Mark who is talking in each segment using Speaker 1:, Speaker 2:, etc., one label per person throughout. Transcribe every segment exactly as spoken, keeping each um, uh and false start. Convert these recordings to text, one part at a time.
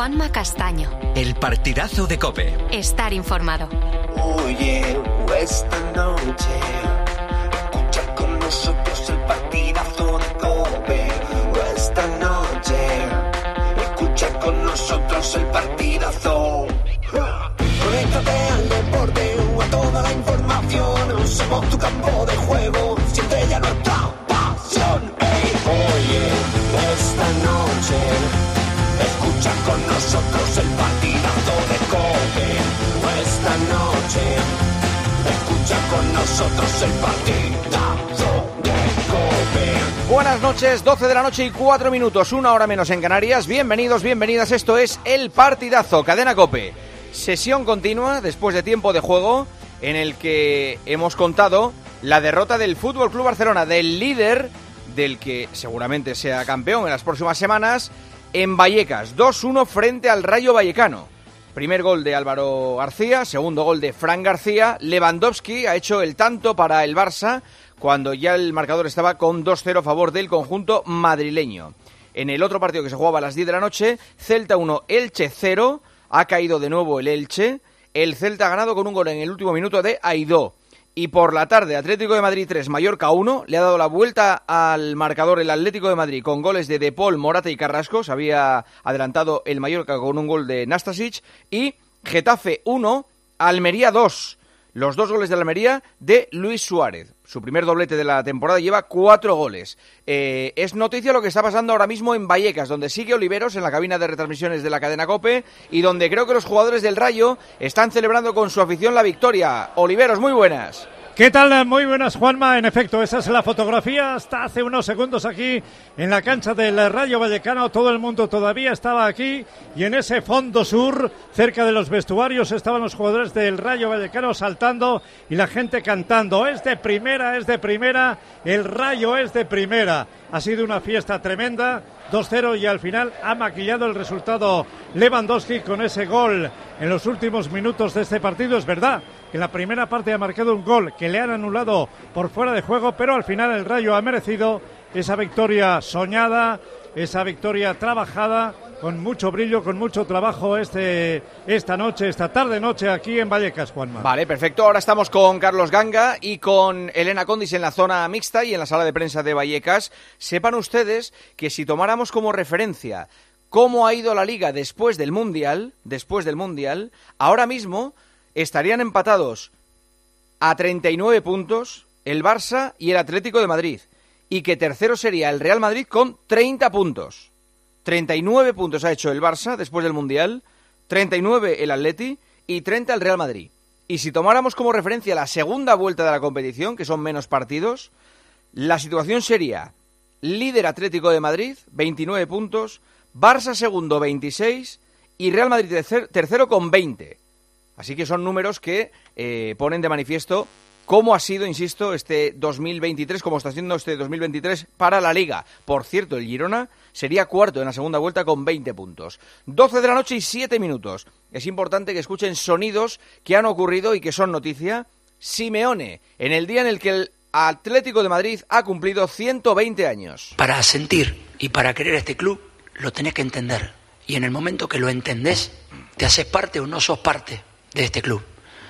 Speaker 1: Juanma Castaño.
Speaker 2: El partidazo de COPE.
Speaker 1: Estar informado.
Speaker 3: Oye, esta noche escucha con nosotros el partidazo de COPE. Esta noche escucha con nosotros el partidazo. Conéctate al deporte o a toda la información. Somos tu campo de juego, siempre ya nuestra pasión. Hey, oye, esta noche escucha con nosotros el partidazo de COPE. Esta noche escucha con nosotros el partidazo de COPE.
Speaker 4: Buenas noches, doce de la noche y cuatro minutos, una hora menos en Canarias. Bienvenidos, bienvenidas, esto es El Partidazo, Cadena COPE. Sesión continua después de tiempo de juego en el que hemos contado la derrota del F C Barcelona, del líder, del que seguramente sea campeón en las próximas semanas, en Vallecas, dos uno frente al Rayo Vallecano. Primer gol de Álvaro García, segundo gol de Fran García. Lewandowski ha hecho el tanto para el Barça cuando ya el marcador estaba con dos cero a favor del conjunto madrileño. En el otro partido que se jugaba a las diez de la noche, Celta uno, Elche cero, ha caído de nuevo el Elche. El Celta ha ganado con un gol en el último minuto de Aidó. Y por la tarde, Atlético de Madrid tres, Mallorca uno, le ha dado la vuelta al marcador el Atlético de Madrid con goles de De Paul, Morata y Carrasco. Se había adelantado el Mallorca con un gol de Nastasic. Y Getafe uno, Almería dos. Los dos goles de Almería de Luis Suárez. Su primer doblete de la temporada, lleva cuatro goles. Eh, es noticia lo que está pasando ahora mismo en Vallecas, donde sigue Oliveros en la cabina de retransmisiones de la cadena COPE y donde creo que los jugadores del Rayo están celebrando con su afición la victoria. Oliveros, muy buenas.
Speaker 5: ¿Qué tal? Muy buenas, Juanma. En efecto, esa es la fotografía. Hasta hace unos segundos aquí en la cancha del Rayo Vallecano. Todo el mundo todavía estaba aquí y en ese fondo sur, cerca de los vestuarios, estaban los jugadores del Rayo Vallecano saltando y la gente cantando. Es de primera, es de primera, el Rayo es de primera. Ha sido una fiesta tremenda, dos cero, y al final ha maquillado el resultado Lewandowski con ese gol en los últimos minutos de este partido. Es verdad que en la primera parte ha marcado un gol que le han anulado por fuera de juego, pero al final el Rayo ha merecido esa victoria soñada, esa victoria trabajada, con mucho brillo, con mucho trabajo este esta noche, esta tarde-noche aquí en Vallecas, Juanma.
Speaker 4: Vale, perfecto. Ahora estamos con Carlos Ganga y con Elena Condis en la zona mixta y en la sala de prensa de Vallecas. Sepan ustedes que si tomáramos como referencia cómo ha ido la Liga después del Mundial, después del Mundial, ahora mismo estarían empatados a treinta y nueve puntos el Barça y el Atlético de Madrid, y que tercero sería el Real Madrid con treinta puntos. treinta y nueve puntos ha hecho el Barça después del Mundial, treinta y nueve el Atleti y treinta el Real Madrid. Y si tomáramos como referencia la segunda vuelta de la competición, que son menos partidos, la situación sería líder Atlético de Madrid, veintinueve puntos, Barça segundo, veintiséis, y Real Madrid tercer, tercero con veinte. Así que son números que eh, ponen de manifiesto cómo ha sido, insisto, este dos mil veintitrés, cómo está siendo este dos mil veintitrés para la Liga. Por cierto, el Girona sería cuarto en la segunda vuelta con veinte puntos. doce de la noche y siete minutos. Es importante que escuchen sonidos que han ocurrido y que son noticia. Simeone, en el día en el que el Atlético de Madrid ha cumplido ciento veinte años.
Speaker 6: Para sentir y para querer este club, lo tenés que entender. Y en el momento que lo entendés, te haces parte o no sos parte de este club.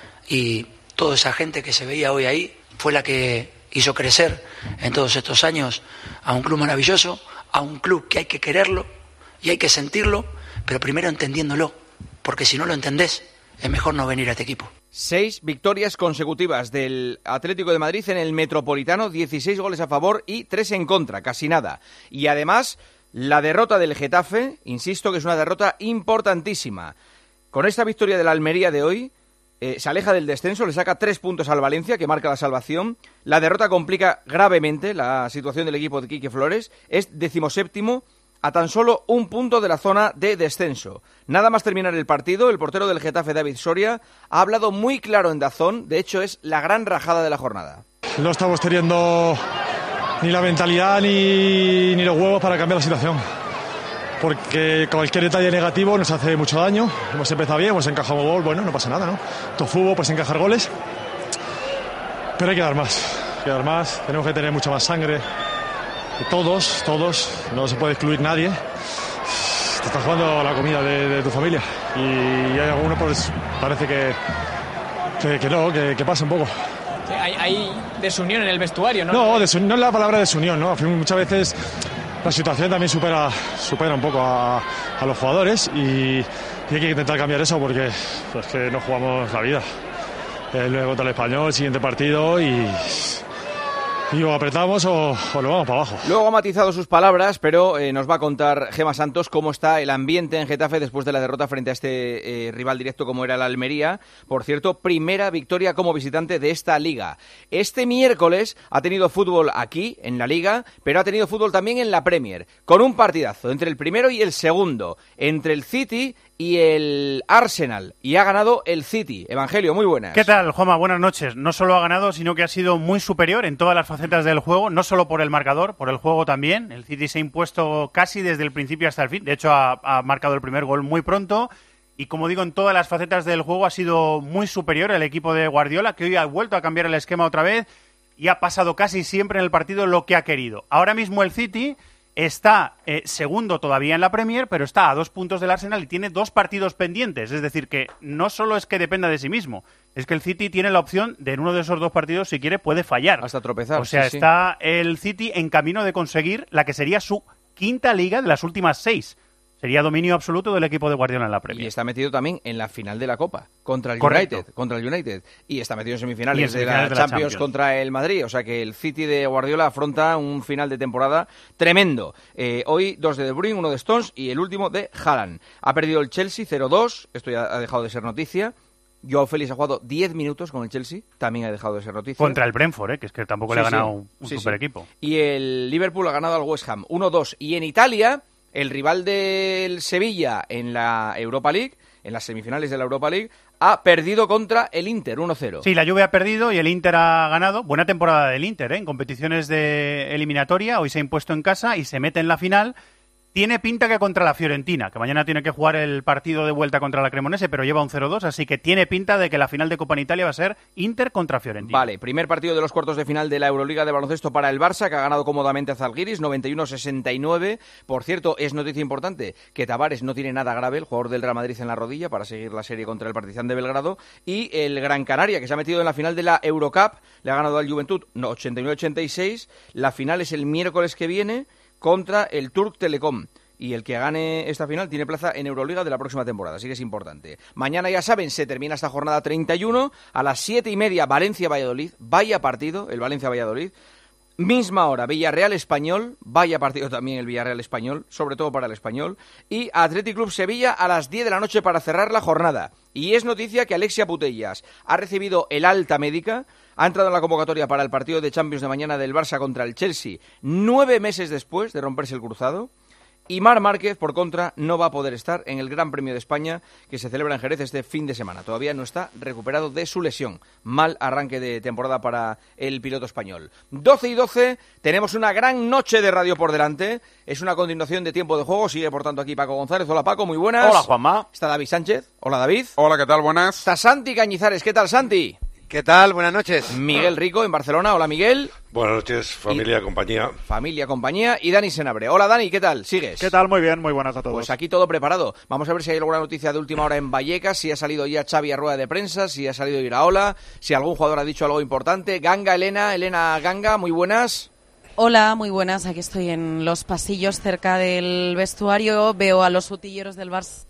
Speaker 6: Y toda esa gente que se veía hoy ahí fue la que hizo crecer en todos estos años a un club maravilloso, a un club que hay que quererlo y hay que sentirlo, pero primero entendiéndolo, porque si no lo entendés, es mejor no venir a este equipo.
Speaker 4: Seis victorias consecutivas del Atlético de Madrid en el Metropolitano, dieciséis goles a favor y tres en contra, casi nada. Y además, la derrota del Getafe, insisto que es una derrota importantísima. Con esta victoria de la Almería de hoy, Eh, se aleja del descenso, le saca tres puntos al Valencia, que marca la salvación. La derrota complica gravemente la situación del equipo de Quique Flores. Es decimoséptimo a tan solo un punto de la zona de descenso. Nada más terminar el partido, el portero del Getafe, David Soria, ha hablado muy claro en DAZN. De hecho, es la gran rajada de la jornada.
Speaker 7: No estamos teniendo ni la mentalidad ni, ni los huevos para cambiar la situación. Porque cualquier detalle negativo nos hace mucho daño. Hemos empezado bien, hemos encajado un gol, bueno, no pasa nada, ¿no? Todo fútbol, pues encajar goles. Pero hay que dar más, hay que dar más. Tenemos que tener mucha más sangre. Todos, todos, no se puede excluir nadie. te estás jugando la comida de, de tu familia. Y hay algunos, pues parece que, que, que no, que, que pasa un poco.
Speaker 8: Sí, hay, hay desunión en el vestuario, ¿no?
Speaker 7: No, desun, no es la palabra desunión, ¿no? Muchas veces la situación también supera, supera un poco a, a los jugadores y, y hay que intentar cambiar eso porque pues, que no jugamos la vida. Eh, luego contra el Español, siguiente partido y... Y o apretamos o, o lo vamos para abajo.
Speaker 4: Luego ha matizado sus palabras, pero eh, nos va a contar Gemma Santos cómo está el ambiente en Getafe después de la derrota frente a este eh, rival directo como era la Almería. Por cierto, primera victoria como visitante de esta liga. Este miércoles ha tenido fútbol aquí, en la liga, pero ha tenido fútbol también en la Premier, con un partidazo entre el primero y el segundo, entre el City y el Arsenal, y ha ganado el City. Evangelio, muy buenas.
Speaker 9: ¿Qué tal, Juanma? Buenas noches. No solo ha ganado, sino que ha sido muy superior en todas las facetas del juego, no solo por el marcador, por el juego también. El City se ha impuesto casi desde el principio hasta el fin. De hecho, ha, ha marcado el primer gol muy pronto. Y como digo, en todas las facetas del juego ha sido muy superior el equipo de Guardiola, que hoy ha vuelto a cambiar el esquema otra vez y ha pasado casi siempre en el partido lo que ha querido. Ahora mismo el City está eh, segundo todavía en la Premier, pero está a dos puntos del Arsenal y tiene dos partidos pendientes. Es decir, que no solo es que dependa de sí mismo, es que el City tiene la opción de en uno de esos dos partidos, si quiere, puede fallar.
Speaker 4: Hasta tropezar.
Speaker 9: O sea,
Speaker 4: sí,
Speaker 9: está
Speaker 4: sí.
Speaker 9: el City en camino de conseguir la que sería su quinta liga de las últimas seis. Sería dominio absoluto del equipo de Guardiola en la Premier.
Speaker 4: Y está metido también en la final de la Copa contra el
Speaker 9: Correcto.
Speaker 4: United, contra el United, y está metido en semifinales,
Speaker 9: Y en semifinales
Speaker 4: de, la
Speaker 9: de la
Speaker 4: Champions,
Speaker 9: Champions
Speaker 4: contra el Madrid. O sea que el City de Guardiola afronta un final de temporada tremendo. Eh, hoy dos de De Bruyne, uno de Stones y el último de Haaland. Ha perdido el Chelsea cero dos, esto ya ha dejado de ser noticia. Joao Félix ha jugado diez minutos con el Chelsea, también ha dejado de ser noticia.
Speaker 9: Contra el Brentford, ¿eh? Que es que tampoco
Speaker 4: Sí,
Speaker 9: le ha
Speaker 4: sí.
Speaker 9: ganado un, un
Speaker 4: Sí,
Speaker 9: super
Speaker 4: sí.
Speaker 9: equipo.
Speaker 4: Y el Liverpool ha ganado al West Ham uno dos. Y en Italia, el rival del Sevilla en la Europa League, en las semifinales de la Europa League, ha perdido contra el Inter uno cero.
Speaker 9: Sí, la Juve ha perdido y el Inter ha ganado. Buena temporada del Inter, ¿eh? En competiciones de eliminatoria. Hoy se ha impuesto en casa y se mete en la final. Tiene pinta que contra la Fiorentina, que mañana tiene que jugar el partido de vuelta contra la Cremonese, pero lleva un cero dos, así que tiene pinta de que la final de Copa en Italia va a ser Inter contra Fiorentina.
Speaker 4: Vale, primer partido de los cuartos de final de la Euroliga de baloncesto para el Barça, que ha ganado cómodamente a Zalgiris, noventa y uno sesenta y nueve. Por cierto, es noticia importante que Tavares no tiene nada grave, el jugador del Real Madrid, en la rodilla para seguir la serie contra el Partizan de Belgrado. Y el Gran Canaria, que se ha metido en la final de la Eurocup, le ha ganado al Juventud no, ochenta y nueve ochenta y seis. La final es el miércoles que viene contra el Turk Telecom. Y el que gane esta final tiene plaza en Euroliga de la próxima temporada, así que es importante. Mañana, ya saben, se termina esta jornada treinta y uno, a las siete y media Valencia-Valladolid, vaya partido, el Valencia-Valladolid. Misma hora, Villarreal-Español, vaya partido también el Villarreal-Español, sobre todo para el Español. Y Athletic Club Sevilla a las diez de la noche para cerrar la jornada. Y es noticia que Alexia Putellas ha recibido el alta médica, ha entrado en la convocatoria para el partido de Champions de mañana del Barça contra el Chelsea, nueve meses después de romperse el cruzado. Y Marc Márquez, por contra, no va a poder estar en el Gran Premio de España que se celebra en Jerez este fin de semana. Todavía no está recuperado de su lesión. Mal arranque de temporada para el piloto español. doce y doce, tenemos una gran noche de radio por delante. Es una continuación de tiempo de juego. Sigue, por tanto, aquí Paco González. Hola, Paco, muy buenas.
Speaker 10: Hola, Juanma.
Speaker 4: Está David Sánchez. Hola, David.
Speaker 10: Hola, ¿qué tal? Buenas.
Speaker 4: Está Santi Cañizares. ¿Qué tal, Santi?
Speaker 11: ¿Qué tal? Buenas noches.
Speaker 4: Miguel Rico, en Barcelona. Hola, Miguel.
Speaker 12: Buenas noches, familia,
Speaker 4: y,
Speaker 12: compañía.
Speaker 4: Familia, compañía. Y Dani Senabre. Hola, Dani, ¿qué tal? ¿Sigues?
Speaker 13: ¿Qué tal? Muy bien, muy buenas a todos.
Speaker 4: Pues aquí todo preparado. Vamos a ver si hay alguna noticia de última hora en Vallecas, si ha salido ya Xavi a rueda de prensa, si ha salido Iraola, si algún jugador ha dicho algo importante. Ganga, Elena, Elena Ganga, muy buenas.
Speaker 14: Hola, muy buenas. Aquí estoy en los pasillos cerca del vestuario. Veo a los utilleros del Barça.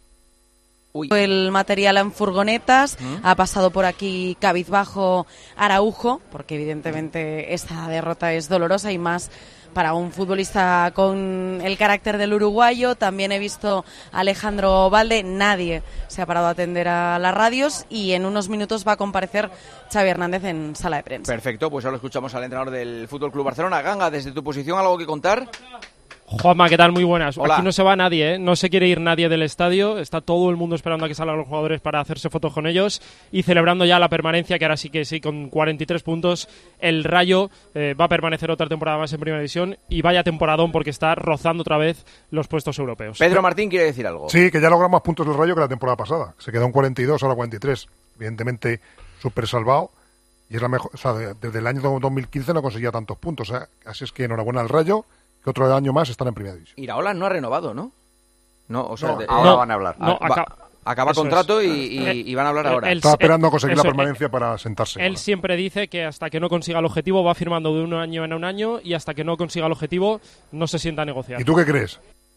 Speaker 14: Uy. El material en furgonetas, ¿Mm? Ha pasado por aquí cabizbajo Araujo, porque evidentemente esta derrota es dolorosa y más para un futbolista con el carácter del uruguayo. También he visto a Alejandro Valde, nadie se ha parado a atender a las radios y en unos minutos va a comparecer Xavi Hernández en sala de prensa.
Speaker 4: Perfecto, pues ahora escuchamos al entrenador del F C Barcelona. Ganga, desde tu posición, ¿algo que contar?
Speaker 15: Juanma, ¿qué tal? Muy buenas.
Speaker 4: Hola.
Speaker 15: Aquí no se va nadie, ¿eh? No se quiere ir nadie del estadio. Está todo el mundo esperando a que salgan los jugadores para hacerse fotos con ellos y celebrando ya la permanencia, que ahora sí que sí, con cuarenta y tres puntos. El Rayo eh, va a permanecer otra temporada más en Primera División y vaya temporadón porque está rozando otra vez los puestos europeos.
Speaker 4: Pedro Martín quiere decir algo.
Speaker 16: Sí, que ya logra más puntos del Rayo que la temporada pasada. Se quedó en cuarenta y dos, ahora cuarenta y tres. Evidentemente, súper salvado. Y es la mejor, o sea, desde el año dos mil quince no conseguía tantos puntos. ¿eh? Así es que enhorabuena al Rayo, que otro año más están en Primera División.
Speaker 4: Iraola no ha renovado, ¿no? No, o sea,
Speaker 10: no,
Speaker 4: de,
Speaker 10: ahora
Speaker 4: no,
Speaker 10: van a hablar.
Speaker 4: No, va, acaba contrato es. y, y, y van a hablar ahora.
Speaker 16: Él, Estaba esperando a conseguir la permanencia él, para sentarse.
Speaker 15: Él siempre dice que hasta que no consiga el objetivo va firmando de un año en un año y hasta que no consiga el objetivo no se sienta a negociar.
Speaker 16: ¿Y tú qué crees?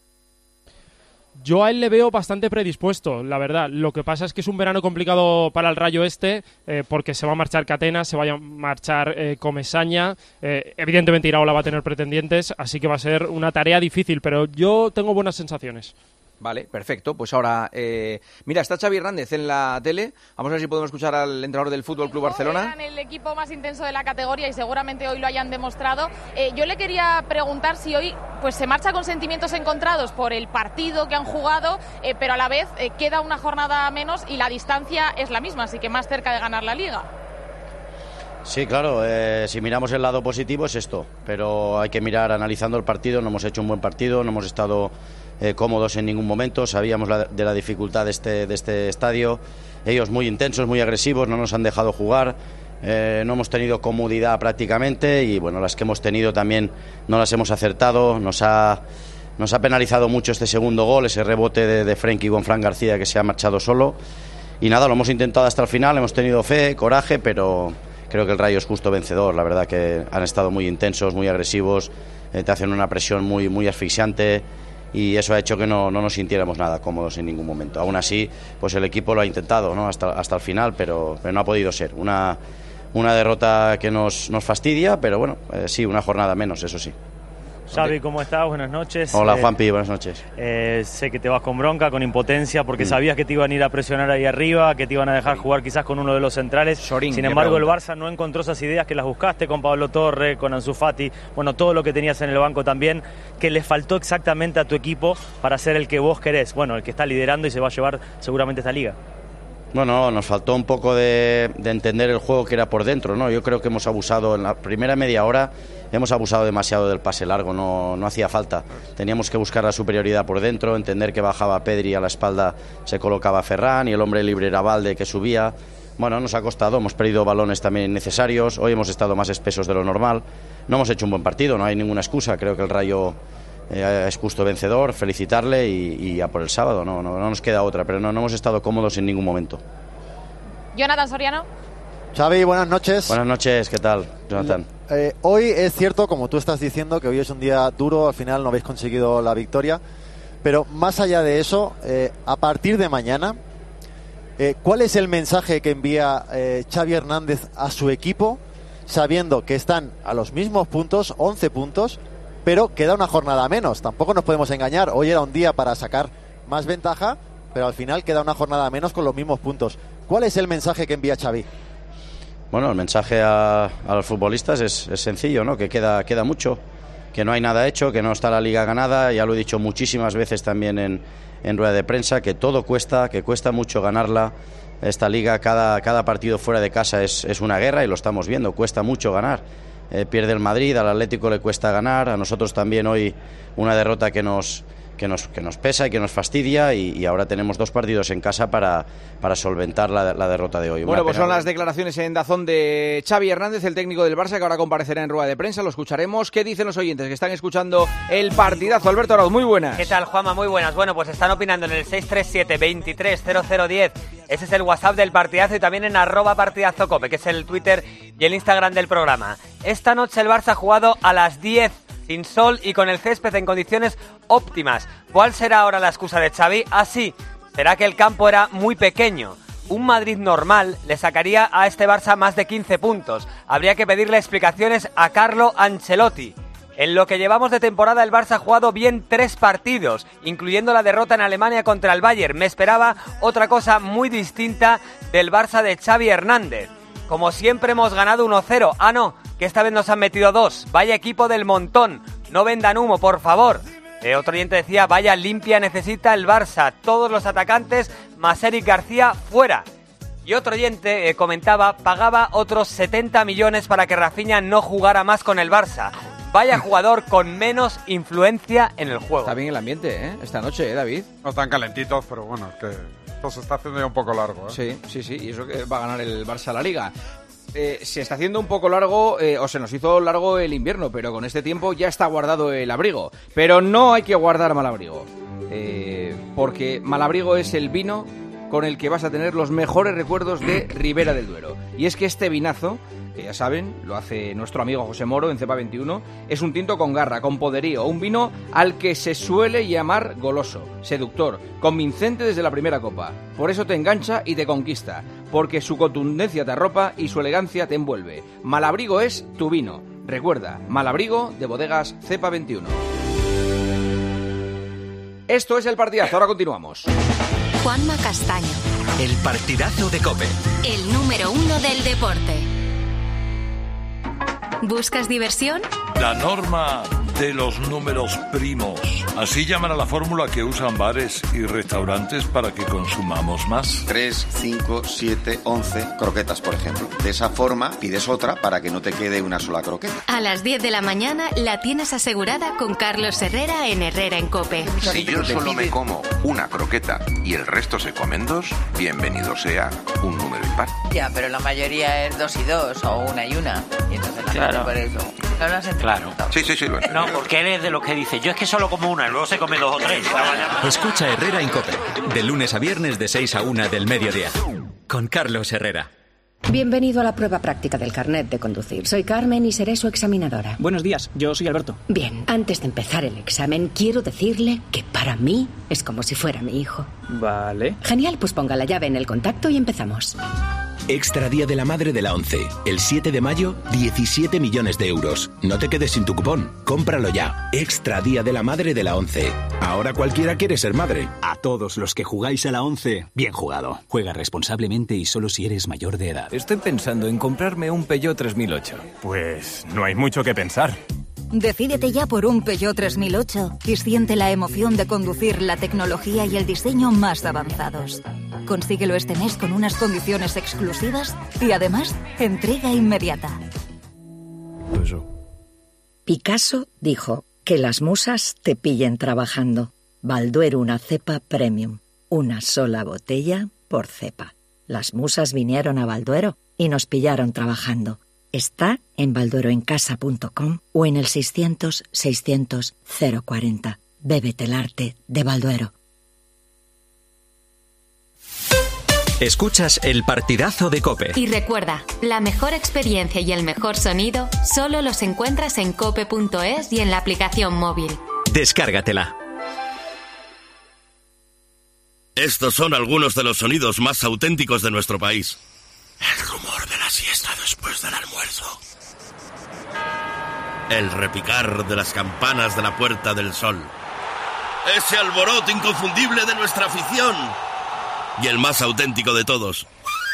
Speaker 15: Yo a él le veo bastante predispuesto, la verdad. Lo que pasa es que es un verano complicado para el Rayo Este, eh, porque se va a marchar Catena, se va a marchar eh, Comesaña, eh, evidentemente Iraola va a tener pretendientes, así que va a ser una tarea difícil, pero yo tengo buenas sensaciones.
Speaker 4: Vale, perfecto. Pues ahora, eh, mira, está Xavi Hernández en la tele. Vamos a ver si podemos escuchar al entrenador del Fútbol Club Barcelona.
Speaker 11: Eran el equipo más intenso de la categoría y seguramente hoy lo hayan demostrado. Eh, yo le quería preguntar si hoy pues se marcha con sentimientos encontrados por el partido que han jugado, eh, pero a la vez eh, queda una jornada menos y la distancia es la misma, así que más cerca de ganar la Liga.
Speaker 12: Sí, claro, eh, si miramos el lado positivo es esto, pero hay que mirar analizando el partido. No hemos hecho un buen partido, no hemos estado eh, cómodos en ningún momento, sabíamos la, de la dificultad de este, de este estadio, ellos muy intensos, muy agresivos, no nos han dejado jugar, eh, no hemos tenido comodidad prácticamente y bueno, las que hemos tenido también no las hemos acertado, nos ha, nos ha penalizado mucho este segundo gol, ese rebote de, de Frenkie con Fran García que se ha marchado solo y nada, lo hemos intentado hasta el final, hemos tenido fe, coraje, pero creo que el Rayo es justo vencedor. La verdad que han estado muy intensos, muy agresivos, eh, te hacen una presión muy, muy asfixiante y eso ha hecho que no, no nos sintiéramos nada cómodos en ningún momento. Aún así, pues el equipo lo ha intentado, ¿no? hasta, hasta el final, pero, pero no ha podido ser. Una, una derrota que nos, nos fastidia, pero bueno, eh, sí, una jornada menos, eso sí.
Speaker 13: Xavi, ¿cómo estás? Buenas noches.
Speaker 12: Hola,
Speaker 13: eh,
Speaker 12: Juanpi, buenas noches.
Speaker 13: Eh, sé que te vas con bronca, con impotencia, porque
Speaker 12: Mm.
Speaker 13: sabías que te iban a ir a presionar ahí arriba, que te iban a dejar jugar quizás con uno de los centrales.
Speaker 4: Sorín,
Speaker 13: Sin
Speaker 4: qué
Speaker 13: embargo, el
Speaker 4: pregunta.
Speaker 13: Barça no encontró esas ideas que las buscaste con Pablo Torre, con Ansu Fati, bueno, todo lo que tenías en el banco también, que le faltó exactamente a tu equipo para ser el que vos querés, bueno, el que está liderando y se va a llevar seguramente esta liga.
Speaker 12: Bueno, nos faltó un poco de, de entender el juego que era por dentro, ¿no? Yo creo que hemos abusado en la primera media hora, hemos abusado demasiado del pase largo, no, no hacía falta. Teníamos que buscar la superioridad por dentro, entender que bajaba Pedri a la espalda, se colocaba Ferran y el hombre libre era Valde que subía. Bueno, nos ha costado, hemos perdido balones también innecesarios, hoy hemos estado más espesos de lo normal. No hemos hecho un buen partido, no hay ninguna excusa, creo que el Rayo eh, es justo vencedor, felicitarle y, y a por el sábado, no, no, no nos queda otra, pero no, no hemos estado cómodos en ningún momento.
Speaker 11: Jonathan Soriano.
Speaker 17: Xavi, buenas noches.
Speaker 12: Buenas noches, ¿qué tal, Jonathan?
Speaker 17: Eh, hoy es cierto, como tú estás diciendo, que hoy es un día duro, al final no habéis conseguido la victoria, pero más allá de eso, eh, a partir de mañana, eh, ¿cuál es el mensaje que envía eh, Xavi Hernández a su equipo, sabiendo que están a los mismos puntos, once puntos, pero queda una jornada menos? Tampoco nos podemos engañar, hoy era un día para sacar más ventaja, pero al final queda una jornada menos con los mismos puntos. ¿Cuál es el mensaje que envía Xavi?
Speaker 12: Bueno, el mensaje a, a los futbolistas es, es sencillo, ¿no? Que queda, queda mucho, que no hay nada hecho, que no está la liga ganada. Ya lo he dicho muchísimas veces también en, en rueda de prensa, que todo cuesta, que cuesta mucho ganarla. Esta liga, cada, cada partido fuera de casa es, es una guerra y lo estamos viendo, cuesta mucho ganar. Eh, pierde el Madrid, al Atlético le cuesta ganar, a nosotros también hoy una derrota que nos... Que nos, que nos pesa y que nos fastidia y, y ahora tenemos dos partidos en casa para, para solventar la, la derrota de hoy.
Speaker 4: Bueno,
Speaker 12: Una
Speaker 4: pues
Speaker 12: pena.
Speaker 4: son las declaraciones en Dazón de Xavi Hernández, el técnico del Barça, que ahora comparecerá en rueda de prensa, lo escucharemos. ¿Qué dicen los oyentes que están escuchando el partidazo? Alberto Arauz, muy buenas.
Speaker 18: ¿Qué tal, Juanma? Muy buenas. Bueno, pues están opinando en el seis tres siete, veintitrés, cero cero diez. Ese es el WhatsApp del partidazo y también en arroba partidazocope, que es el Twitter y el Instagram del programa. Esta noche el Barça ha jugado a las diez, sin sol y con el césped en condiciones óptimas. ¿Cuál será ahora la excusa de Xavi? Ah, sí, será que el campo era muy pequeño. Un Madrid normal le sacaría a este Barça más de quince puntos. Habría que pedirle explicaciones a Carlo Ancelotti. En lo que llevamos de temporada, el Barça ha jugado bien tres partidos, incluyendo la derrota en Alemania contra el Bayern. Me esperaba otra cosa muy distinta del Barça de Xavi Hernández. Como siempre hemos ganado uno cero. Ah, no, que esta vez nos han metido dos. Vaya equipo del montón. No vendan humo, por favor. Eh, otro oyente decía, vaya limpia necesita el Barça. Todos los atacantes, más Eric García, fuera. Y otro oyente eh, comentaba, pagaba otros setenta millones para que Rafinha no jugara más con el Barça. Vaya jugador con menos influencia en el juego.
Speaker 4: Está bien el ambiente, ¿eh? Esta noche, ¿eh, David?
Speaker 19: No están calentitos, pero bueno, es que esto se está haciendo ya un poco largo, ¿eh?
Speaker 4: Sí, sí, sí, y eso que va a ganar el Barça la Liga. Eh, se está haciendo un poco largo, eh, o se nos hizo largo el invierno, pero con este tiempo ya está guardado el abrigo. Pero no hay que guardar mal abrigo. eh, porque Malabrigo es el vino con el que vas a tener los mejores recuerdos de Ribera del Duero. Y es que este vinazo, que ya saben, lo hace nuestro amigo José Moro en Cepa veintiuno, es un tinto con garra, con poderío, un vino al que se suele llamar goloso, seductor, convincente desde la primera copa. Por eso te engancha y te conquista, porque su contundencia te arropa y su elegancia te envuelve. Malabrigo es tu vino. Recuerda, Malabrigo de Bodegas Cepa veintiuno. Esto es El Partidazo, ahora continuamos.
Speaker 1: Juanma Castaño.
Speaker 2: El partidazo de COPE.
Speaker 1: El número uno del deporte. ¿Buscas diversión?
Speaker 10: La norma de los números primos. Así llaman a la fórmula que usan bares y restaurantes para que consumamos más.
Speaker 20: tres, cinco, siete, once croquetas, por ejemplo. De esa forma pides otra para que no te quede una sola croqueta.
Speaker 1: A las diez de la mañana la tienes asegurada con Carlos Herrera en Herrera en COPE.
Speaker 21: Si yo solo me como una croqueta y el resto se comen dos, bienvenido sea un número impar.
Speaker 22: Ya, pero la mayoría es dos y dos o una y una. Y entonces la
Speaker 21: Claro.
Speaker 22: gente por eso. No lo has entendido.
Speaker 21: Claro. Sí, sí, sí. Lo
Speaker 23: No, porque él es de los que dice, yo es que solo como una y luego se come dos o tres.
Speaker 2: Escucha Herrera en COPE, de lunes a viernes de seis a una del mediodía, con Carlos Herrera.
Speaker 24: Bienvenido a la prueba práctica del carnet de conducir. Soy Carmen y seré su examinadora.
Speaker 25: Buenos días, yo soy Alberto.
Speaker 24: Bien, antes de empezar el examen, quiero decirle que para mí es como si fuera mi hijo.
Speaker 25: Vale.
Speaker 24: Genial, pues ponga la llave en el contacto y empezamos.
Speaker 26: Extra Día de la Madre de la ONCE. El siete de mayo, diecisiete millones de euros. No te quedes sin tu cupón. Cómpralo ya. Extra Día de la Madre de la ONCE. Ahora cualquiera quiere ser madre.
Speaker 27: A todos los que jugáis a la ONCE, bien jugado. Juega responsablemente y solo si eres mayor de edad.
Speaker 28: Estoy pensando en comprarme un Peugeot tres mil ocho. Pues no hay mucho que pensar.
Speaker 29: Decídete ya por un Peugeot tres mil ocho y siente la emoción de conducir la tecnología y el diseño más avanzados. Consíguelo este mes con unas condiciones exclusivas y además entrega inmediata.
Speaker 30: Picasso dijo que las musas te pillen trabajando. Balduero una cepa premium, una sola botella por cepa. Las musas vinieron a Balduero y nos pillaron trabajando. Está en baldueroencasa punto com o en el seiscientos, seiscientos, cero cuarenta. Bébete el arte de Balduero.
Speaker 2: Escuchas El Partidazo de COPE.
Speaker 1: Y recuerda, la mejor experiencia y el mejor sonido solo los encuentras en cope punto es y en la aplicación móvil.
Speaker 2: Descárgatela.
Speaker 31: Estos son algunos de los sonidos más auténticos de nuestro país. El rumor de la siesta después del almuerzo. El repicar de las campanas de la Puerta del Sol. Ese alboroto inconfundible de nuestra afición. Y el más auténtico de todos.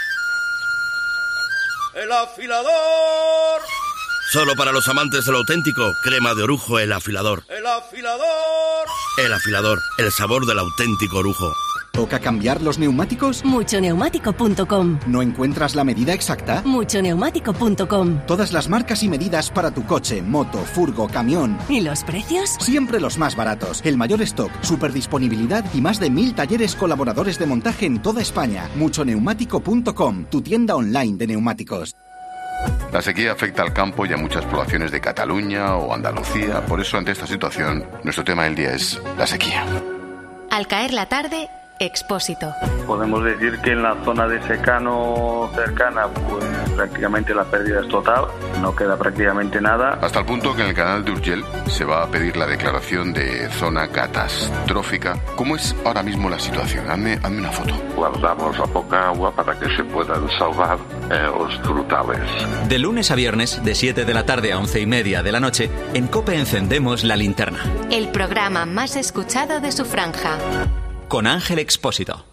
Speaker 31: ¡El afilador! Solo para los amantes de lo auténtico, crema de orujo El Afilador. ¡El afilador! El Afilador, el sabor del auténtico orujo.
Speaker 32: ¿Toca cambiar los neumáticos?
Speaker 29: mucho neumático punto com.
Speaker 32: ¿No encuentras la medida exacta?
Speaker 29: mucho neumático punto com.
Speaker 32: Todas las marcas y medidas para tu coche, moto, furgo, camión.
Speaker 29: ¿Y los precios?
Speaker 32: Siempre los más baratos. El mayor stock, superdisponibilidad y más de mil talleres colaboradores de montaje en toda España. mucho neumático punto com, tu tienda online de neumáticos.
Speaker 21: La sequía afecta al campo y a muchas poblaciones de Cataluña o Andalucía. Por eso, ante esta situación, nuestro tema del día es la sequía.
Speaker 1: Al caer la tarde, Expósito.
Speaker 33: Podemos decir que en la zona de secano cercana, pues prácticamente la pérdida es total, no queda prácticamente nada.
Speaker 21: Hasta el punto que en el canal de Urgell se va a pedir la declaración de zona catastrófica. ¿Cómo es ahora mismo la situación? Hazme, hazme una foto.
Speaker 33: Guardamos la poca agua para que se puedan salvar eh, los frutales.
Speaker 2: De lunes a viernes, de siete de la tarde a once y media de la noche, en COPE encendemos la linterna.
Speaker 1: El programa más escuchado de su franja.
Speaker 2: Con Ángel Expósito.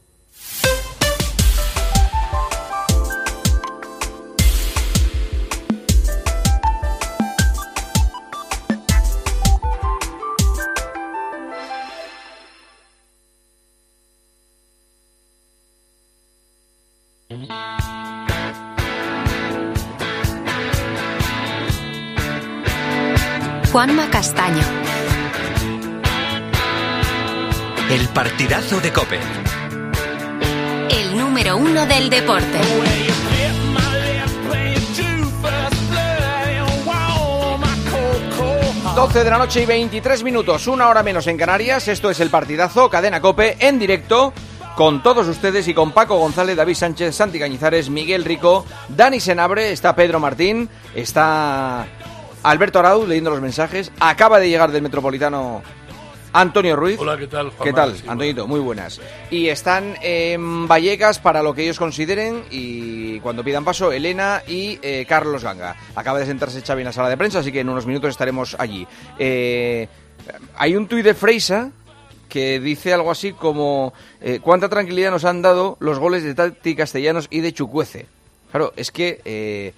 Speaker 1: Juanma Castaño.
Speaker 2: El partidazo de COPE.
Speaker 1: El número uno del deporte.
Speaker 4: doce de la noche y veintitrés minutos, una hora menos en Canarias. Esto es el partidazo, Cadena COPE, en directo, con todos ustedes y con Paco González, David Sánchez, Santi Cañizares, Miguel Rico, Dani Senabre, está Pedro Martín, está Alberto Arauz leyendo los mensajes. Acaba de llegar del Metropolitano Antonio Ruiz.
Speaker 3: Hola, ¿qué tal, Juanma?
Speaker 4: ¿Qué tal,
Speaker 3: sí,
Speaker 4: Antonito?
Speaker 3: bueno.
Speaker 4: Muy buenas. Y están en Vallecas para lo que ellos consideren y cuando pidan paso, Elena y eh, Carlos Ganga. Acaba de sentarse Xavi en la sala de prensa, así que en unos minutos estaremos allí. Eh, hay un tuit de Freisa que dice algo así como eh, cuánta tranquilidad nos han dado los goles de Tati Castellanos y de Chukwueze. Claro, es que... Eh,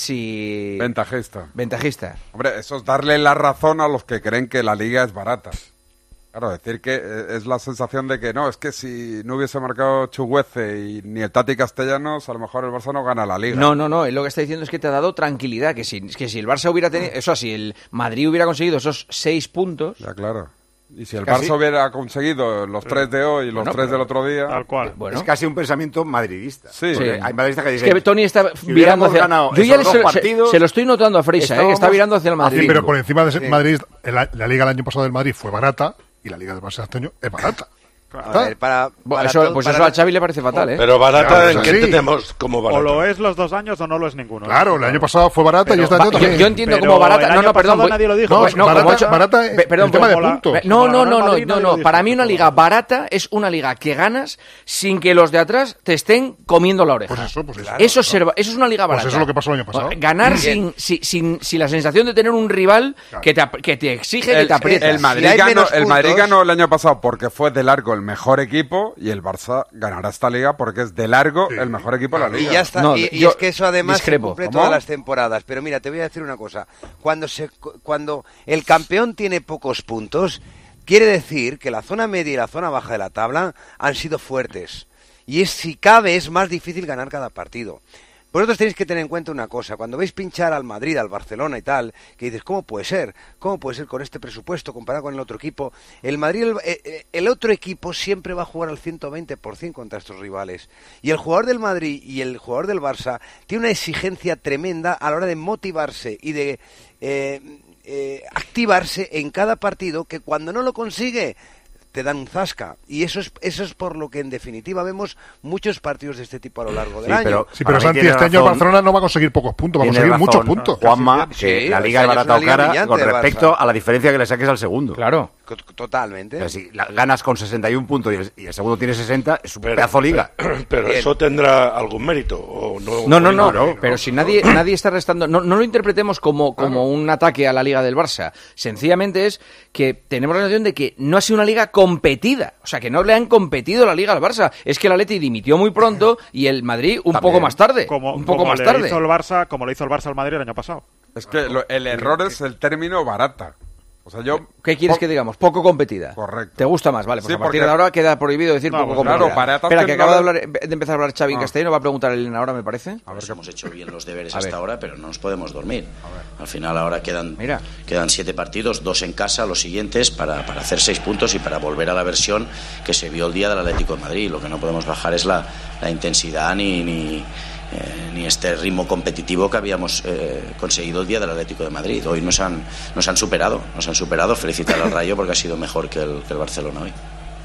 Speaker 4: si...
Speaker 19: Ventajista.
Speaker 4: Ventajista.
Speaker 19: Hombre, eso es darle la razón a los que creen que la liga es barata. Claro, decir que es la sensación de que no, es que si no hubiese marcado Chukwueze y ni el Tati Castellanos, a lo mejor el Barça no gana la liga.
Speaker 4: No, no, no, él lo que está diciendo es que te ha dado tranquilidad, que si, que si el Barça hubiera tenido, eso si el Madrid hubiera conseguido esos seis puntos...
Speaker 19: Ya, claro. Y si el
Speaker 4: Casi.
Speaker 19: Barça hubiera conseguido los tres de hoy y los
Speaker 4: Bueno,
Speaker 19: tres
Speaker 4: pero-
Speaker 19: del otro día...
Speaker 5: Tal cual.
Speaker 4: Bueno.
Speaker 5: Es casi un pensamiento madridista.
Speaker 19: Sí.
Speaker 5: Porque
Speaker 19: Sí.
Speaker 5: Hay madridistas que
Speaker 4: Es
Speaker 5: dicen...
Speaker 4: que Tony está
Speaker 5: si
Speaker 4: virando
Speaker 5: hubiéramos
Speaker 4: hacia...
Speaker 5: ganado
Speaker 4: Yo ya
Speaker 5: esos
Speaker 4: le-
Speaker 5: dos
Speaker 4: se,
Speaker 5: partidos,
Speaker 4: se lo estoy notando a Freisa, eh, que está
Speaker 5: estábamos-
Speaker 4: virando hacia el Madrid.
Speaker 5: Sí,
Speaker 6: Pero por encima de
Speaker 5: Sí.
Speaker 6: Madrid, la, la liga el año pasado del Madrid fue barata y la liga del Barça este año es barata.
Speaker 5: A ver, para,
Speaker 4: Bueno,
Speaker 5: para
Speaker 4: eso,
Speaker 5: todo-
Speaker 4: pues
Speaker 5: para-
Speaker 4: eso a Xavi le parece fatal, ¿eh?
Speaker 3: Pero barata,
Speaker 6: Claro,
Speaker 3: ¿en
Speaker 6: eso
Speaker 3: qué
Speaker 6: sí.
Speaker 3: tenemos como barata?
Speaker 5: O lo es los dos años o no lo es ninguno.
Speaker 6: Claro, el año pasado fue barata y este año
Speaker 4: Va, yo,
Speaker 6: también.
Speaker 4: yo entiendo
Speaker 5: Pero
Speaker 4: como barata.
Speaker 5: el
Speaker 4: No,
Speaker 5: año
Speaker 4: no, perdón.
Speaker 5: pasado
Speaker 4: voy-
Speaker 5: nadie lo dijo.
Speaker 4: No,
Speaker 5: Pues
Speaker 4: no,
Speaker 6: barata,
Speaker 4: como hecho-
Speaker 6: barata es
Speaker 4: Pe- perdón,
Speaker 6: el tema
Speaker 4: pues-
Speaker 6: de
Speaker 5: la-
Speaker 6: puntos.
Speaker 4: No, no,
Speaker 5: Como la
Speaker 4: no,
Speaker 5: Real
Speaker 4: no,
Speaker 5: Madrid
Speaker 4: no,
Speaker 5: nadie
Speaker 4: no.
Speaker 5: lo dijo.
Speaker 4: Para mí una liga barata es una liga que ganas sin que los de atrás te estén comiendo la oreja.
Speaker 6: Pues eso, pues eso.
Speaker 4: Eso es, ser- eso es una liga
Speaker 6: Pues
Speaker 4: barata.
Speaker 6: eso es lo que pasó el año pasado.
Speaker 4: Ganar sin, sin, sin, sin la sensación de tener un rival que te, ap- que te exige, que
Speaker 19: El,
Speaker 4: te aprieta.
Speaker 19: el Madrid
Speaker 5: Si hay
Speaker 19: ganó,
Speaker 5: menos
Speaker 19: el Madrid
Speaker 5: puntos-
Speaker 19: ganó el año pasado porque fue de largo el mejor equipo y el Barça ganará esta liga porque es de largo
Speaker 6: Sí.
Speaker 19: el mejor equipo de la
Speaker 5: Y
Speaker 19: liga.
Speaker 5: ya está.
Speaker 4: No,
Speaker 5: y, y
Speaker 4: yo
Speaker 5: es que eso además
Speaker 4: discrepo.
Speaker 5: se cumple
Speaker 19: ¿Cómo?
Speaker 5: todas las temporadas. Pero mira, te voy a decir una cosa. Cuando se cuando el campeón tiene pocos puntos, quiere decir que la zona media y la zona baja de la tabla han sido fuertes. Y es, si cabe, es más difícil ganar cada partido. Vosotros tenéis que tener en cuenta una cosa, cuando veis pinchar al Madrid, al Barcelona y tal, que dices, ¿cómo puede ser? ¿Cómo puede ser con este presupuesto comparado con el otro equipo? El Madrid, el, eh, el otro equipo siempre va a jugar al ciento veinte por ciento contra estos rivales. Y el jugador del Madrid y el jugador del Barça tiene una exigencia tremenda a la hora de motivarse y de eh, eh, activarse en cada partido, que cuando no lo consigue te dan un zasca, y eso es eso es por lo que en definitiva vemos muchos partidos de este tipo a lo largo del Sí, año. pero-
Speaker 6: Sí, pero
Speaker 5: Para mí
Speaker 6: Santi,
Speaker 5: tiene
Speaker 6: este año
Speaker 5: razón.
Speaker 6: Barcelona no va a conseguir pocos puntos, va a
Speaker 5: Tiene
Speaker 6: conseguir
Speaker 5: razón,
Speaker 6: muchos puntos.
Speaker 5: Juanma, Sí, que la este liga es año es barata una o liga cara brillante con de respecto Barça. a la diferencia que le saques al segundo.
Speaker 4: Claro.
Speaker 5: Co- Totalmente.
Speaker 6: Pues
Speaker 5: O sea, si la- ganas con sesenta y un puntos y el, y el segundo tiene sesenta, es un
Speaker 3: Pero-
Speaker 5: pedazo liga.
Speaker 3: Pero
Speaker 5: Bien.
Speaker 3: eso tendrá algún mérito, ¿o no?
Speaker 4: No, no, no,
Speaker 5: no,
Speaker 4: pero si nadie nadie está restando, no, no lo interpretemos como, como un ataque a la liga del Barça, sencillamente es que tenemos la sensación de que no ha sido una liga competida, o sea, que no le han competido la liga al Barça, es que el Atleti dimitió muy pronto y el Madrid un
Speaker 5: También.
Speaker 4: poco más tarde,
Speaker 5: Como-
Speaker 4: un poco
Speaker 5: como
Speaker 4: más
Speaker 5: le
Speaker 4: tarde.
Speaker 5: hizo el Barça, como le hizo el Barça al Madrid el año pasado.
Speaker 19: Es que lo- el error es el término barata. O sea, yo...
Speaker 4: ¿Qué quieres que digamos? Poco competida.
Speaker 19: Correcto.
Speaker 4: ¿Te gusta más? Vale, pues
Speaker 19: Sí,
Speaker 4: a partir
Speaker 19: porque-
Speaker 4: de ahora queda prohibido decir
Speaker 19: No,
Speaker 4: poco
Speaker 19: pues claro,
Speaker 4: competida.
Speaker 19: baratas
Speaker 4: Espera,
Speaker 19: que
Speaker 4: que
Speaker 19: no
Speaker 4: acaba de,
Speaker 19: le-
Speaker 4: hablar, de empezar a hablar Xavi en
Speaker 19: Ah.
Speaker 4: castellano, va a preguntar Elena ahora, me parece.
Speaker 31: A ver, hemos hecho bien los deberes
Speaker 4: A
Speaker 31: hasta
Speaker 4: ver.
Speaker 31: ahora, pero no nos podemos dormir. Al final ahora quedan,
Speaker 4: Mira.
Speaker 31: quedan siete partidos, dos en casa, los siguientes, para, para hacer seis puntos y para volver a la versión que se vio el día del Atlético de Madrid. Lo que no podemos bajar es la, la intensidad ni, ni, eh, ni este ritmo competitivo que habíamos eh, conseguido el día del Atlético de Madrid. Hoy nos han, nos han superado, nos han superado. Felicitar al Rayo porque ha sido mejor que el, que el Barcelona hoy.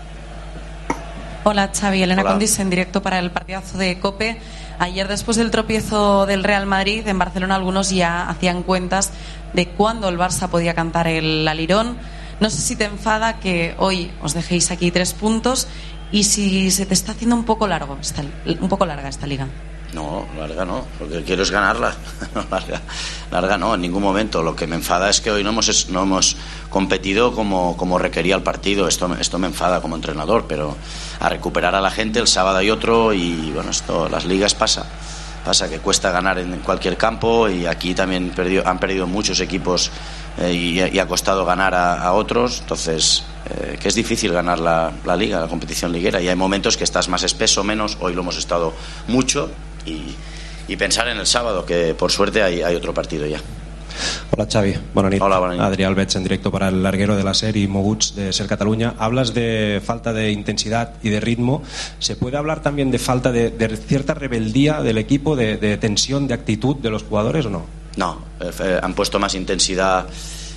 Speaker 7: Hola Xavi, Elena
Speaker 31: Hola.
Speaker 7: Condis en directo para el partidazo de COPE. Ayer, después del tropiezo del Real Madrid en Barcelona, algunos ya hacían cuentas de cuándo el Barça podía cantar el alirón. No sé si te enfada que hoy os dejéis aquí tres puntos y si se te está haciendo un poco largo, esta- un poco larga esta liga.
Speaker 31: No, larga no, lo que quiero es ganarla. No, larga, larga no, en ningún momento. Lo que me enfada es que hoy no hemos, no hemos competido como, como requería el partido. Esto, me- esto me enfada como entrenador, pero a recuperar a la gente el sábado hay otro y bueno, esto, las ligas pasa. Pasa que cuesta ganar en cualquier campo y aquí también perdió, han perdido muchos equipos eh, y, y ha costado ganar a, a otros. Entonces, eh, que es difícil ganar la, la liga, la competición liguera. Y hay momentos que estás más espeso, menos. Hoy lo hemos estado mucho. Y, y pensar en el sábado, que por suerte hay, hay otro partido ya.
Speaker 8: Hola Xavi, bona nit.
Speaker 31: Hola, bona nit.
Speaker 8: Adrià Albeig en directo para el larguero de la serie y Moguts de Ser Cataluña. Hablas de falta de intensidad y de ritmo. ¿Se puede hablar también de falta de, de cierta rebeldía del equipo, de, de tensión, de actitud de los jugadores o no?
Speaker 31: No, eh, han puesto más intensidad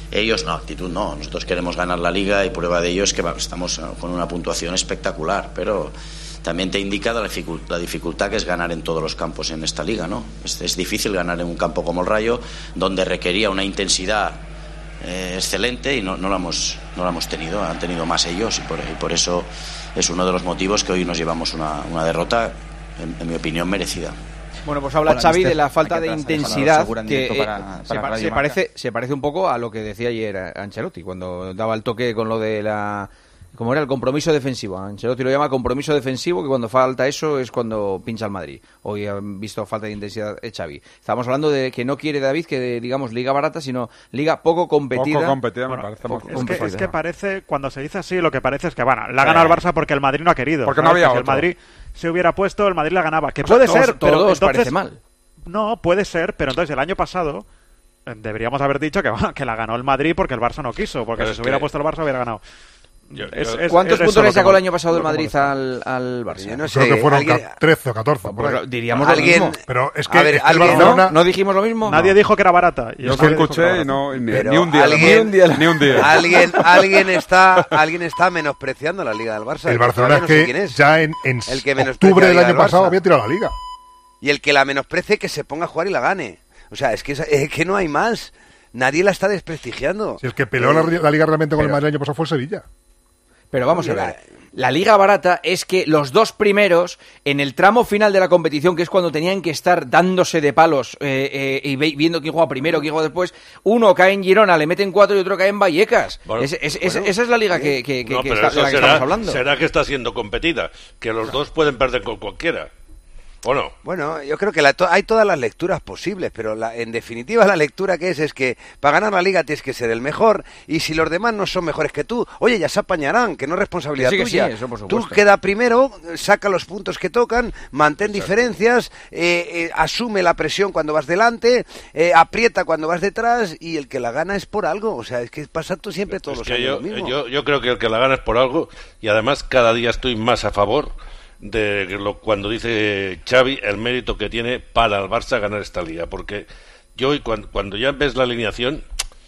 Speaker 31: Ellos no, actitud no. Nosotros queremos ganar la Liga y prueba de ello es que estamos con una puntuación espectacular, pero también te indica la dificultad, la dificultad que es ganar en todos los campos en esta Liga, ¿no? Es, es difícil ganar en un campo como el Rayo, donde requería una intensidad eh, excelente y no, no, la hemos, no la hemos tenido. Han tenido más ellos y por, y por eso es uno de los motivos que hoy nos llevamos una, una derrota, en, en mi opinión, merecida.
Speaker 4: Bueno, pues habla
Speaker 31: Hola,
Speaker 4: Xavi
Speaker 31: mister.
Speaker 4: de la falta de
Speaker 31: Hay que
Speaker 4: intensidad
Speaker 31: para-
Speaker 4: que
Speaker 31: para-
Speaker 4: eh,
Speaker 31: para
Speaker 4: se, pa-
Speaker 31: Radio
Speaker 4: se
Speaker 31: Marca.
Speaker 4: parece se parece un poco a lo que decía ayer Ancelotti cuando daba el toque con lo de la como era el compromiso defensivo. Ancelotti lo llama compromiso defensivo, que cuando falta eso es cuando pincha el Madrid. Hoy han visto falta de intensidad eh, Xavi. Estamos hablando de que no quiere David que digamos liga barata, sino liga poco competida.
Speaker 19: Poco competida, me
Speaker 9: Bueno,
Speaker 19: parece
Speaker 9: poco-
Speaker 19: más
Speaker 9: es,
Speaker 19: competida.
Speaker 9: que, es que parece, cuando se dice así, lo que parece es que, bueno, la ha
Speaker 19: Sí.
Speaker 9: ganado el Barça porque el Madrid no ha querido.
Speaker 19: Porque no
Speaker 9: ¿sabes?
Speaker 19: había
Speaker 9: Que si el
Speaker 19: otro.
Speaker 9: Madrid se hubiera puesto, el Madrid la ganaba. Que
Speaker 4: O sea,
Speaker 9: puede
Speaker 4: todos-
Speaker 9: ser, pero
Speaker 4: todos
Speaker 9: entonces...
Speaker 4: parece mal.
Speaker 9: No, puede ser, pero entonces el año pasado eh, deberíamos haber dicho que, bueno, que la ganó el Madrid porque el Barça no quiso, porque
Speaker 3: Pero
Speaker 9: si
Speaker 3: es
Speaker 9: se hubiera
Speaker 3: que-
Speaker 9: puesto el Barça hubiera ganado.
Speaker 3: Yo-
Speaker 9: Es-
Speaker 3: yo-
Speaker 9: es-
Speaker 4: ¿Cuántos
Speaker 9: es eso
Speaker 4: puntos le
Speaker 9: lo que
Speaker 4: sacó el
Speaker 9: mo-
Speaker 4: año pasado
Speaker 9: lo
Speaker 4: el
Speaker 9: que
Speaker 4: Madrid
Speaker 9: molesta.
Speaker 4: al, al Barça?
Speaker 5: Yo no sé,
Speaker 6: Creo que fueron
Speaker 5: alguien-
Speaker 6: ca- trece o catorce. por
Speaker 4: Pues
Speaker 6: ahí.
Speaker 4: diríamos lo
Speaker 5: alguien-
Speaker 4: mismo.
Speaker 6: Pero es que,
Speaker 5: A ver,
Speaker 6: es que el
Speaker 5: alguien-
Speaker 6: Barcelona...
Speaker 4: ¿No? ¿No dijimos lo mismo?
Speaker 9: Nadie dijo que era barata. Y
Speaker 19: Yo
Speaker 9: eso
Speaker 19: que
Speaker 9: nadie dijo que era
Speaker 19: escuché y
Speaker 9: barata.
Speaker 19: no, ni,
Speaker 5: Pero
Speaker 19: ni un día.
Speaker 5: alguien-
Speaker 19: ni un día. Ni un día.
Speaker 5: Alguien, alguien está, alguien está menospreciando la Liga del Barça.
Speaker 6: El Barcelona es
Speaker 5: Todavía no sé
Speaker 6: que
Speaker 5: quién es.
Speaker 6: ya en, en
Speaker 5: El que menosprecia
Speaker 6: octubre
Speaker 5: la
Speaker 6: del
Speaker 5: Liga
Speaker 6: año
Speaker 5: del
Speaker 6: pasado
Speaker 5: Barça.
Speaker 6: había tirado la Liga.
Speaker 5: Y el que la menosprecie, que se ponga a jugar y la gane. O sea, es que, es, es que no hay más. Nadie la está desprestigiando.
Speaker 6: Si el que peleó la,
Speaker 5: Eh,
Speaker 6: la Liga realmente con el
Speaker 5: pero-
Speaker 6: Madrid el año pasado fue el Sevilla.
Speaker 4: Pero vamos a
Speaker 5: Mira,
Speaker 4: ver. La liga barata es que los dos primeros, en el tramo final de la competición, que es cuando tenían que estar dándose de palos eh, eh, y ve- viendo quién juega primero, quién juega después, uno cae en Girona, le meten cuatro y otro cae en Vallecas.
Speaker 3: Bueno,
Speaker 4: Es- es- es-
Speaker 5: bueno,
Speaker 4: esa es la liga que, que, que-
Speaker 3: No,
Speaker 4: que
Speaker 3: pero
Speaker 4: está-
Speaker 3: eso
Speaker 4: de la que
Speaker 3: será,
Speaker 4: estamos hablando.
Speaker 3: será que está siendo competida, que los dos pueden perder con cualquiera. ¿O no?
Speaker 5: Bueno, yo creo que la to- hay todas las lecturas posibles, pero la- en definitiva la lectura que es es que para ganar la liga tienes que ser el mejor y si los demás no son mejores que tú, oye, ya se apañarán, que no es responsabilidad
Speaker 4: Que sí, que
Speaker 5: tuya.
Speaker 4: sí, eso por
Speaker 5: tú
Speaker 4: supuesto.
Speaker 5: queda primero, saca los puntos que tocan, mantén diferencias, eh, eh, asume la presión cuando vas delante, eh, aprieta cuando vas detrás y el que la gana es por algo. O sea, es que pasa tú siempre todos
Speaker 3: Es
Speaker 5: los
Speaker 3: que
Speaker 5: años
Speaker 3: yo,
Speaker 5: lo mismo.
Speaker 3: yo, yo creo que el que la gana es por algo y además cada día estoy más a favor de lo, cuando dice Xavi el mérito que tiene para el Barça ganar esta liga, porque yo hoy cuando, cuando ya ves la alineación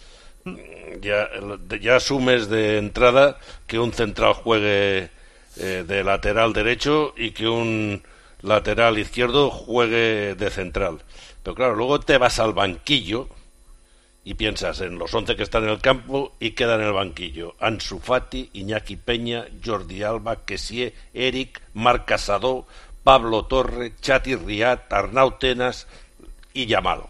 Speaker 3: ya, ya asumes de entrada que un central juegue eh, de lateral derecho y que un lateral izquierdo juegue de central, pero claro, luego te vas al banquillo y piensas en los once que están en el campo y quedan en el banquillo: Ansu Fati, Iñaki Peña, Jordi Alba, Kessie, Eric, Marc Casado, Pablo Torre, Chati Riat, Arnau Tenas y Yamal.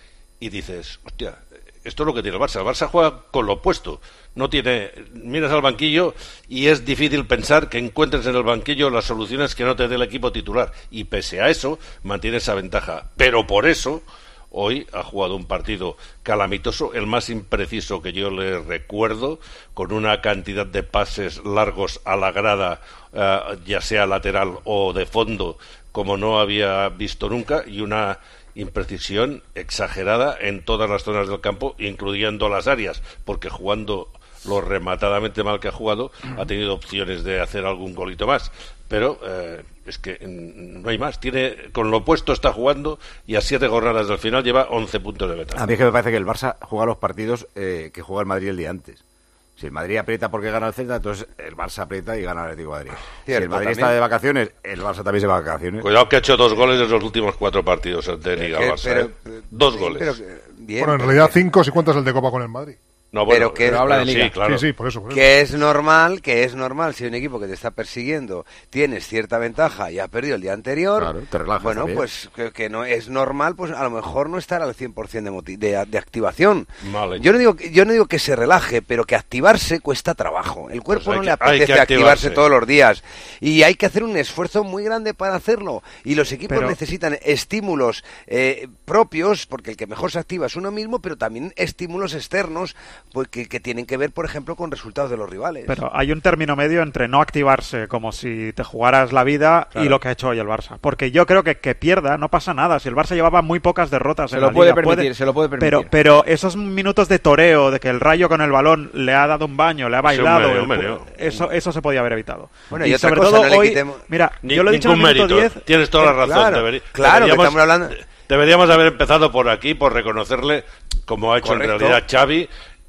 Speaker 3: Y dices, hostia, esto es lo que tiene el Barça. El Barça juega con lo opuesto. No tiene, miras al banquillo y es difícil pensar que encuentres en el banquillo las soluciones que no te dé el equipo titular. Y pese a eso, mantiene esa ventaja. Pero por eso hoy ha jugado un partido calamitoso, el más impreciso que yo le recuerdo, con una cantidad de pases largos a la grada, eh, ya sea lateral o de fondo, como no había visto nunca, y una imprecisión exagerada en todas las zonas del campo, incluyendo las áreas, porque jugando lo rematadamente mal que ha jugado, ha tenido opciones de hacer algún golito más, pero eh, es que mm, no hay más. Tiene, con lo opuesto está jugando y a siete jornadas del final lleva once puntos de ventaja.
Speaker 10: A mí es que me parece que el Barça juega los partidos eh, que juega el Madrid el día antes. Si el Madrid aprieta porque gana el Celta, entonces el Barça aprieta y gana el Atlético de Madrid. Si
Speaker 5: Cierto,
Speaker 10: el Madrid
Speaker 5: también.
Speaker 10: está de vacaciones, el Barça también se va de vacaciones.
Speaker 3: Cuidado que ha hecho dos goles en los últimos cuatro partidos de Liga
Speaker 5: Que-
Speaker 3: Barça,
Speaker 5: pero-
Speaker 3: ¿eh? Dos
Speaker 5: sí,
Speaker 3: goles.
Speaker 5: pero que- bien,
Speaker 6: Bueno, en
Speaker 5: pero
Speaker 6: realidad
Speaker 5: que-
Speaker 6: cinco si cuentas el de Copa con el Madrid.
Speaker 3: No, bueno,
Speaker 5: pero que
Speaker 3: pero
Speaker 4: habla de
Speaker 3: sí,
Speaker 4: Liga.
Speaker 3: claro.
Speaker 6: Sí, sí, por eso. Por eso.
Speaker 5: Que es normal, que es normal, si un equipo que te está persiguiendo tienes cierta ventaja y ha perdido el día anterior,
Speaker 10: Claro, te relajas
Speaker 5: bueno,
Speaker 10: también.
Speaker 5: pues que, que no es normal, pues a lo mejor no estar al cien por ciento de, moti- de, de activación.
Speaker 3: Vale.
Speaker 5: Yo no digo que- yo no digo que se relaje, pero que activarse cuesta trabajo. El cuerpo
Speaker 3: Pues hay
Speaker 5: no
Speaker 3: que-
Speaker 5: le
Speaker 3: hay que
Speaker 5: apetece activarse
Speaker 3: activarse.
Speaker 5: todos los días y hay que hacer un esfuerzo muy grande para hacerlo. Y los equipos
Speaker 9: Pero-
Speaker 5: necesitan estímulos eh, propios, porque el que mejor se activa es uno mismo, pero también estímulos externos, pues, que, que tienen que ver, por ejemplo, con resultados de los rivales.
Speaker 9: Pero hay un término medio entre no activarse como si te jugaras la vida
Speaker 5: Claro.
Speaker 9: y lo que ha hecho hoy el Barça. Porque yo creo que que pierda no pasa nada. Si el Barça llevaba muy pocas derrotas
Speaker 4: Se
Speaker 9: en
Speaker 4: lo
Speaker 9: la
Speaker 4: puede
Speaker 9: Liga,
Speaker 4: permitir, se lo puede permitir.
Speaker 9: Pero, pero esos minutos de toreo, de que el Rayo con el balón le ha dado un baño, le ha bailado,
Speaker 3: hombre,
Speaker 9: el-
Speaker 3: hombre,
Speaker 9: eso, eso se podía haber evitado.
Speaker 5: Bueno,
Speaker 9: y,
Speaker 5: y otra
Speaker 9: sobre
Speaker 5: cosa,
Speaker 9: todo
Speaker 5: no le
Speaker 9: hoy,
Speaker 5: quitemos-
Speaker 9: mira,
Speaker 3: Ni-
Speaker 9: yo lo he dicho en el
Speaker 3: ningún
Speaker 9: minuto
Speaker 3: mérito.
Speaker 9: diez.
Speaker 3: Tienes toda la razón.
Speaker 5: Claro,
Speaker 3: Deberi-
Speaker 5: claro, que
Speaker 3: deberíamos,
Speaker 5: estamos hablando-
Speaker 3: deberíamos haber empezado por aquí, por reconocerle, como ha hecho
Speaker 5: Correcto.
Speaker 3: en realidad Xavi,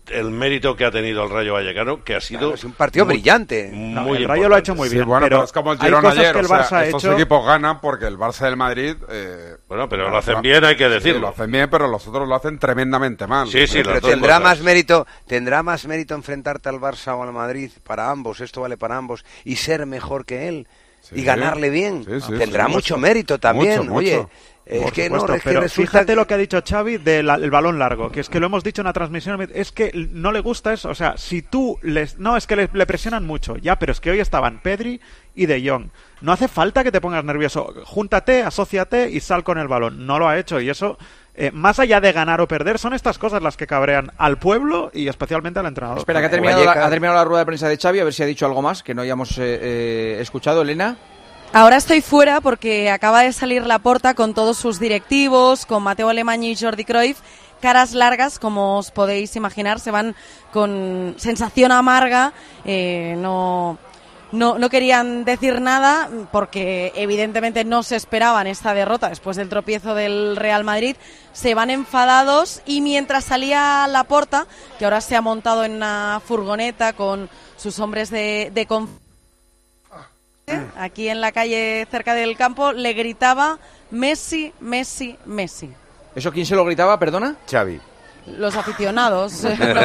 Speaker 3: el mérito que ha tenido el Rayo Vallecano, que ha sido
Speaker 5: claro, es un partido
Speaker 3: muy,
Speaker 5: brillante.
Speaker 3: Muy
Speaker 9: no, el
Speaker 3: importante.
Speaker 9: Rayo lo ha hecho muy bien,
Speaker 19: sí, bueno,
Speaker 9: pero,
Speaker 19: pero es como el
Speaker 9: hay
Speaker 19: Girona
Speaker 9: cosas
Speaker 19: ayer,
Speaker 9: que el
Speaker 19: o sea,
Speaker 9: Barça ha
Speaker 19: estos
Speaker 9: hecho...
Speaker 19: equipos ganan porque el Barça del Madrid eh,
Speaker 3: bueno, pero
Speaker 19: no,
Speaker 3: lo hacen
Speaker 19: no,
Speaker 3: bien, hay que
Speaker 19: sí,
Speaker 3: decirlo.
Speaker 19: lo hacen bien, pero los otros lo hacen tremendamente mal.
Speaker 3: Sí, sí,
Speaker 5: pero tendrá más mérito, tendrá más mérito enfrentarte al Barça o al Madrid para ambos, esto vale para ambos, y ser mejor que él sí, y ganarle bien. Sí, sí, tendrá sí, mucho, mucho mérito también.
Speaker 19: Mucho,
Speaker 5: Oye,
Speaker 19: mucho.
Speaker 5: es
Speaker 9: Por
Speaker 5: que
Speaker 9: supuesto,
Speaker 5: no, es que
Speaker 9: pero
Speaker 5: resulta...
Speaker 9: fíjate lo que ha dicho Xavi del el balón largo, que es que lo hemos dicho en la transmisión, es que no le gusta eso, o sea, si tú les... No, es que le, le presionan mucho, ya, pero es que hoy estaban Pedri y De Jong. No hace falta que te pongas nervioso, júntate, asóciate y sal con el balón. No lo ha hecho y eso, eh, más allá de ganar o perder, son estas cosas las que cabrean al pueblo y especialmente al entrenador.
Speaker 4: Espera, que ha terminado, la, ha terminado la rueda de prensa de Xavi, a ver si ha dicho algo más que no hayamos eh, eh, escuchado, Elena.
Speaker 7: Ahora estoy fuera porque acaba de salir Laporta con todos sus directivos, con Mateo Alemany y Jordi Cruyff, caras largas, como os podéis imaginar, se van con sensación amarga, eh, no, no, no querían decir nada porque evidentemente no se esperaban esta derrota después del tropiezo del Real Madrid, se van enfadados y mientras salía Laporta, que ahora se ha montado en una furgoneta con sus hombres de, de confianza, aquí en la calle cerca del campo, le gritaba Messi, Messi, Messi.
Speaker 4: ¿Eso quién se lo gritaba, perdona?
Speaker 10: Xavi.
Speaker 7: Los aficionados.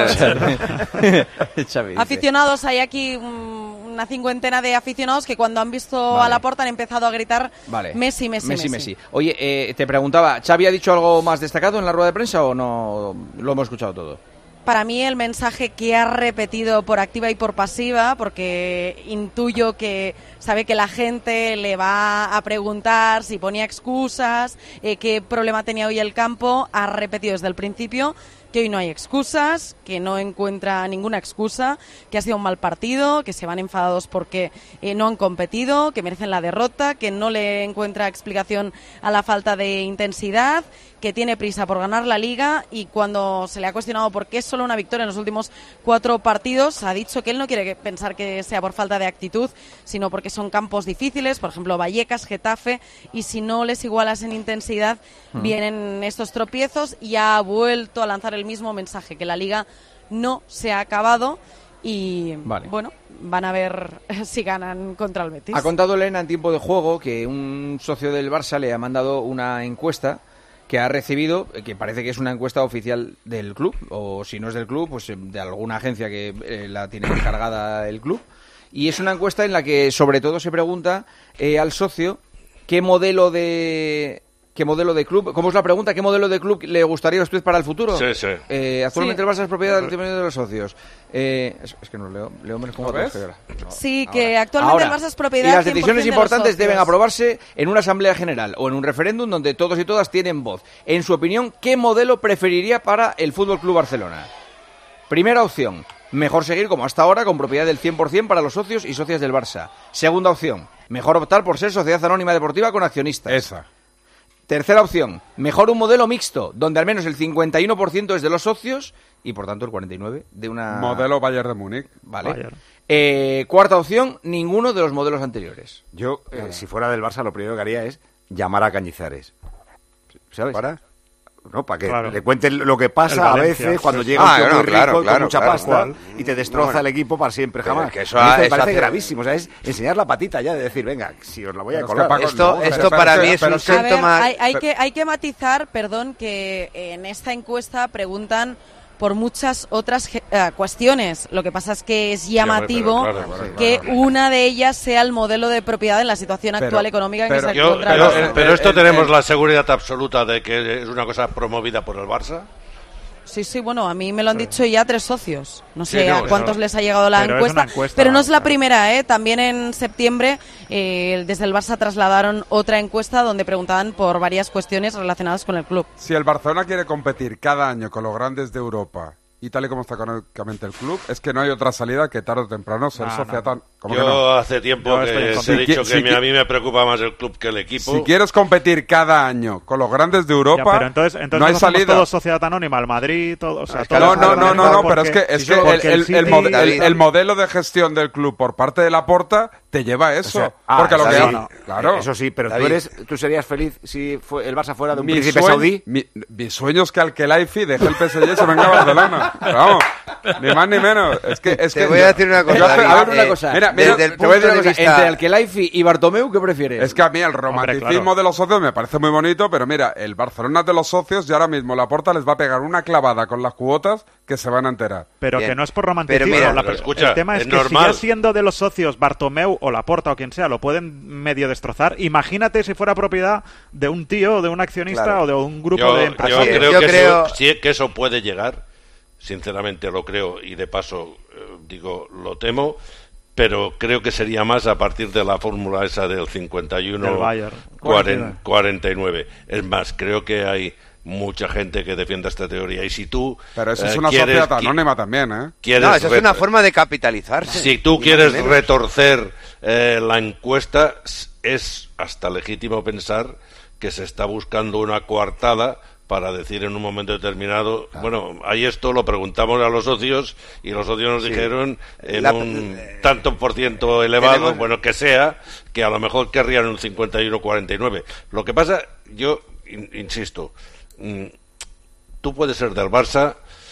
Speaker 7: los
Speaker 4: Xavi,
Speaker 7: aficionados, hay aquí um, una cincuentena de aficionados que cuando han visto
Speaker 4: vale.
Speaker 7: a Laporta han empezado a gritar
Speaker 4: vale.
Speaker 7: Messi, Messi,
Speaker 4: Messi,
Speaker 7: Messi.
Speaker 4: Messi. Oye, eh, te preguntaba, ¿Xavi ha dicho algo más destacado en la rueda de prensa o no lo hemos escuchado todo?
Speaker 7: Para mí el mensaje que ha repetido por activa y por pasiva, porque intuyo que sabe que la gente le va a preguntar si ponía excusas, eh, qué problema tenía hoy el campo, ha repetido desde el principio que hoy no hay excusas, que no encuentra ninguna excusa, que ha sido un mal partido, que se van enfadados porque eh, no han competido, que merecen la derrota, que no le encuentra explicación a la falta de intensidad, que tiene prisa por ganar la Liga y cuando se le ha cuestionado por qué es solo una victoria en los últimos cuatro partidos, ha dicho que él no quiere pensar que sea por falta de actitud, sino porque son campos difíciles, por ejemplo Vallecas, Getafe, y si no les igualas en intensidad, uh-huh. vienen estos tropiezos y ha vuelto a lanzar el mismo mensaje, que la Liga no se ha acabado y vale. bueno, van a ver si ganan contra el Betis.
Speaker 4: Ha contado Elena en tiempo de juego que un socio del Barça le ha mandado una encuesta que ha recibido, que parece que es una encuesta oficial del club, o si no es del club, pues de alguna agencia que eh, la tiene encargada el club, y es una encuesta en la que sobre todo se pregunta eh, al socio qué modelo de... ¿Qué modelo de club? ¿Cómo es la pregunta? ¿Qué modelo de club le gustaría a usted para el futuro?
Speaker 3: Sí, sí.
Speaker 4: Eh, actualmente
Speaker 7: sí.
Speaker 4: el Barça es propiedad del de los socios. Eh, es, es que no leo, leo menos como
Speaker 7: ¿Ves?
Speaker 4: No,
Speaker 7: sí,
Speaker 4: ahora.
Speaker 7: que actualmente
Speaker 4: ahora.
Speaker 7: el Barça es propiedad
Speaker 4: y las decisiones
Speaker 7: de
Speaker 4: importantes
Speaker 7: los
Speaker 4: deben aprobarse en una asamblea general o en un referéndum donde todos y todas tienen voz. En su opinión, ¿qué modelo preferiría para el Fútbol Club Barcelona? Primera opción, mejor seguir como hasta ahora con propiedad del cien por ciento para los socios y socias del Barça. Segunda opción, mejor optar por ser sociedad anónima deportiva con accionistas.
Speaker 19: Esa.
Speaker 4: Tercera opción, mejor un modelo mixto, donde al menos el cincuenta y uno por ciento es de los socios y por tanto el cuarenta y nueve por ciento de una...
Speaker 19: Modelo Bayern de Múnich.
Speaker 4: Vale.
Speaker 19: Bayern.
Speaker 4: Eh, cuarta opción, ninguno de los modelos anteriores.
Speaker 10: Yo, eh, si fuera del Barça, lo primero que haría es llamar a Cañizares. ¿Sabes?
Speaker 5: ¿Para?
Speaker 10: No, para que
Speaker 19: claro.
Speaker 10: le cuenten lo que pasa a veces cuando llega
Speaker 5: ah,
Speaker 10: un tío
Speaker 5: no,
Speaker 10: muy
Speaker 5: claro,
Speaker 10: rico
Speaker 5: claro,
Speaker 10: con mucha
Speaker 5: claro,
Speaker 10: pasta
Speaker 5: claro.
Speaker 10: y te destroza
Speaker 5: no,
Speaker 10: el equipo para siempre,
Speaker 5: pero
Speaker 10: jamás.
Speaker 5: Que eso,
Speaker 10: eso
Speaker 5: eso
Speaker 10: me parece
Speaker 5: hace...
Speaker 10: gravísimo, o sea, es enseñar la patita ya de decir, venga, si os la voy a colar.
Speaker 5: Paco, esto no, esto para pero, mí es un
Speaker 7: A
Speaker 5: síntoma...
Speaker 7: ver, hay, hay, que, hay que matizar, perdón, que en esta encuesta preguntan por muchas otras uh, cuestiones. Lo que pasa es que es llamativo sí, claro, claro, que claro. una de ellas sea el modelo de propiedad en la situación actual pero, económica en que se
Speaker 3: yo,
Speaker 7: encuentra
Speaker 3: pero,
Speaker 7: el Barça.
Speaker 3: Pero esto tenemos la seguridad absoluta de que es una cosa promovida por el Barça.
Speaker 7: Sí, sí, bueno, a mí me lo han dicho ya tres socios. No sé
Speaker 3: sí, no,
Speaker 7: a cuántos
Speaker 3: no.
Speaker 7: les ha llegado la
Speaker 9: pero
Speaker 7: encuesta,
Speaker 9: encuesta,
Speaker 7: pero no es la
Speaker 9: claro.
Speaker 7: primera, ¿eh? También en septiembre eh, desde el Barça trasladaron otra encuesta donde preguntaban por varias cuestiones relacionadas con el club.
Speaker 19: Si el Barcelona quiere competir cada año con los grandes de Europa y tal y como está económicamente el club, es que no hay otra salida que tarde o temprano ser
Speaker 9: no,
Speaker 19: sociedad
Speaker 9: no.
Speaker 3: Yo
Speaker 19: que no?
Speaker 3: hace tiempo
Speaker 19: Yo
Speaker 3: que
Speaker 19: estoy en
Speaker 3: te he
Speaker 19: contra.
Speaker 3: dicho
Speaker 19: Si
Speaker 3: que
Speaker 19: qui-
Speaker 3: me- a mí me preocupa más el club que el equipo.
Speaker 19: Si quieres competir cada año con los grandes de Europa,
Speaker 9: Ya, pero entonces, entonces
Speaker 19: no hay
Speaker 9: no somos
Speaker 19: salida.
Speaker 9: todos sociedad anónima, el Madrid, todo, o sea,
Speaker 19: No,
Speaker 9: todos
Speaker 19: no,
Speaker 9: al
Speaker 19: no, no,
Speaker 9: Madrid,
Speaker 19: no,
Speaker 9: porque-
Speaker 19: pero es que, es
Speaker 9: sí,
Speaker 19: que
Speaker 9: porque
Speaker 19: el, el-
Speaker 9: City-
Speaker 19: el mod- el- el modelo de gestión del club por parte de Laporta te lleva a eso.
Speaker 10: O sea, ah,
Speaker 19: porque lo que
Speaker 10: David,
Speaker 19: ha- claro.
Speaker 10: Eso sí, pero tú,
Speaker 19: David.
Speaker 10: eres, tú serías feliz si fue el Barça fuera de un
Speaker 19: Mi
Speaker 10: príncipe
Speaker 19: sueño-
Speaker 10: saudí.
Speaker 19: Mi, mi sueño es que Al-Khelaifi deje el P S G y se venga a Barcelona. Pero vamos, ni más ni menos. Es que, es
Speaker 5: Te
Speaker 19: que
Speaker 5: voy a decir una cosa,
Speaker 19: Yo-
Speaker 5: David.
Speaker 19: a ver,
Speaker 4: A ver, una cosa.
Speaker 19: Mira, mira,
Speaker 5: desde el
Speaker 19: te voy a decir
Speaker 5: punto
Speaker 19: una
Speaker 5: de
Speaker 19: cosa.
Speaker 5: vista-
Speaker 4: Entre Alkelaifi y Bartomeu, ¿qué prefieres?
Speaker 19: Es que a mí el romanticismo
Speaker 9: claro.
Speaker 19: de los socios me parece muy bonito, pero mira, el Barcelona de los socios y ahora mismo Laporta les va a pegar una clavada con las cuotas que se van a enterar.
Speaker 9: Pero
Speaker 5: Bien.
Speaker 9: que no es por romanticismo.
Speaker 5: Pero mira,
Speaker 9: la-
Speaker 3: pero escucha,
Speaker 9: el tema es,
Speaker 3: es
Speaker 9: que
Speaker 3: normal.
Speaker 9: si ya siendo de los socios Bartomeu o Laporta o quien sea lo pueden medio destrozar, imagínate si fuera propiedad de un tío, de un accionista
Speaker 5: Claro.
Speaker 9: o de un grupo
Speaker 3: Yo,
Speaker 9: de
Speaker 3: yo
Speaker 9: empresarios.
Speaker 3: creo,
Speaker 5: Yo
Speaker 3: que,
Speaker 5: creo-
Speaker 3: Eso, sí, que eso puede llegar, sinceramente lo creo, y de paso, eh, digo, lo temo, pero creo que sería más a partir de la fórmula esa del cincuenta y uno
Speaker 9: Del Bayern.
Speaker 3: cuarenta, cuarenta y nueve. Es más, creo que hay mucha gente que defiende esta teoría, y si tú
Speaker 19: Pero eso
Speaker 3: eh,
Speaker 19: es una
Speaker 3: quieres,
Speaker 19: sociedad
Speaker 3: qui-
Speaker 19: anónima también, ¿eh?
Speaker 3: quieres
Speaker 5: No, eso es
Speaker 3: ret-
Speaker 5: una forma de capitalizarse.
Speaker 3: Si tú
Speaker 5: Ni
Speaker 3: quieres
Speaker 5: más ni menos.
Speaker 3: retorcer eh, la encuesta, s- es hasta legítimo pensar que se está buscando una coartada para decir en un momento determinado, bueno, ahí esto lo preguntamos a los socios y los socios nos
Speaker 5: Sí.
Speaker 3: dijeron en
Speaker 5: La-
Speaker 3: un tanto por ciento elevado,
Speaker 5: tenemos-
Speaker 3: bueno, que sea, que a lo mejor querrían un cincuenta y uno cuarenta y nueve. Lo que pasa, yo in- insisto, mm, tú puedes ser del Barça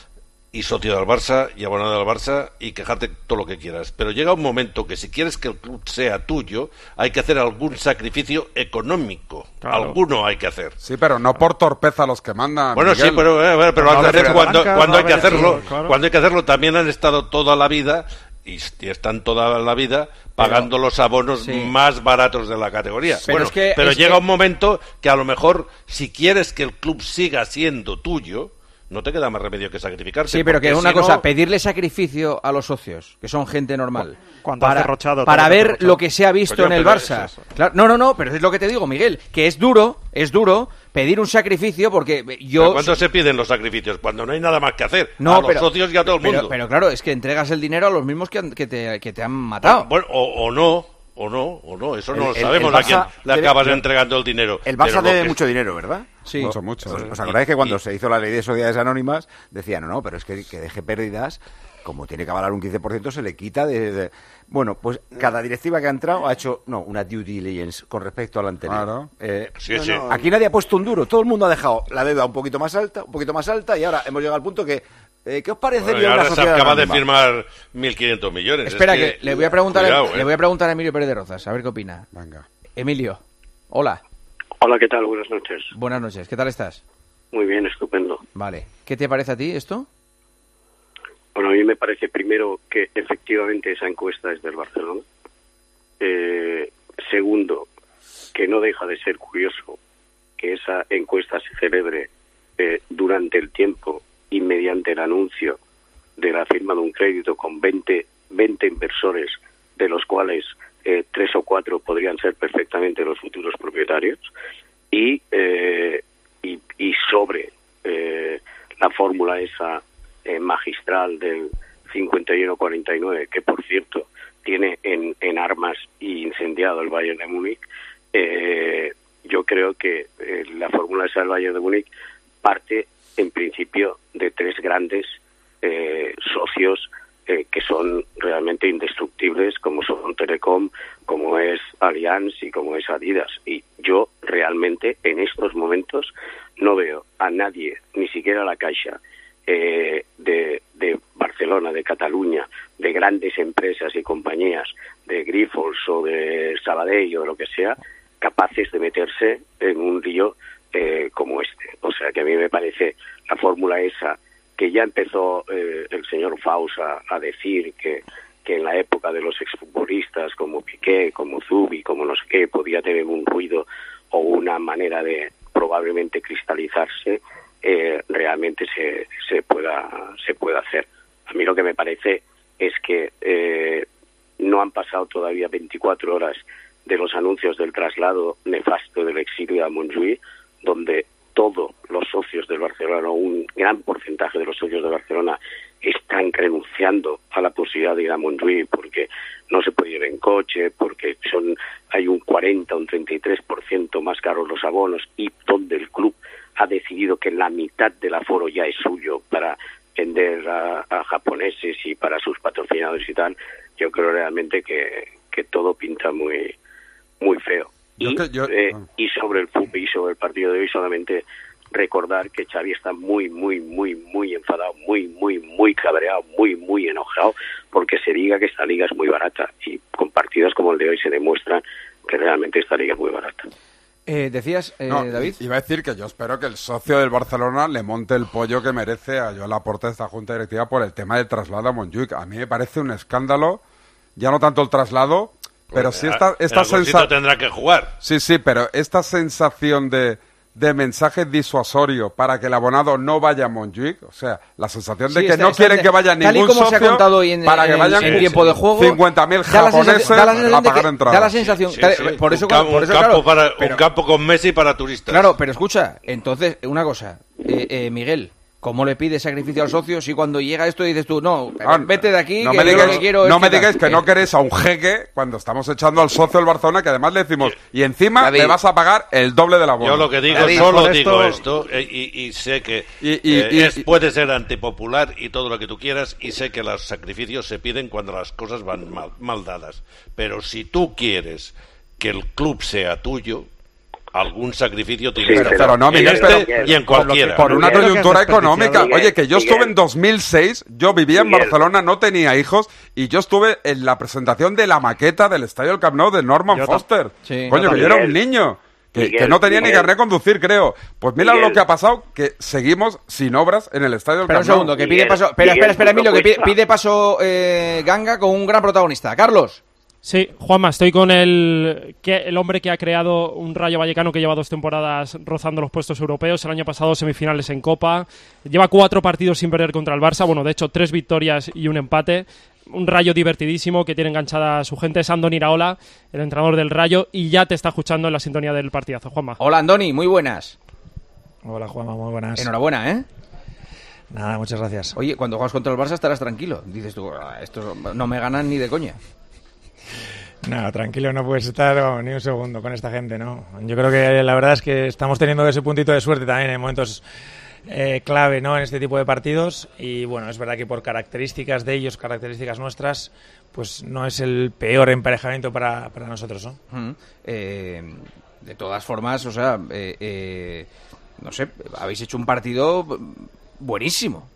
Speaker 3: y socio del Barça y abonado del Barça y quejarte todo lo que quieras, pero llega un momento que si quieres que el club sea tuyo hay que hacer algún sacrificio económico.
Speaker 19: Claro.
Speaker 3: Alguno hay que hacer.
Speaker 19: Sí, pero no por torpeza a los que mandan.
Speaker 3: Bueno,
Speaker 19: Miguel.
Speaker 3: sí, pero, eh, bueno, pero
Speaker 19: No
Speaker 3: hay que
Speaker 19: haber
Speaker 3: hacer
Speaker 19: hecho
Speaker 3: cuando,
Speaker 19: banca,
Speaker 3: cuando
Speaker 19: no
Speaker 3: hay que
Speaker 19: haber hecho-
Speaker 3: hacerlo.
Speaker 19: claro.
Speaker 3: Cuando hay que hacerlo, también han estado toda la vida y, y están toda la vida pagando los abonos
Speaker 4: sí.
Speaker 3: más baratos de la categoría.
Speaker 4: Pero
Speaker 3: Bueno,
Speaker 4: es que-
Speaker 3: pero
Speaker 4: es
Speaker 3: llega
Speaker 4: que-
Speaker 3: un momento que a lo mejor, si quieres que el club siga siendo tuyo, no te queda más remedio que sacrificarte.
Speaker 4: Sí, pero que es
Speaker 3: porque
Speaker 4: una
Speaker 3: si
Speaker 4: cosa,
Speaker 3: no-
Speaker 4: pedirle sacrificio a los socios, que son gente normal,
Speaker 9: Cuando has
Speaker 4: para,
Speaker 9: derrochado todo
Speaker 4: para
Speaker 9: lo que has
Speaker 4: ver
Speaker 9: derrochado.
Speaker 4: lo que se ha visto
Speaker 3: Coño,
Speaker 4: en el
Speaker 3: pero
Speaker 4: Barça.
Speaker 3: es eso.
Speaker 4: Claro, no, no, no, pero es lo que te digo, Miguel, que es duro, es duro pedir un sacrificio porque
Speaker 3: ¿Pero
Speaker 4: yo...
Speaker 3: ¿Cuándo se piden los sacrificios? Cuando no hay nada más que hacer.
Speaker 4: No,
Speaker 3: a los
Speaker 4: pero-
Speaker 3: socios y a todo el
Speaker 4: pero,
Speaker 3: mundo.
Speaker 4: pero claro, es que entregas el dinero a los mismos que, han- que, te, que te han matado.
Speaker 3: Bueno, o, o no, o no, o no. Eso no
Speaker 10: El-
Speaker 3: lo
Speaker 10: el-
Speaker 3: sabemos
Speaker 10: el
Speaker 3: a quién
Speaker 10: Barça
Speaker 3: le
Speaker 10: debe-
Speaker 3: acabas entregando el dinero.
Speaker 10: El
Speaker 3: Pero
Speaker 10: Barça
Speaker 3: lo
Speaker 10: debe
Speaker 3: que-
Speaker 10: mucho dinero, ¿verdad?
Speaker 4: Sí.
Speaker 19: Mucho, mucho.
Speaker 10: ¿Os,
Speaker 19: sí.
Speaker 10: os acordáis que cuando
Speaker 3: y-
Speaker 10: se hizo la ley de sociedades anónimas decían, no, no, pero es que que deje pérdidas, como tiene que avalar un quince por ciento, se le quita de, de- Bueno, pues cada directiva que ha entrado ha hecho, no, una due diligence con respecto a la anterior.
Speaker 19: Claro.
Speaker 10: Eh,
Speaker 3: Sí,
Speaker 10: no,
Speaker 3: sí.
Speaker 10: no, aquí nadie ha puesto un duro, todo el mundo ha dejado la deuda un poquito más alta, un poquito más alta, y ahora hemos llegado al punto que, eh, ¿qué os
Speaker 3: Bueno, y
Speaker 10: parecería
Speaker 3: ahora
Speaker 10: una
Speaker 3: se
Speaker 10: sociedad
Speaker 3: acaba de
Speaker 10: anónima?
Speaker 3: firmar mil quinientos millones.
Speaker 4: Espera,
Speaker 3: Es
Speaker 4: que, le voy a preguntar a-
Speaker 3: cuidado,
Speaker 4: le
Speaker 3: eh.
Speaker 4: voy a preguntar a Emilio Pérez de Rozas, a ver qué opina.
Speaker 19: Venga.
Speaker 4: Emilio, hola,
Speaker 11: Hola, ¿qué tal? Buenas noches.
Speaker 4: buenas noches, ¿qué tal estás?
Speaker 11: Muy bien, estupendo.
Speaker 4: Vale, ¿qué te parece a ti esto?
Speaker 11: Bueno, a mí me parece primero que efectivamente esa encuesta es del Barcelona. Eh, segundo, que no deja de ser curioso que esa encuesta se celebre eh, durante el tiempo y mediante el anuncio de la firma de un crédito con veinte, veinte inversores, de los cuales eh, tres o cuatro podrían ser perfectamente los futuros propietarios, y, eh, y, y sobre eh, la fórmula esa eh, magistral del cincuenta y uno cuarenta y nueve, que por cierto tiene en, en armas y incendiado el Bayern de Múnich. eh, yo creo que eh, la fórmula esa del Bayern de Múnich parte en principio de tres grandes eh, socios eh, que son realmente indestructibles, como son Telecom, como es Allianz y como es Adidas. Y yo realmente en estos momentos no veo a nadie, ni siquiera a la Caixa, eh, de, de Barcelona, de Cataluña, de grandes empresas y compañías, de Grifols o de Sabadell o de lo que sea, capaces de meterse en un lío eh, como este. O sea que a mí me parece la fórmula esa que ya empezó eh, el señor Faus a, a decir que, que en la época de los exfutbolistas como Piqué, como Zubi, como no sé qué, podía tener un ruido o una manera de probablemente cristalizarse, eh, realmente se, se pueda se pueda hacer. A mí lo que me parece es que eh, no han pasado todavía veinticuatro horas de los anuncios del traslado nefasto del exilio a Montjuïc, donde todos los socios del Barcelona, un gran porcentaje de los socios de Barcelona, están renunciando a la posibilidad de ir a Montjuïc porque no se puede ir en coche porque son hay un cuarenta, un treinta y tres por ciento más caros los abonos, y donde el club ha decidido que la mitad del aforo ya es suyo para vender a, a japoneses y para sus patrocinadores y tal, yo creo realmente que, que todo pinta muy muy feo.
Speaker 19: Yo
Speaker 11: y,
Speaker 19: que yo...
Speaker 11: eh, y sobre el fútbol y sobre el partido de hoy, solamente recordar que Xavi está muy, muy, muy, muy enfadado, muy, muy, muy cabreado, muy, muy enojado, porque se diga que esta liga es muy barata, y con partidos como el de hoy se demuestra que realmente esta liga es muy barata.
Speaker 4: Eh, decías, eh,
Speaker 19: No,
Speaker 4: David.
Speaker 19: Iba a decir que yo espero que el socio del Barcelona le monte el pollo que merece a Joan Laporta de esta junta directiva por el tema del traslado a Montjuic. A mí me parece un escándalo, ya no tanto el traslado, pero
Speaker 3: Pues
Speaker 19: sí
Speaker 3: ya,
Speaker 19: esta, esta
Speaker 3: el Algoncito
Speaker 19: sensación...
Speaker 3: tendrá que jugar.
Speaker 19: Sí, sí, pero esta sensación de, de mensaje disuasorio para que el abonado no vaya a Montjuic, o sea, la sensación de
Speaker 4: Sí,
Speaker 19: que
Speaker 4: está-
Speaker 19: no
Speaker 4: está-
Speaker 19: quieren que vaya
Speaker 4: tal y
Speaker 19: ningún
Speaker 4: como se ha
Speaker 19: socio
Speaker 4: contado hoy en-
Speaker 19: para que
Speaker 4: en-
Speaker 19: vayan
Speaker 4: en tiempo de juego,
Speaker 19: cincuenta mil
Speaker 4: da la
Speaker 19: japoneses
Speaker 4: sensación- da la sensación
Speaker 19: a
Speaker 4: de
Speaker 19: pagar
Speaker 4: que-
Speaker 19: entradas.
Speaker 4: da la sensación-
Speaker 3: Sí,
Speaker 4: claro,
Speaker 3: sí.
Speaker 4: por eso-
Speaker 3: un, campo,
Speaker 4: por eso,
Speaker 3: un campo
Speaker 4: claro,
Speaker 3: para,
Speaker 4: pero-
Speaker 3: un campo con Messi para turistas.
Speaker 4: Claro, pero escucha, entonces, una cosa, eh, eh, Miguel, ¿cómo le pides sacrificio al socio si cuando llega esto dices tú, no,
Speaker 19: Ah,
Speaker 4: vete de aquí,
Speaker 19: no
Speaker 4: que
Speaker 19: me
Speaker 4: yo
Speaker 19: digáis,
Speaker 4: lo que quiero es
Speaker 19: no me
Speaker 4: tal?
Speaker 19: digáis que
Speaker 4: Eh,
Speaker 19: no queréis a un jeque cuando estamos echando al socio del Barcelona, que además le decimos, y encima
Speaker 5: David.
Speaker 19: le vas a pagar el doble de la bono.
Speaker 3: Yo lo que digo,
Speaker 5: David,
Speaker 3: solo
Speaker 9: por
Speaker 3: digo
Speaker 9: esto-
Speaker 3: esto, eh, y, y sé que
Speaker 19: Y- y-
Speaker 3: eh,
Speaker 19: y-
Speaker 3: es-
Speaker 19: y-
Speaker 3: puede ser antipopular y todo lo que tú quieras, y sé que los sacrificios se piden cuando las cosas van mal, mal dadas. Pero si tú quieres que el club sea tuyo, algún sacrificio tienes
Speaker 11: Sí,
Speaker 3: que hacer.
Speaker 19: Pero no,
Speaker 3: en
Speaker 19: Miguel,
Speaker 3: este
Speaker 19: pero-
Speaker 3: y en
Speaker 19: por, lo que-
Speaker 3: cualquiera.
Speaker 19: por una
Speaker 11: Miguel,
Speaker 19: coyuntura
Speaker 9: Miguel,
Speaker 19: económica.
Speaker 11: Miguel,
Speaker 19: Oye, que yo
Speaker 11: Miguel.
Speaker 19: estuve en dos mil seis, yo vivía en
Speaker 11: Miguel.
Speaker 19: Barcelona, no tenía hijos, y yo estuve en la presentación de la maqueta del Estadio del Camp Nou de Norman
Speaker 9: Yo tam-
Speaker 19: Foster.
Speaker 4: Sí.
Speaker 19: Coño,
Speaker 11: Yo
Speaker 19: que yo era un
Speaker 11: Miguel.
Speaker 19: niño. Que,
Speaker 11: Miguel,
Speaker 19: que no tenía ni
Speaker 11: Miguel.
Speaker 19: carnet de conducir, creo. Pues mira
Speaker 11: Miguel.
Speaker 19: lo que ha pasado, que seguimos sin obras en el Estadio del
Speaker 4: Espera un
Speaker 19: Camp Nou.
Speaker 4: segundo, que
Speaker 11: Miguel,
Speaker 4: pide paso, espera,
Speaker 11: Miguel,
Speaker 4: espera, espera,
Speaker 11: tu
Speaker 4: Emilio, que pide,
Speaker 11: propuesta.
Speaker 4: pide paso eh, Ganga con un gran protagonista. Carlos.
Speaker 12: Sí, Juanma, estoy con el, que, el hombre que ha creado un Rayo Vallecano que lleva dos temporadas rozando los puestos europeos. El año pasado semifinales en Copa. Lleva cuatro partidos sin perder contra el Barça. Bueno, de hecho, tres victorias y un empate. Un Rayo divertidísimo que tiene enganchada a su gente. Es Andoni Iraola, el entrenador del Rayo, y ya te está escuchando en la sintonía del partidazo. Juanma.
Speaker 4: Hola, Andoni, muy buenas.
Speaker 13: Hola, Juanma, muy buenas.
Speaker 4: Enhorabuena, ¿eh?
Speaker 13: Nada, muchas gracias.
Speaker 4: Oye, cuando juegas contra el Barça estarás tranquilo. Dices tú, "Ah, estos no me ganan ni de coña".
Speaker 13: No, tranquilo, no puedes estar no, ni un segundo con esta gente, ¿no? Yo creo que la verdad es que estamos teniendo ese puntito de suerte también en momentos eh, clave, ¿no? En este tipo de partidos. Y bueno, es verdad que por características de ellos, características nuestras, pues no es el peor emparejamiento para, para nosotros, ¿no?
Speaker 4: Mm, eh, de todas formas, o sea, eh, eh, no sé, habéis hecho un partido buenísimo.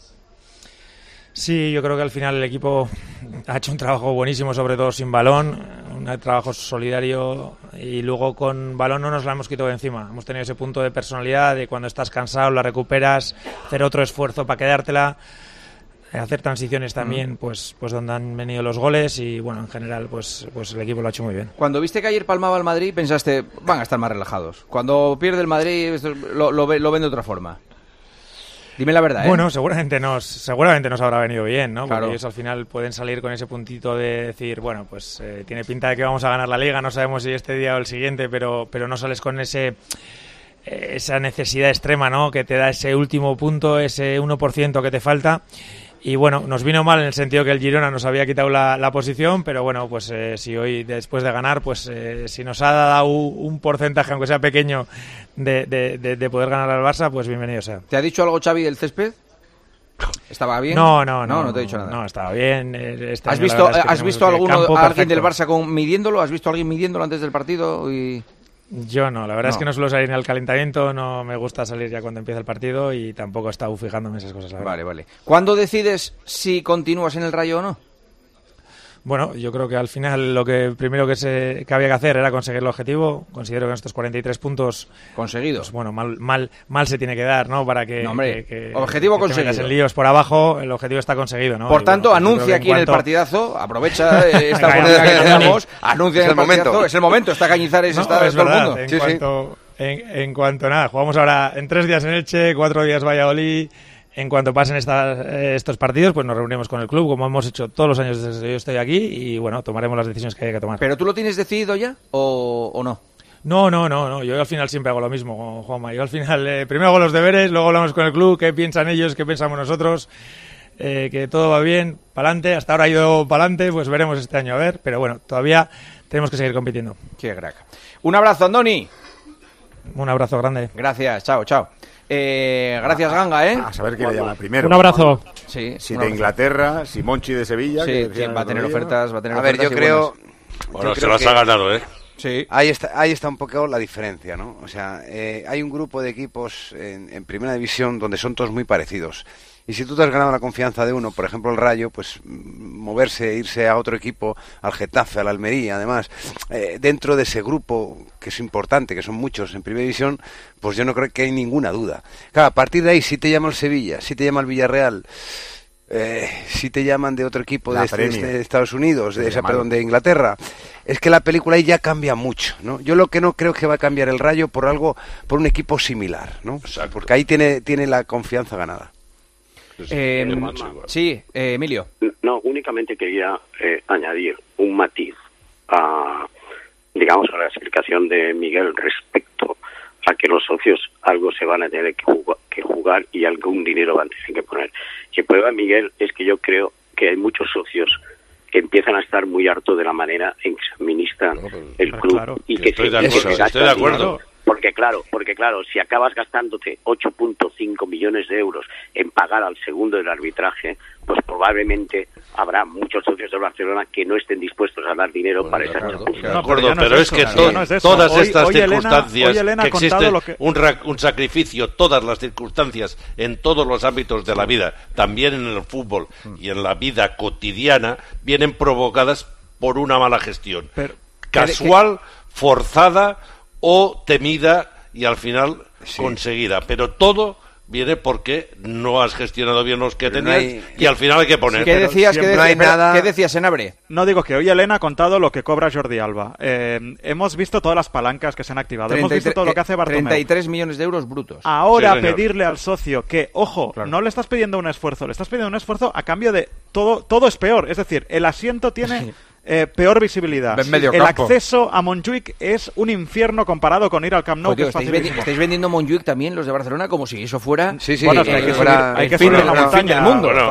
Speaker 13: Sí, yo creo que al final el equipo ha hecho un trabajo buenísimo, sobre todo sin balón, un trabajo solidario, y luego con balón no nos la hemos quitado de encima. Hemos tenido ese punto de personalidad, de cuando estás cansado la recuperas, hacer otro esfuerzo para quedártela, hacer transiciones también, mm. pues, pues donde han venido los goles, y bueno, en general pues, pues el equipo lo ha hecho muy bien.
Speaker 4: Cuando viste que ayer palmaba el Madrid, pensaste, van a estar más relajados. Cuando pierde el Madrid, esto lo, lo, ve- lo ven de otra forma. Dime la verdad, ¿eh?
Speaker 13: Bueno, seguramente nos, seguramente nos habrá venido bien, ¿no? Porque
Speaker 4: Claro.
Speaker 13: ellos al final pueden salir con ese puntito de decir, bueno, pues eh, tiene pinta de que vamos a ganar la Liga, no sabemos si este día o el siguiente, pero, pero no sales con ese eh, esa necesidad extrema, ¿no? Que te da ese último punto, ese uno por ciento que te falta. Y bueno, nos vino mal en el sentido que el Girona nos había quitado la, la posición, pero bueno, pues eh, si hoy después de ganar, pues eh, si nos ha dado un porcentaje, aunque sea pequeño, de, de, de, de poder ganar al Barça, pues bienvenido sea.
Speaker 4: ¿Te ha dicho algo Xavi del césped? ¿Estaba bien?
Speaker 13: No, no, no.
Speaker 4: No, no te he dicho nada.
Speaker 13: No, estaba bien. Este
Speaker 4: ¿Has
Speaker 13: año la
Speaker 4: visto,
Speaker 13: verdad es que
Speaker 4: ¿has
Speaker 13: tenemos
Speaker 4: visto
Speaker 13: el
Speaker 4: alguno,
Speaker 13: campo
Speaker 4: a alguien
Speaker 13: perfecto.
Speaker 4: del Barça con, midiéndolo? ¿Has visto a alguien midiéndolo antes del partido? Y...
Speaker 13: Yo no, la verdad
Speaker 4: No.
Speaker 13: es que no suelo salir en el calentamiento, no me gusta salir ya cuando empieza el partido y tampoco he estado fijándome en esas cosas, la verdad.
Speaker 4: Vale, vale. ¿Cuándo decides si continúas en el Rayo o no?
Speaker 13: Bueno, yo creo que al final lo que primero que, se, que había que hacer era conseguir el objetivo. Considero que en estos cuarenta y tres puntos
Speaker 4: conseguidos,
Speaker 13: pues, bueno, mal, mal, mal se tiene que dar, ¿no? Para que,
Speaker 4: No, hombre,
Speaker 13: que- que-
Speaker 4: objetivo
Speaker 13: que te
Speaker 4: conseguido.
Speaker 13: metas en líos por abajo, el objetivo está conseguido, ¿no?
Speaker 4: Por
Speaker 13: Y
Speaker 4: tanto,
Speaker 13: bueno, pues yo creo
Speaker 4: anuncia
Speaker 13: que
Speaker 4: aquí en el
Speaker 13: cuanto-
Speaker 4: partidazo, aprovecha eh, esta
Speaker 13: Venga,
Speaker 4: oportunidad que
Speaker 13: venga,
Speaker 4: tenemos,
Speaker 13: Dani.
Speaker 4: anuncia
Speaker 13: Es
Speaker 4: en el
Speaker 13: el momento.
Speaker 4: partidazo, es el momento, está Cañizares,
Speaker 13: No,
Speaker 4: está
Speaker 13: es
Speaker 4: todo
Speaker 13: verdad,
Speaker 4: el mundo.
Speaker 13: En, cuanto, en, en cuanto nada, jugamos ahora en tres días en Elche, cuatro días Valladolid. En cuanto pasen estas, eh, estos partidos, pues nos reunimos con el club, como hemos hecho todos los años desde que yo estoy aquí, y bueno, tomaremos las decisiones que haya que tomar.
Speaker 4: ¿Pero tú lo tienes decidido ya o, o no?
Speaker 13: No, no, no, no, yo al final siempre hago lo mismo, Juanma. Yo al final eh, primero hago los deberes, luego hablamos con el club, qué piensan ellos, qué pensamos nosotros. eh, que todo va bien, pa'lante, hasta ahora ha ido pa'lante, pues veremos este año a ver, pero bueno, todavía tenemos que seguir compitiendo.
Speaker 4: Qué crack. Un abrazo, Andoni.
Speaker 13: Un abrazo grande.
Speaker 4: Gracias, chao, chao. Eh, gracias, Ganga, ¿eh?
Speaker 10: A saber quién le llama primero.
Speaker 12: Un abrazo.
Speaker 4: Sí,
Speaker 10: si
Speaker 4: un
Speaker 10: de
Speaker 4: abrazo.
Speaker 10: Inglaterra, si Monchi de Sevilla.
Speaker 4: Sí,
Speaker 10: que
Speaker 4: sí, va a tener ofertas, va a tener
Speaker 5: A ver,
Speaker 4: ofertas
Speaker 5: yo
Speaker 4: y
Speaker 5: creo...
Speaker 4: buenas.
Speaker 3: Bueno,
Speaker 5: yo
Speaker 3: se
Speaker 5: creo
Speaker 3: las
Speaker 5: que
Speaker 3: ha ganado, ¿eh?
Speaker 4: Sí.
Speaker 5: Ahí está, ahí está un poco la diferencia, ¿no? O sea, eh, hay un grupo de equipos en, en Primera División donde son todos muy parecidos. Y si tú te has ganado la confianza de uno, por ejemplo el Rayo, pues moverse, irse a otro equipo, al Getafe, al Almería, además, eh, dentro de ese grupo, que es importante, que son muchos en Primera División, pues yo no creo que hay ninguna duda. Claro, a partir de ahí, si te llama el Sevilla, si te llama el Villarreal... Eh, si te llaman de otro equipo de, este, de Estados Unidos, de, esa, perdón, de Inglaterra, es que la película ahí ya cambia mucho, ¿no? Yo lo que no creo es que va a cambiar el Rayo por algo, por un equipo similar, ¿no? Exacto. Porque ahí tiene, tiene la confianza ganada.
Speaker 4: Eh, sí, eh, Emilio.
Speaker 11: No, únicamente quería eh, añadir un matiz a, digamos, a la explicación de Miguel respecto a que los socios algo se van a tener que jugar, que jugar y algún dinero van a tener que poner. Y el problema, Miguel, es que yo creo que hay muchos socios que empiezan a estar muy hartos de la manera en que se administra no, el club
Speaker 3: claro,
Speaker 11: y que
Speaker 3: estoy
Speaker 11: se,
Speaker 3: de acuerdo,
Speaker 11: se
Speaker 3: estoy de acuerdo.
Speaker 11: Dinero. Porque claro, porque claro, si acabas gastándote ocho punto cinco millones de euros en pagar al segundo del arbitraje, pues probablemente habrá muchos socios de Barcelona que no estén dispuestos a dar dinero bueno, para esa
Speaker 3: claro,
Speaker 11: chapuza.
Speaker 3: De acuerdo, no, pero es, es que to no es todas
Speaker 9: hoy,
Speaker 3: estas
Speaker 9: hoy
Speaker 3: circunstancias
Speaker 9: Elena, Elena
Speaker 3: que existe
Speaker 9: que...
Speaker 3: un, un sacrificio, todas las circunstancias en todos los ámbitos de la vida, también en el fútbol y en la vida cotidiana, vienen provocadas por una mala gestión. Pero, casual, forzada o temida y al final sí. conseguida, pero todo viene porque no has gestionado bien los que tenías no hay... y al final hay que poner.
Speaker 4: ¿Qué decías? ¿Qué,
Speaker 5: no hay nada...
Speaker 4: ¿Qué decías, Senabre?
Speaker 9: No digo que hoy Elena ha contado lo que cobra Jordi Alba. Eh, hemos visto todas las palancas que se han activado. Hemos visto todo lo que hace Bartomeu.
Speaker 4: treinta y tres millones de euros brutos.
Speaker 9: Ahora
Speaker 3: sí,
Speaker 9: pedirle al socio que, ojo, claro. no le estás pidiendo un esfuerzo, le estás pidiendo un esfuerzo a cambio de todo, todo es peor. Es decir, el asiento tiene... Sí. Eh, peor visibilidad.
Speaker 10: Sí. El
Speaker 9: campo. Acceso a Montjuic es un infierno comparado con ir al Camp Nou.
Speaker 4: Pues, tío, que estáis, vendi estáis vendiendo Montjuic también los de Barcelona como si eso fuera.
Speaker 5: Sí, sí.
Speaker 9: Bueno,
Speaker 5: eh,
Speaker 9: hay que
Speaker 5: fuera,
Speaker 9: subir, hay que
Speaker 4: fin,
Speaker 9: subir la
Speaker 4: montaña del mundo.
Speaker 3: Bueno,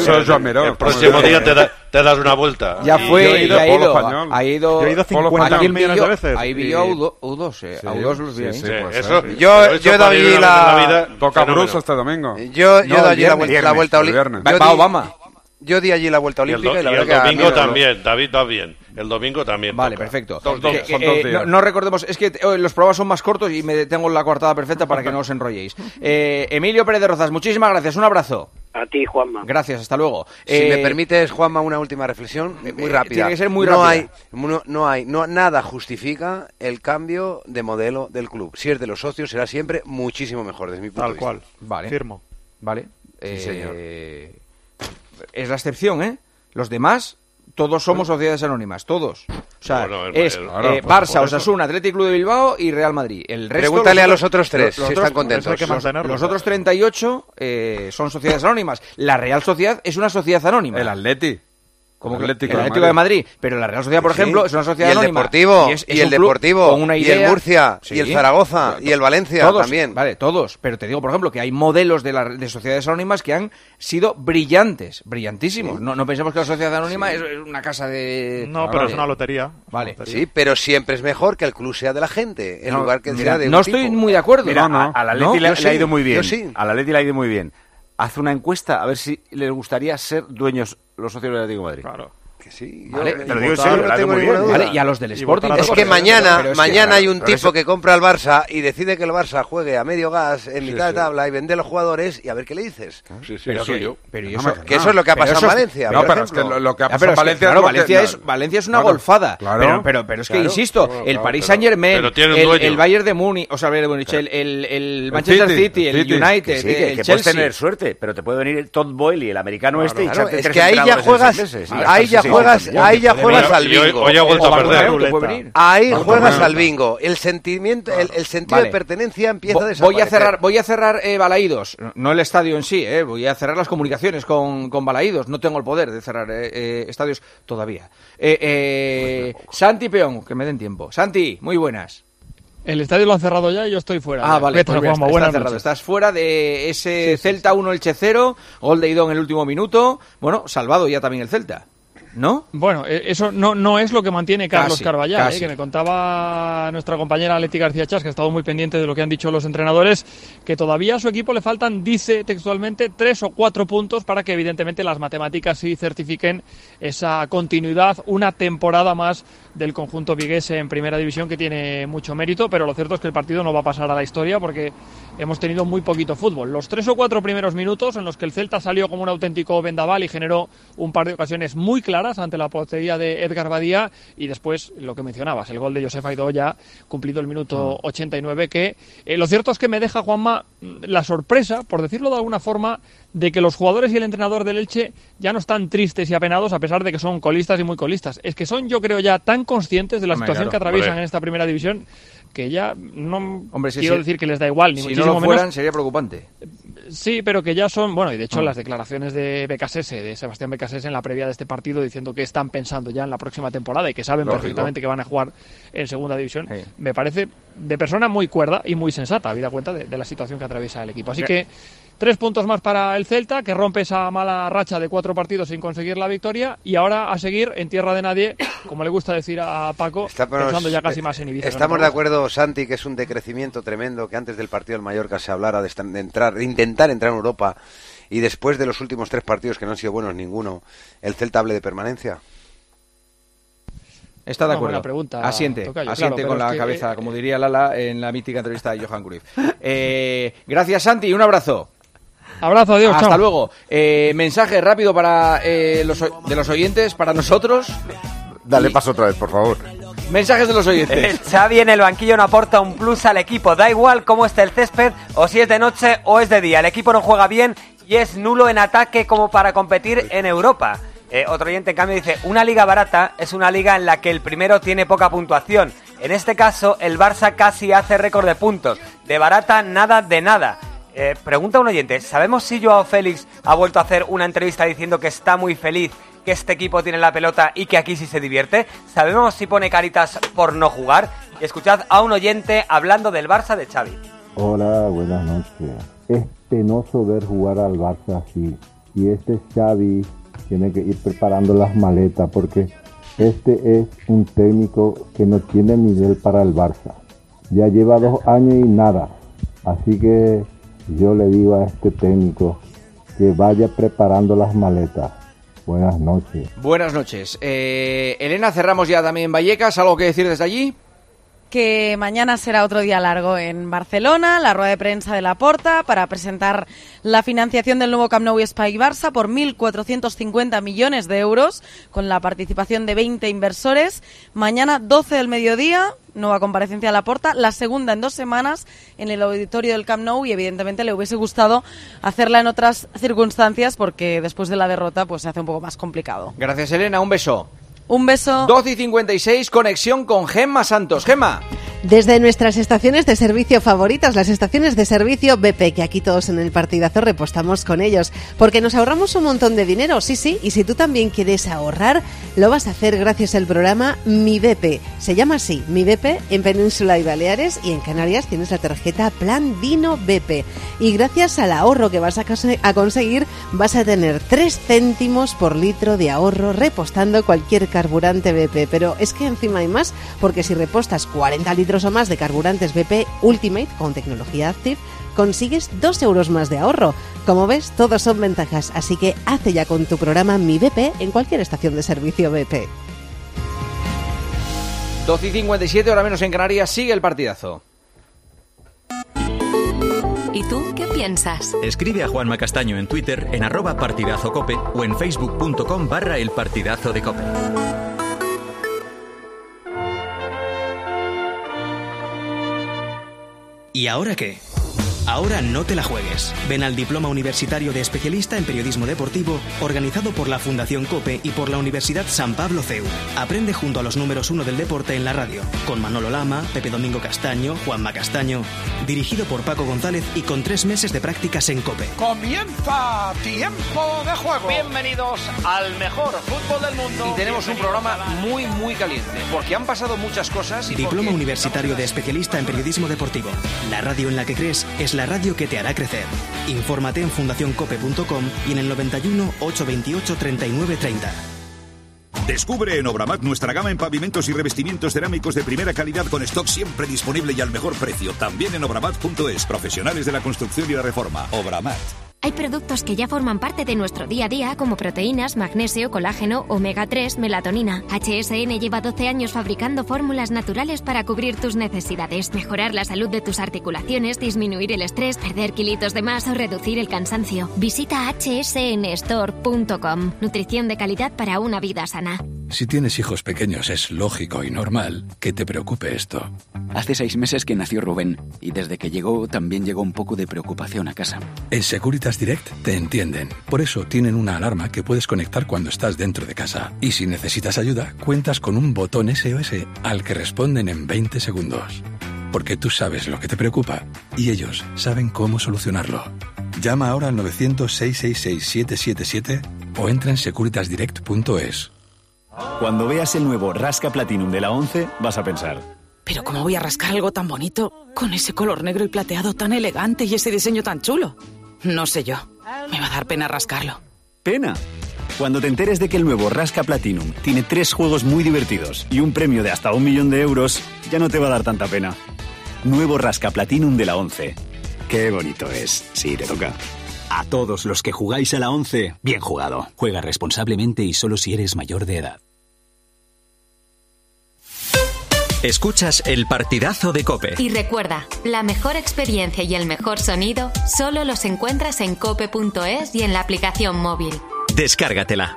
Speaker 19: el,
Speaker 3: el próximo día te, da, te das una vuelta.
Speaker 4: Ya fue,
Speaker 9: he ido,
Speaker 4: ha ido,
Speaker 9: ha ido,
Speaker 4: ha ido
Speaker 9: cincuenta mil millones de veces.
Speaker 4: Ahí vi a U dos, eh, sí, a U dos los vi.
Speaker 3: Sí, sí,
Speaker 4: pues,
Speaker 3: eso,
Speaker 5: sí. Yo, yo doy allí la...
Speaker 19: Toca Bruce este domingo.
Speaker 5: Yo, yo doy allí la vuelta, la vuelta olímpica.
Speaker 4: Va Obama.
Speaker 5: Yo di allí la vuelta olímpica
Speaker 3: y, el,
Speaker 5: y, la
Speaker 3: y el
Speaker 5: verdad
Speaker 3: domingo
Speaker 5: que
Speaker 3: también, David va bien. El domingo también.
Speaker 4: Vale,
Speaker 3: toca.
Speaker 4: perfecto.
Speaker 3: Dos, dos,
Speaker 4: que,
Speaker 3: son
Speaker 4: eh,
Speaker 3: dos
Speaker 4: días. No, no recordemos, es que eh, los programas son más cortos y me tengo la coartada perfecta para que no os enrolléis. Eh, Emilio Pérez de Rozas, muchísimas gracias, un abrazo.
Speaker 11: A ti, Juanma.
Speaker 4: Gracias, hasta luego.
Speaker 5: Si
Speaker 4: eh,
Speaker 5: me permites, Juanma, una última reflexión, eh, muy rápida.
Speaker 4: Tiene que ser muy
Speaker 5: no
Speaker 4: rápida.
Speaker 5: Hay, no, no hay, no nada justifica el cambio de modelo del club. Si es de los socios, será siempre muchísimo mejor, desde mi punto
Speaker 9: Tal
Speaker 5: de vista.
Speaker 9: cual.
Speaker 4: Vale.
Speaker 9: Firmo.
Speaker 4: Vale.
Speaker 5: Sí,
Speaker 4: eh,
Speaker 5: señor.
Speaker 4: Es la excepción, ¿eh? Los demás, todos somos sociedades anónimas, todos. O sea,
Speaker 3: bueno, el,
Speaker 4: es
Speaker 3: el,
Speaker 4: eh,
Speaker 3: pues,
Speaker 4: Barça, Osasuna, Atlético Club de Bilbao y Real Madrid. El resto,
Speaker 5: Pregúntale
Speaker 4: los
Speaker 5: a los otros tres
Speaker 4: los,
Speaker 5: si
Speaker 4: los
Speaker 5: están
Speaker 4: otros,
Speaker 5: contentos.
Speaker 4: Los, los otros treinta y ocho eh, son sociedades anónimas. La Real Sociedad es una sociedad anónima.
Speaker 19: El Atleti.
Speaker 4: Como
Speaker 19: el Atlético,
Speaker 4: el
Speaker 19: de,
Speaker 4: Atlético
Speaker 19: Madrid.
Speaker 4: de Madrid, pero la Real Sociedad, por
Speaker 5: sí.
Speaker 4: ejemplo, es una sociedad
Speaker 5: y el
Speaker 4: anónima.
Speaker 5: Deportivo,
Speaker 4: y, es, es
Speaker 5: y el
Speaker 4: Deportivo,
Speaker 5: Deportivo,
Speaker 4: una
Speaker 5: y
Speaker 4: idea,
Speaker 5: el Murcia,
Speaker 4: sí,
Speaker 5: y el Zaragoza,
Speaker 4: todos,
Speaker 5: y el Valencia
Speaker 4: todos,
Speaker 5: también.
Speaker 4: Vale, todos. Pero te digo, por ejemplo, que hay modelos de, la, de sociedades anónimas que han sido brillantes, brillantísimos. Sí. No, no pensemos que la sociedad anónima sí. es una casa de...
Speaker 9: No, pero vale. es una lotería.
Speaker 4: Vale.
Speaker 9: Una lotería.
Speaker 5: Sí, pero siempre es mejor que el club sea de la gente, en no, lugar que
Speaker 4: mira,
Speaker 5: sea de
Speaker 4: No
Speaker 5: un
Speaker 4: estoy
Speaker 5: tipo.
Speaker 4: muy de acuerdo.
Speaker 10: Mira,
Speaker 4: no,
Speaker 10: no. a, a la Leti
Speaker 4: ¿No?
Speaker 10: le,
Speaker 4: sí.
Speaker 10: le ha ido muy bien.
Speaker 5: Sí.
Speaker 10: A la Leti le ha ido muy bien. Haz una encuesta a ver si les gustaría ser dueños los socios del Atlético de Madrid.
Speaker 9: Claro.
Speaker 5: Que sí,
Speaker 4: vale,
Speaker 5: yo,
Speaker 4: pero
Speaker 5: digo en serio, no tengo ninguna duda. Vale, y a los del Sporting. Es que mañana,
Speaker 4: pero es
Speaker 5: mañana
Speaker 4: que,
Speaker 5: hay un
Speaker 4: claro,
Speaker 5: tipo
Speaker 4: eso...
Speaker 5: que compra el Barça y decide que el Barça juegue a medio gas en
Speaker 3: sí,
Speaker 5: mitad
Speaker 3: sí.
Speaker 5: de tabla y vende a los jugadores y a ver qué le dices.
Speaker 3: Sí, sí,
Speaker 4: pero
Speaker 3: eso
Speaker 4: que,
Speaker 3: yo.
Speaker 4: Pero
Speaker 5: no,
Speaker 4: eso,
Speaker 5: que eso es lo que ha pasado en Valencia.
Speaker 19: No,
Speaker 5: por
Speaker 19: pero es que
Speaker 5: ejemplo.
Speaker 19: lo, lo que ha
Speaker 4: Ah,
Speaker 19: pasado en
Speaker 4: Valencia
Speaker 19: Valencia
Speaker 4: es, claro,
Speaker 19: es
Speaker 4: Valencia,
Speaker 19: que,
Speaker 4: es, Valencia es una
Speaker 19: claro,
Speaker 4: golfada.
Speaker 19: Claro,
Speaker 4: pero, pero, pero es que,
Speaker 5: claro,
Speaker 4: insisto,
Speaker 3: claro,
Speaker 4: el
Speaker 3: claro,
Speaker 4: Paris
Speaker 3: pero,
Speaker 4: Saint-Germain,
Speaker 3: pero tiene un
Speaker 4: el,
Speaker 3: dueño.
Speaker 4: el Bayern de Múnich, o sea, el, el, el, el Manchester
Speaker 19: City,
Speaker 4: City, el
Speaker 19: City.
Speaker 4: United,
Speaker 10: Que sí, que,
Speaker 4: el
Speaker 10: que
Speaker 4: Chelsea.
Speaker 10: puedes tener suerte, pero te puede venir el Todd Boyle y el americano
Speaker 5: Claro,
Speaker 10: este y
Speaker 5: claro,
Speaker 10: echarte
Speaker 5: es
Speaker 10: tres
Speaker 5: que ahí ya
Speaker 10: entrenadores
Speaker 5: juegas,
Speaker 10: en seis meses, sí.
Speaker 5: ahí ya
Speaker 10: Sí,
Speaker 5: juegas,
Speaker 10: sí,
Speaker 5: ahí ya
Speaker 10: sí,
Speaker 5: juegas
Speaker 3: Y
Speaker 5: al
Speaker 3: hoy,
Speaker 5: bingo.
Speaker 3: hoy ha vuelto a perder.
Speaker 5: Ahí
Speaker 9: Bartomeu.
Speaker 5: juegas al bingo. El sentimiento, el, el sentido
Speaker 4: Vale.
Speaker 5: de pertenencia empieza a
Speaker 4: Voy
Speaker 5: desaparecer.
Speaker 4: a cerrar, voy a cerrar eh, Balaídos, no el estadio en sí, eh, voy a cerrar las comunicaciones con, con Balaídos, no tengo el poder de cerrar eh, eh, estadios todavía. Eh, eh, Santi Peón, que me den tiempo. Santi, muy buenas.
Speaker 14: El estadio lo han cerrado ya y yo estoy fuera.
Speaker 4: Ah, vale, pues mira,
Speaker 14: Juanma,
Speaker 4: está,
Speaker 14: buenas
Speaker 4: está cerrado.
Speaker 14: noches.
Speaker 4: Estás fuera de ese
Speaker 14: Sí, sí,
Speaker 4: Celta uno Elche cero, gol de Idón en el último minuto. Bueno, salvado ya también el Celta, ¿no?
Speaker 14: Bueno, eso no, no es lo que mantiene Carlos
Speaker 4: Casi,
Speaker 14: Carballal,
Speaker 4: casi.
Speaker 14: eh, que me contaba nuestra compañera Leti García Chas, que ha estado muy pendiente de lo que han dicho los entrenadores, que todavía a su equipo le faltan, dice textualmente, tres o cuatro puntos para que evidentemente las matemáticas sí certifiquen esa continuidad, una temporada más del conjunto vigués en Primera División, que tiene mucho mérito, pero lo cierto es que el partido no va a pasar a la historia porque hemos tenido muy poquito fútbol. Los tres o cuatro primeros minutos en los que el Celta salió como un auténtico vendaval y generó un par de ocasiones muy claras ante la portería de Edgar Badía, y después lo que mencionabas, el gol de Josef Aidó ya cumplido el minuto ochenta y nueve, que eh, lo cierto es que me deja, Juanma, la sorpresa, por decirlo de alguna forma, de que los jugadores y el entrenador del Elche ya no están tristes y apenados a pesar de que son colistas y muy colistas. Es que son, yo creo, ya tan conscientes de la
Speaker 4: Hombre,
Speaker 14: situación
Speaker 4: claro,
Speaker 14: que atraviesan
Speaker 4: hombre.
Speaker 14: en esta Primera División que ya no
Speaker 4: Hombre, sí,
Speaker 14: quiero
Speaker 4: sí.
Speaker 14: decir que les da igual, ni
Speaker 4: Si
Speaker 14: muchísimo
Speaker 4: no lo fueran
Speaker 14: menos.
Speaker 4: sería preocupante.
Speaker 14: Sí, pero que ya son, bueno, y de hecho
Speaker 4: Mm.
Speaker 14: las declaraciones de Becasese, de Sebastián Becasese en la previa de este partido, diciendo que están pensando ya en la próxima temporada y que saben
Speaker 4: Lógico.
Speaker 14: perfectamente que van a jugar en Segunda División,
Speaker 4: Sí.
Speaker 14: me parece de persona muy cuerda y muy sensata, habida cuenta de, de la situación que atraviesa el equipo. Así
Speaker 4: Sí.
Speaker 14: que tres puntos más para el Celta, que rompe esa mala racha de cuatro partidos sin conseguir la victoria, y ahora a seguir en tierra de nadie, como le gusta decir a Paco,
Speaker 5: Estamos-
Speaker 14: pensando ya casi más en Ibiza. que en
Speaker 5: Estamos
Speaker 14: otra
Speaker 5: de
Speaker 14: cosa.
Speaker 5: acuerdo, Santi, que es un decrecimiento tremendo que antes del partido del Mallorca se hablara de, estar- de entrar, de intentar entrar en Europa, y después de los últimos tres partidos que no han sido buenos ninguno, el Celta hable de permanencia.
Speaker 4: Está de
Speaker 14: Una
Speaker 4: acuerdo.
Speaker 14: buena pregunta,
Speaker 4: asiente,
Speaker 14: Tocayo,
Speaker 4: asiente
Speaker 14: claro,
Speaker 4: con
Speaker 14: pero
Speaker 4: la
Speaker 14: es que,
Speaker 4: cabeza,
Speaker 14: eh,
Speaker 4: como diría Lala en la mítica entrevista de Johan Cruyff. Eh, gracias, Santi, un abrazo.
Speaker 14: Abrazo, adiós,
Speaker 4: Hasta
Speaker 14: chao.
Speaker 4: luego. Eh, mensaje rápido para eh, los, o- de los oyentes, para nosotros.
Speaker 6: Dale paso otra vez, por favor.
Speaker 4: Mensajes de los
Speaker 15: Eh,
Speaker 4: oyentes.
Speaker 15: Xavi en el banquillo no aporta un plus al equipo. Da igual cómo esté el césped, o si es de noche o es de día. El equipo no juega bien y es nulo en ataque como para competir en Europa. Eh, otro oyente, en cambio, dice: una liga barata es una liga en la que el primero tiene poca puntuación. En este caso, el Barça casi hace récord de puntos. De barata, nada de nada. Eh, pregunta un oyente: ¿sabemos si Joao Félix ha vuelto a hacer una entrevista diciendo que está muy feliz, que este equipo tiene la pelota y que aquí sí se divierte? ¿Sabemos si pone caritas por no jugar? Y escuchad a un oyente hablando del Barça de Xavi.
Speaker 16: Hola, buenas noches. Es penoso ver jugar al Barça así. Y este Xavi tiene que ir preparando las maletas porque este es un técnico que no tiene nivel para el Barça. Ya lleva dos años y nada. Así que yo le digo a este técnico que vaya preparando las maletas. Buenas noches.
Speaker 4: Buenas noches. Eh, Elena, cerramos ya también Vallecas. ¿Algo que decir desde allí?
Speaker 17: Que mañana será otro día largo en Barcelona, la rueda de prensa de Laporta para presentar la financiación del nuevo Camp Nou y Espai Barça por mil cuatrocientos cincuenta millones de euros, con la participación de veinte inversores. Mañana, doce del mediodía, nueva comparecencia de Laporta, la segunda en dos semanas en el auditorio del Camp Nou, y evidentemente le hubiese gustado hacerla en otras circunstancias porque después de la derrota pues se hace un poco más complicado.
Speaker 4: Gracias, Elena. Un beso.
Speaker 17: Un beso.
Speaker 4: doce y cincuenta y seis, conexión con Gemma Santos. Gemma.
Speaker 18: Desde nuestras estaciones de servicio favoritas, las estaciones de servicio B P, que aquí todos en el partidazo repostamos con ellos, porque nos ahorramos un montón de dinero, sí, sí, y si tú también quieres ahorrar, lo vas a hacer gracias al programa Mi B P. Se llama así, Mi B P, en Península y Baleares, y en Canarias tienes la tarjeta Plan Vino B P. Y gracias al ahorro que vas a, cons- a conseguir, vas a tener tres céntimos por litro de ahorro repostando cualquier carburante B P. Pero es que encima hay más, porque si repostas cuarenta litros o más de carburantes B P Ultimate con tecnología Active, consigues dos euros más de ahorro. Como ves, todos son ventajas, así que hace ya con tu programa Mi B P en cualquier estación de servicio B P.
Speaker 4: doce y cincuenta y siete, hora menos en Canarias, sigue el partidazo.
Speaker 1: ¿Y tú qué piensas?
Speaker 2: Escribe a Juanma Castaño en Twitter en arroba partidazocope o en facebook.com barra el partidazo de cope.
Speaker 20: ¿Y ahora qué? Ahora no te la juegues. Ven al Diploma Universitario de Especialista en Periodismo Deportivo, organizado por la Fundación COPE y por la Universidad San Pablo C E U. Aprende junto a los números uno del deporte en la radio, con Manolo Lama, Pepe Domingo Castaño, Juanma Castaño. Dirigido por Paco González y con tres meses de prácticas en COPE.
Speaker 21: Comienza Tiempo de Juego. Bienvenidos al mejor fútbol del mundo.
Speaker 4: Y tenemos un programa muy, muy caliente, porque han pasado muchas cosas. Y
Speaker 20: Diploma
Speaker 4: porque...
Speaker 20: Universitario de Especialista en Periodismo Deportivo. La radio en la que crees es la radio que te hará crecer. Infórmate en fundación cope punto com y en el noventa y uno, ochocientos veintiocho, treinta y nueve treinta.
Speaker 22: Descubre en Obramat nuestra gama en pavimentos y revestimientos cerámicos de primera calidad con stock siempre disponible y al mejor precio. También en obramat punto es. Profesionales de la construcción y la reforma. Obramat.
Speaker 23: Hay productos que ya forman parte de nuestro día a día, como proteínas, magnesio, colágeno, omega tres, melatonina. H S N lleva doce años fabricando fórmulas naturales para cubrir tus necesidades, mejorar la salud de tus articulaciones, disminuir el estrés, perder kilitos de más o reducir el cansancio. Visita hache ese ene store punto com. Nutrición de calidad para una vida sana.
Speaker 24: Si tienes hijos pequeños, es lógico y normal que te preocupe esto.
Speaker 25: Hace seis meses que nació Rubén y desde que llegó también llegó un poco de preocupación a casa.
Speaker 24: En Securitas Direct te entienden. Por eso tienen una alarma que puedes conectar cuando estás dentro de casa. Y si necesitas ayuda, cuentas con un botón ese o ese al que responden en veinte segundos. Porque tú sabes lo que te preocupa y ellos saben cómo solucionarlo. Llama ahora al novecientos, seiscientos sesenta y seis, siete siete siete o entra en securitas direct punto es.
Speaker 26: Cuando veas el nuevo Rasca Platinum de la once, vas a pensar:
Speaker 27: ¿pero cómo voy a rascar algo tan bonito, con ese color negro y plateado tan elegante y ese diseño tan chulo? No sé yo, me va a dar pena rascarlo.
Speaker 26: ¡Pena! Cuando te enteres de que el nuevo Rasca Platinum tiene tres juegos muy divertidos y un premio de hasta un millón de euros, ya no te va a dar tanta pena. Nuevo Rasca Platinum de la once. ¡Qué bonito es! Sí, te toca. A todos los que jugáis a la once, bien jugado. Juega responsablemente y solo si eres mayor de edad.
Speaker 2: Escuchas el partidazo de COPE.
Speaker 1: Y recuerda, la mejor experiencia y el mejor sonido solo los encuentras en cope punto es y en la aplicación móvil.
Speaker 2: Descárgatela.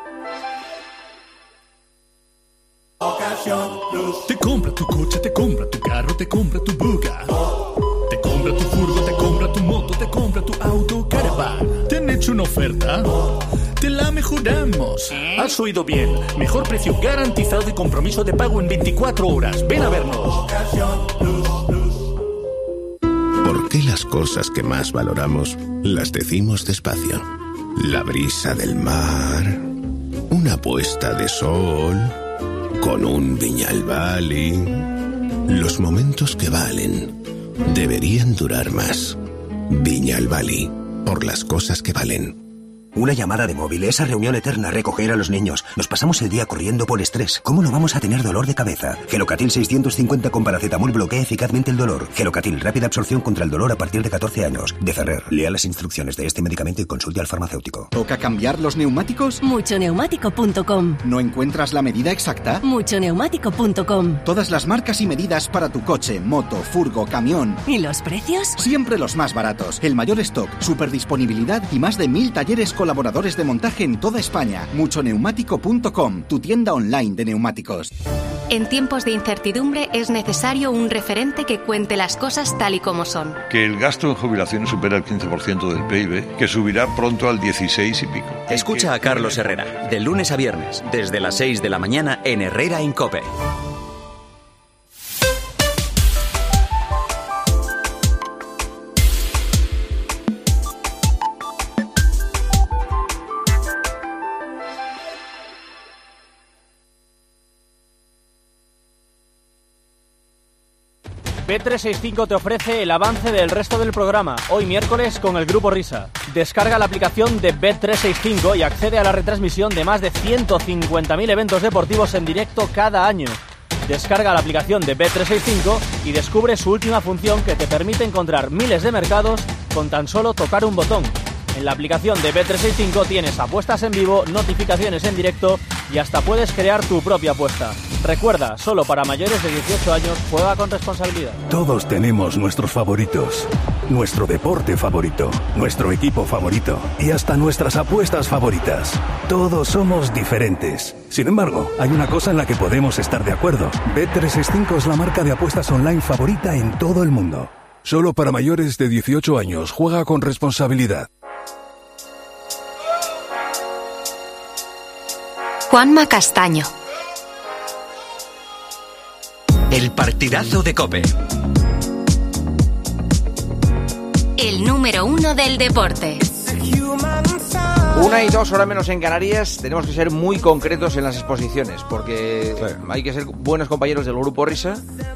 Speaker 28: Te compra tu coche, te compra tu carro, te compra tu buga. Te compra tu furgo, te compra tu moto, te compra tu auto, caravan. ¿Te han hecho una oferta? Te la mejoramos. Has oído bien. Mejor precio garantizado y compromiso de pago en veinticuatro horas. Ven a vernos.
Speaker 31: ¿Por qué las cosas que más valoramos las decimos despacio? La brisa del mar, una puesta de sol, con un Viñalbali. Los momentos que valen deberían durar más. Viñalbali, por las cosas que valen.
Speaker 29: Una llamada de móvil, esa reunión eterna, recoger a los niños. Nos pasamos el día corriendo por estrés. ¿Cómo no vamos a tener dolor de cabeza? Gelocatil seiscientos cincuenta con paracetamol bloquea eficazmente el dolor. Gelocatil, rápida absorción contra el dolor a partir de catorce años. De Ferrer, lea las instrucciones de este medicamento y consulte al farmacéutico.
Speaker 30: ¿Toca cambiar los neumáticos?
Speaker 32: mucho neumático punto com.
Speaker 30: ¿No encuentras la medida exacta?
Speaker 32: mucho neumático punto com.
Speaker 30: Todas las marcas y medidas para tu coche, moto, furgo, camión.
Speaker 32: ¿Y los precios?
Speaker 30: Siempre los más baratos. El mayor stock, superdisponibilidad y más de mil talleres colaboradores de montaje en toda España. mucho neumático punto com, tu tienda online de neumáticos.
Speaker 1: En tiempos de incertidumbre es necesario un referente que cuente las cosas tal y como son.
Speaker 33: Que el gasto en jubilaciones supera el quince por ciento del P I B, que subirá pronto al dieciséis y pico.
Speaker 2: Escucha a Carlos Herrera, de lunes a viernes, desde las seis de la mañana en Herrera en COPE.
Speaker 34: B trescientos sesenta y cinco te ofrece el avance del resto del programa, hoy miércoles con el Grupo Risa. Descarga la aplicación de B trescientos sesenta y cinco y accede a la retransmisión de más de ciento cincuenta mil eventos deportivos en directo cada año. Descarga la aplicación de B trescientos sesenta y cinco y descubre su última función que te permite encontrar miles de mercados con tan solo tocar un botón. En la aplicación de B trescientos sesenta y cinco tienes apuestas en vivo, notificaciones en directo y hasta puedes crear tu propia apuesta. Recuerda, solo para mayores de dieciocho años, juega con responsabilidad.
Speaker 35: Todos tenemos nuestros favoritos, nuestro deporte favorito, nuestro equipo favorito y hasta nuestras apuestas favoritas. Todos somos diferentes. Sin embargo, hay una cosa en la que podemos estar de acuerdo. B trescientos sesenta y cinco es la marca de apuestas online favorita en todo el mundo. Solo para mayores de dieciocho años. Juega con responsabilidad.
Speaker 1: Juanma Castaño.
Speaker 2: El partidazo de COPE.
Speaker 1: El número uno del deporte.
Speaker 4: Una y dos horas menos en Canarias. Tenemos que ser muy concretos en las exposiciones, porque sí. hay que ser buenos compañeros del Grupo Risa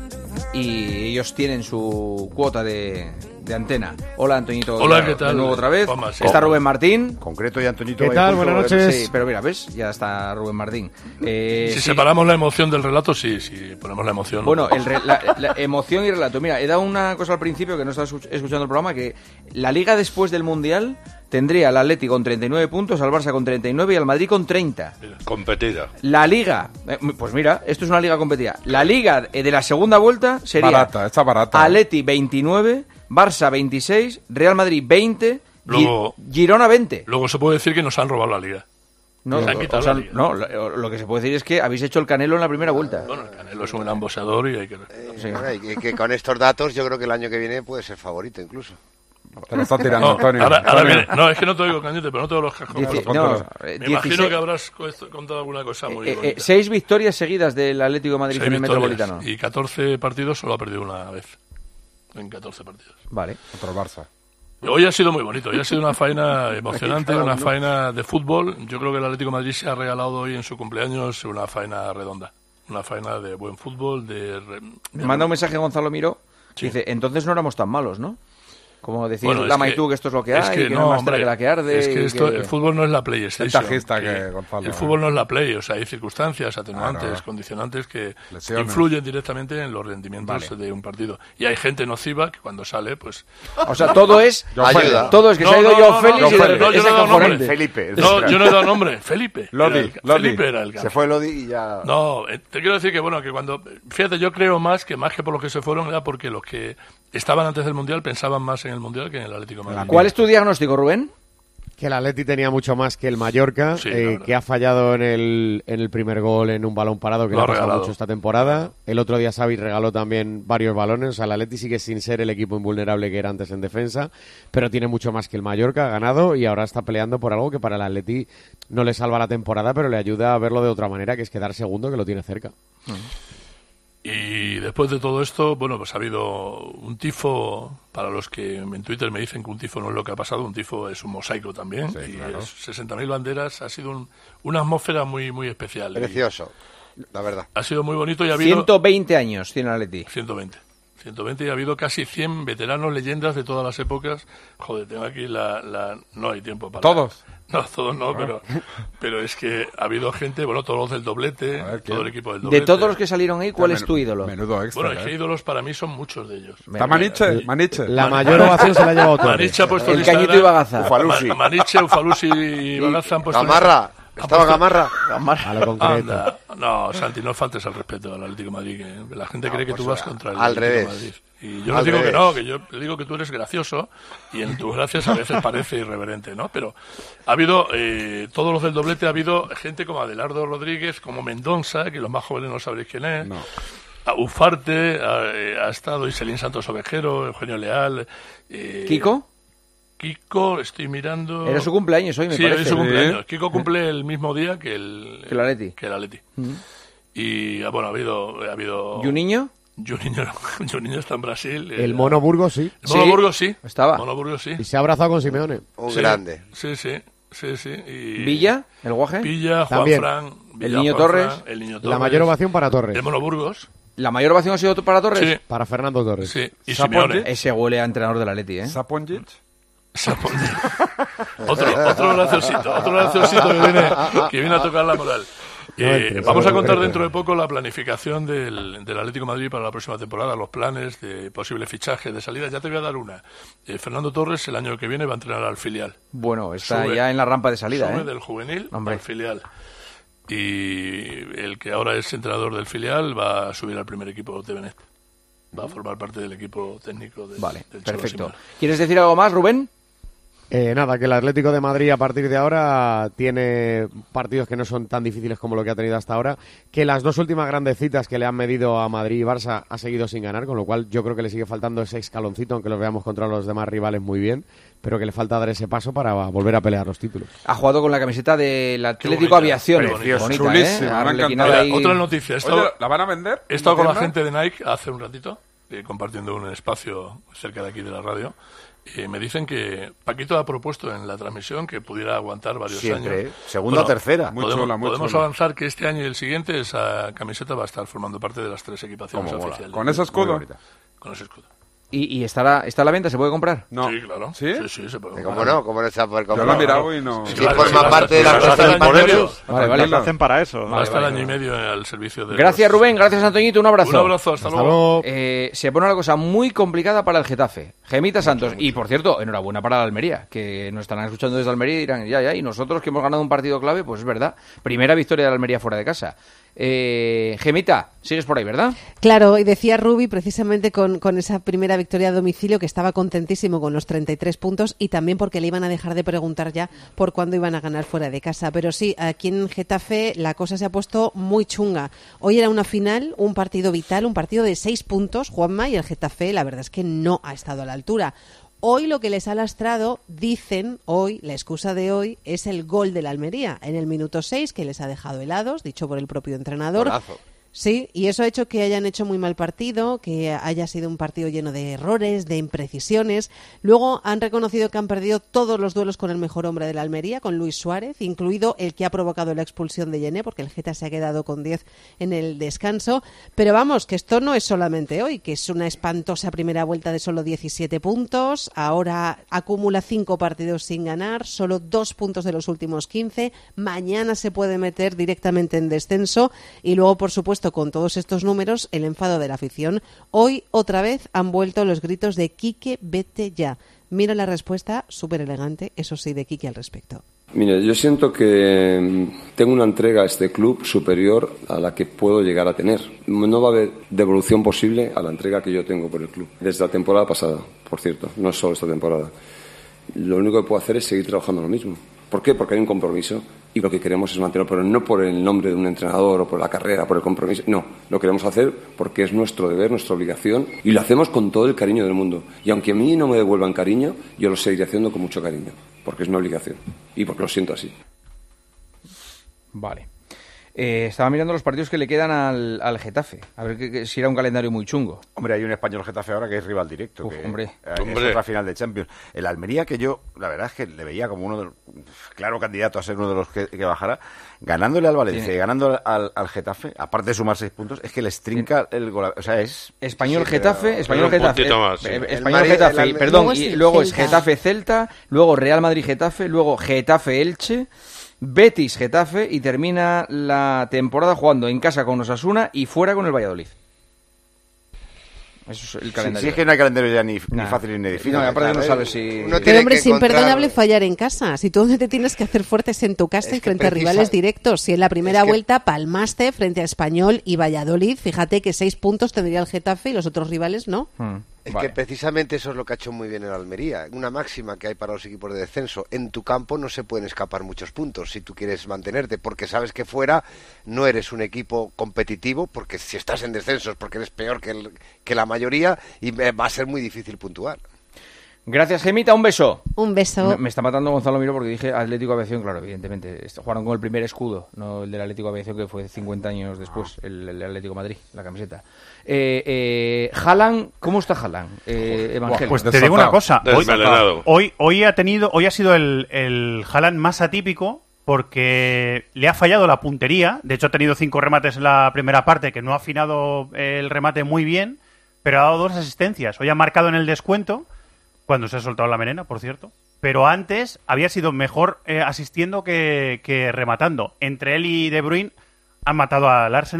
Speaker 4: y ellos tienen su cuota de, de antena. Hola, Antoñito.
Speaker 3: Hola, ¿qué tal?
Speaker 4: De nuevo otra vez.
Speaker 3: Vamos, sí.
Speaker 4: Está Rubén Martín.
Speaker 3: Concreto y Antoñito.
Speaker 5: ¿Qué tal? Buenas noches.
Speaker 4: Sí, pero mira, ¿ves? Ya está Rubén Martín. Eh,
Speaker 3: si
Speaker 4: sí.
Speaker 3: separamos la emoción del relato, sí, sí, ponemos la emoción.
Speaker 4: Bueno, el re, la, la emoción y relato. Mira, he dado una cosa al principio que no estaba escuchando el programa, que la Liga después del Mundial tendría al Atleti con treinta y nueve puntos, al Barça con treinta y nueve y al Madrid con treinta.
Speaker 3: Competida.
Speaker 4: La Liga, eh, pues mira, esto es una Liga competida. La Liga de la segunda vuelta sería
Speaker 3: barata, está barata.
Speaker 4: Atleti veintinueve, Barça veintiséis, Real Madrid veinte,
Speaker 3: luego,
Speaker 4: Girona veinte.
Speaker 3: Luego se puede decir que nos han robado la Liga.
Speaker 4: No,
Speaker 3: han
Speaker 4: o, o sea, no lo, lo que se puede decir es que habéis hecho el Canelo en la primera vuelta.
Speaker 3: Bueno, el Canelo es un embosador y hay que...
Speaker 6: Eh, sí. Y que con estos datos yo creo que el año que viene puede ser favorito incluso.
Speaker 3: Te lo está tirando, no, Antonio. Ahora, ahora viene, no, es que no te oigo, Cañete, pero no todos los cascos.
Speaker 4: Dieci, no,
Speaker 3: Me dieciséis, imagino que habrás contado alguna cosa muy
Speaker 4: eh,
Speaker 3: bonita.
Speaker 4: Eh, seis victorias seguidas del Atlético de Madrid
Speaker 3: seis
Speaker 4: en el
Speaker 3: victorias,
Speaker 4: Metropolitano.
Speaker 3: Y catorce partidos solo ha perdido una vez. En catorce partidos.
Speaker 4: Vale.
Speaker 3: Contra el Barça. Hoy ha sido muy bonito, hoy ha sido una faena emocionante, una faena de fútbol. Yo creo que el Atlético de Madrid se ha regalado hoy en su cumpleaños una faena redonda. Una faena de buen fútbol, de...
Speaker 4: Me manda un mensaje Gonzalo Miró, sí. Dice, entonces no éramos tan malos, ¿no? Como decir,
Speaker 3: bueno,
Speaker 4: Lama
Speaker 3: que,
Speaker 4: y tú, que esto es lo que
Speaker 3: es
Speaker 4: hay,
Speaker 3: que,
Speaker 4: que
Speaker 3: no,
Speaker 4: no hay más
Speaker 3: hombre,
Speaker 4: que la que arde.
Speaker 3: Es que, esto,
Speaker 4: que...
Speaker 3: el fútbol no es la PlayStation. Que, que Gonzalo, el fútbol no es la Play, o sea, hay circunstancias, atenuantes, claro, condicionantes que Lesiones. influyen directamente en los rendimientos vale. de un partido. Y hay gente nociva que cuando sale, pues...
Speaker 4: O sea, todo es...
Speaker 3: ayuda.
Speaker 4: Todo es que
Speaker 3: no,
Speaker 4: se ha ido
Speaker 3: no,
Speaker 4: yo
Speaker 3: no,
Speaker 4: Félix
Speaker 3: no,
Speaker 4: y
Speaker 3: no,
Speaker 4: de
Speaker 3: no, yo no he dado nombre.
Speaker 6: Felipe.
Speaker 3: No, yo no he dado nombre. Felipe.
Speaker 6: Lodi.
Speaker 3: El,
Speaker 6: Lodi.
Speaker 3: Felipe era el
Speaker 6: Se fue Lodi y ya...
Speaker 3: No, te quiero decir que, bueno, que cuando... Fíjate, yo creo más que más que por los que se fueron era porque los que estaban antes del Mundial pensaban más en el Mundial que en el Atlético de Madrid.
Speaker 4: ¿Cuál es tu diagnóstico, Rubén?
Speaker 5: Que el Atleti tenía mucho más que el Mallorca,
Speaker 3: sí,
Speaker 5: eh, que ha fallado en el, en el primer gol en un balón parado, que no ha pasado regalado. mucho esta temporada. El otro día Xavi regaló también varios balones. O sea, el Atleti sigue sin ser el equipo invulnerable que era antes en defensa, pero tiene mucho más que el Mallorca, ha ganado y ahora está peleando por algo que para el Atleti no le salva la temporada, pero le ayuda a verlo de otra manera, que es quedar segundo, que lo tiene cerca.
Speaker 3: Uh-huh. Y después de todo esto, bueno, pues ha habido un tifo, para los que en Twitter me dicen que un tifo no es lo que ha pasado, un tifo es un mosaico también, sí, y claro. sesenta mil banderas, ha sido un, una atmósfera muy muy especial.
Speaker 6: Precioso, la verdad.
Speaker 3: Ha sido muy bonito y ha habido...
Speaker 4: ciento veinte años tiene el Atleti.
Speaker 3: ciento veinte. ciento veinte y ha habido casi cien veteranos, leyendas de todas las épocas. Joder, tengo aquí la... la... No hay tiempo para... ¿Todos? No, todos no, pero, pero es que ha habido gente, bueno, todos los del doblete, ver, todo el equipo del doblete.
Speaker 4: De todos los que salieron ahí, ¿cuál es tu ídolo?
Speaker 3: Menudo extra, bueno, es que ídolos para mí son muchos de ellos. ¿Está Maniche? Maniche.
Speaker 5: La mayor ovación se la ha llevado todo.
Speaker 3: Maniche ha puesto
Speaker 4: el Cañito y Bagaza.
Speaker 3: Ufalusi. Ma- Maniche, Ufalusi y Bagaza han puesto...
Speaker 6: Gamarra. Estaba Gamarra.
Speaker 5: Gamarra. A lo concreto.
Speaker 3: Anda. No, Santi, no faltes al respeto al Atlético de Madrid, que la gente no, cree que pues tú vas contra el
Speaker 6: al
Speaker 3: Atlético
Speaker 6: revés.
Speaker 3: de Madrid. Y yo no digo revés. que no, que yo le digo que tú eres gracioso y en tus gracias a veces parece irreverente, ¿no? Pero ha habido, eh, todos los del doblete, ha habido gente como Adelardo Rodríguez, como Mendonça, que los más jóvenes no sabréis quién es. No. A Ufarte, ha, ha estado Iselín Santos Ovejero, Eugenio Leal. Eh,
Speaker 4: ¿Kiko?
Speaker 3: Kiko, estoy mirando...
Speaker 4: Era su cumpleaños hoy, me
Speaker 3: sí,
Speaker 4: parece.
Speaker 3: Sí, es su cumpleaños.
Speaker 4: ¿Sí?
Speaker 3: Kiko cumple el mismo día que el...
Speaker 4: Que el Atleti.
Speaker 3: Que el Atleti.
Speaker 4: Uh-huh.
Speaker 3: Y, bueno, ha habido... Ha habido
Speaker 4: ¿Y un niño?
Speaker 3: Juninho, Juninho está en Brasil.
Speaker 5: El Mono Burgos, sí.
Speaker 3: El Mono Burgos, sí.
Speaker 4: Estaba.
Speaker 3: Mono Burgos, sí.
Speaker 5: Y se ha abrazado con Simeone.
Speaker 6: Un
Speaker 3: sí,
Speaker 6: grande.
Speaker 3: Sí, sí. Sí, sí. Y
Speaker 4: ¿Villa? ¿El Guaje?
Speaker 3: Villa, Juan
Speaker 5: También.
Speaker 3: Fran. Villa,
Speaker 4: ¿El niño
Speaker 3: Juan
Speaker 4: Torres?
Speaker 3: Fran, el niño Torres.
Speaker 5: La mayor ovación para Torres.
Speaker 3: El Mono Burgos.
Speaker 4: ¿La mayor ovación ha sido para Torres?
Speaker 3: Sí.
Speaker 5: Para Fernando Torres.
Speaker 3: Sí. Y Simeone.
Speaker 5: Simeone.
Speaker 4: Ese huele a entrenador del Atleti, ¿eh?
Speaker 3: Saponjic. Saponjic. otro, otro graciosito. Otro graciosito que viene, que viene a tocar la moral. Eh, vamos a contar dentro de poco la planificación del, del Atlético de Madrid para la próxima temporada, los planes de posibles fichajes, de salida. Ya te voy a dar una. Eh, Fernando Torres el año que viene va a entrenar al filial.
Speaker 4: Bueno, está
Speaker 3: sube,
Speaker 4: ya en la rampa de salida.
Speaker 3: Sube
Speaker 4: ¿eh?
Speaker 3: del juvenil
Speaker 4: Hombre.
Speaker 3: al filial. Y el que ahora es entrenador del filial va a subir al primer equipo de Benet. Va a formar parte del equipo técnico de,
Speaker 4: vale,
Speaker 3: del
Speaker 4: perfecto.
Speaker 3: Cholo.
Speaker 4: ¿Quieres decir algo más, Rubén?
Speaker 5: Eh, nada, que el Atlético de Madrid a partir de ahora tiene partidos que no son tan difíciles como lo que ha tenido hasta ahora, que las dos últimas grandes citas que le han medido a Madrid y Barça ha seguido sin ganar, con lo cual yo creo que le sigue faltando ese escaloncito, aunque los veamos contra los demás rivales muy bien, pero que le falta dar ese paso para volver a pelear los títulos.
Speaker 4: Ha jugado con la camiseta del Atlético Aviación.
Speaker 7: Bonita,
Speaker 4: ¿eh?
Speaker 3: Otra noticia. He estado,
Speaker 7: Oye, ¿la van a vender?
Speaker 3: He estado con la gente de Nike hace un ratito, eh, compartiendo un espacio cerca de aquí de la radio. Eh, me dicen que Paquito ha propuesto en la transmisión que pudiera aguantar varios
Speaker 6: Siempre,
Speaker 3: años.
Speaker 6: segunda o tercera.
Speaker 3: Podemos,
Speaker 7: Muy chula, muy
Speaker 3: podemos
Speaker 7: chula.
Speaker 3: avanzar que este año y el siguiente esa camiseta va a estar formando parte de las tres equipaciones oficiales.
Speaker 7: ¿Con ese escudo?
Speaker 3: Con ese escudo.
Speaker 4: ¿Y, y está, la, está a la venta? ¿Se puede comprar?
Speaker 7: No.
Speaker 3: Sí, claro.
Speaker 7: ¿Sí?
Speaker 3: Sí, sí, se puede
Speaker 6: ¿Cómo
Speaker 3: comprar.
Speaker 6: no? ¿Cómo no se puede comprar?
Speaker 7: Yo lo he mirado y no...
Speaker 6: Sí,
Speaker 3: claro,
Speaker 6: forma
Speaker 3: sí,
Speaker 6: parte de la
Speaker 3: las hacen
Speaker 6: prestación
Speaker 3: por ellos.
Speaker 4: Vale, vale.
Speaker 8: Lo hacen para eso.
Speaker 3: Va a estar año y medio al servicio de...
Speaker 4: Gracias,
Speaker 3: los-
Speaker 4: Rubén. Gracias, Antoñito. Un abrazo.
Speaker 3: Un abrazo, hasta,
Speaker 5: Hasta
Speaker 3: luego.
Speaker 5: luego.
Speaker 4: Eh, se pone una cosa muy complicada para el Getafe. Gemita Santos. Y, por cierto, enhorabuena para la Almería, que nos estarán escuchando desde Almería y dirán, ya, ya, y nosotros que hemos ganado un partido clave, pues es verdad. Primera victoria de la Almería fuera de casa. Eh, Gemita, sigues por ahí, ¿verdad?
Speaker 9: Claro, y decía Rubi precisamente con, con esa primera victoria a domicilio que estaba contentísimo con los treinta y tres puntos y también porque le iban a dejar de preguntar ya por cuándo iban a ganar fuera de casa. Pero sí, aquí en Getafe la cosa se ha puesto muy chunga. Hoy era una final, un partido vital, un partido de seis puntos, Juanma, y el Getafe la verdad es que no ha estado a la altura. Hoy lo que les ha lastrado, dicen hoy, la excusa de hoy, es el gol de la Almería en el minuto seis, que les ha dejado helados, dicho por el propio entrenador.
Speaker 6: Golazo.
Speaker 9: Sí, y eso ha hecho que hayan hecho muy mal partido, que haya sido un partido lleno de errores, de imprecisiones. Luego han reconocido que han perdido todos los duelos con el mejor hombre de la Almería, con Luis Suárez, incluido el que ha provocado la expulsión de Yené, porque el Geta se ha quedado con diez en el descanso. Pero vamos, que esto no es solamente hoy, que es una espantosa primera vuelta de solo diecisiete puntos. Ahora acumula cinco partidos sin ganar, solo dos puntos de los últimos quince. Mañana se puede meter directamente en descenso y luego, por supuesto, con todos estos números, el enfado de la afición. Hoy, otra vez, han vuelto los gritos de Quique, vete ya. Mira la respuesta, súper elegante, eso sí, de Quique al respecto.
Speaker 10: Mire, yo siento que tengo una entrega a este club superior a la que puedo llegar a tener. No va a haber devolución posible a la entrega que yo tengo por el club. Desde la temporada pasada, por cierto, no es solo esta temporada. Lo único que puedo hacer es seguir trabajando lo mismo. ¿Por qué? Porque hay un compromiso y lo que queremos es mantenerlo, pero no por el nombre de un entrenador o por la carrera, por el compromiso. No, lo queremos hacer porque es nuestro deber, nuestra obligación y lo hacemos con todo el cariño del mundo. Y aunque a mí no me devuelvan cariño, yo lo seguiré haciendo con mucho cariño, porque es mi obligación y porque lo siento así.
Speaker 4: Vale. Eh, estaba mirando los partidos que le quedan al, al Getafe, a ver que, que, si era un calendario muy chungo.
Speaker 6: Hombre, hay un español Getafe ahora que es rival directo.
Speaker 4: Uf,
Speaker 6: que,
Speaker 4: hombre.
Speaker 6: eh, es
Speaker 3: Hombre.
Speaker 6: otra final de Champions. El Almería, que yo, la verdad es que le veía como uno de los, claro candidato a ser uno de los que, que bajara, ganándole al Valencia
Speaker 4: Tiene.
Speaker 6: y ganando al, al Getafe, aparte de sumar seis puntos, es que les trinca el gol. O sea, es...
Speaker 4: Español
Speaker 6: sí,
Speaker 4: Getafe,
Speaker 6: pero-
Speaker 4: Español
Speaker 6: pero un
Speaker 4: Getafe,
Speaker 6: puntito
Speaker 4: eh,
Speaker 6: más, sí.
Speaker 4: eh,
Speaker 6: El
Speaker 4: Español
Speaker 6: Madrid-
Speaker 4: Getafe,
Speaker 6: el
Speaker 4: y-
Speaker 6: Alme-
Speaker 4: perdón,
Speaker 9: Luego es
Speaker 4: y
Speaker 9: el
Speaker 4: luego es
Speaker 9: Celta.
Speaker 4: Getafe Celta, luego Real Madrid Getafe, luego Getafe Elche, Betis Getafe y termina la temporada jugando en casa con Osasuna y fuera con el Valladolid. Eso es el
Speaker 6: Sí,
Speaker 4: calendario.
Speaker 6: sí, es que no hay calendario ya ni,
Speaker 4: Nah.
Speaker 6: ni fácil ni difícil.
Speaker 4: No, y aparte no
Speaker 6: Claro,
Speaker 4: sabes
Speaker 6: eh,
Speaker 4: si-
Speaker 6: uno
Speaker 9: Pero
Speaker 6: tiene
Speaker 9: hombre,
Speaker 6: que
Speaker 9: es
Speaker 6: encontrar-
Speaker 9: imperdonable fallar en casa. Si tú te tienes que hacer fuertes en tu casa y
Speaker 6: Es que
Speaker 9: frente a
Speaker 6: precisa-
Speaker 9: rivales directos. Si en la primera
Speaker 6: es que-
Speaker 9: vuelta palmaste frente a Español y Valladolid, fíjate que seis puntos tendría el Getafe y los otros rivales no.
Speaker 4: Hmm,
Speaker 6: Es
Speaker 4: vale.
Speaker 6: que precisamente eso es lo que ha hecho muy bien el Almería. Una máxima que hay para los equipos de descenso. En tu campo no se pueden escapar muchos puntos si tú quieres mantenerte, porque sabes que fuera no eres un equipo competitivo, porque si estás en descenso es porque eres peor que, el- que la mayoría y eh, va a ser muy difícil puntuar.
Speaker 4: Gracias, Gemita, un beso.
Speaker 9: Un beso.
Speaker 4: Me, me está matando Gonzalo Miro porque dije Atlético Aviación, claro, evidentemente. Est- Jugaron con el primer escudo, no el del Atlético Aviación que fue cincuenta años después, el, el Atlético Madrid, la camiseta. Eh, eh, Haaland, ¿cómo está Haaland? Eh, Evangelio.
Speaker 8: Pues te digo una cosa. Hoy,
Speaker 3: Desmelenado.
Speaker 8: hoy, hoy ha tenido, hoy ha sido el, el Haaland más atípico porque le ha fallado la puntería. De hecho, ha tenido cinco remates en la primera parte, que no ha afinado el remate muy bien, pero ha dado dos asistencias. Hoy ha marcado en el descuento, cuando se ha soltado la melena, por cierto. Pero antes había sido mejor eh, asistiendo que, que rematando. Entre él y De Bruyne han matado al Arsenal.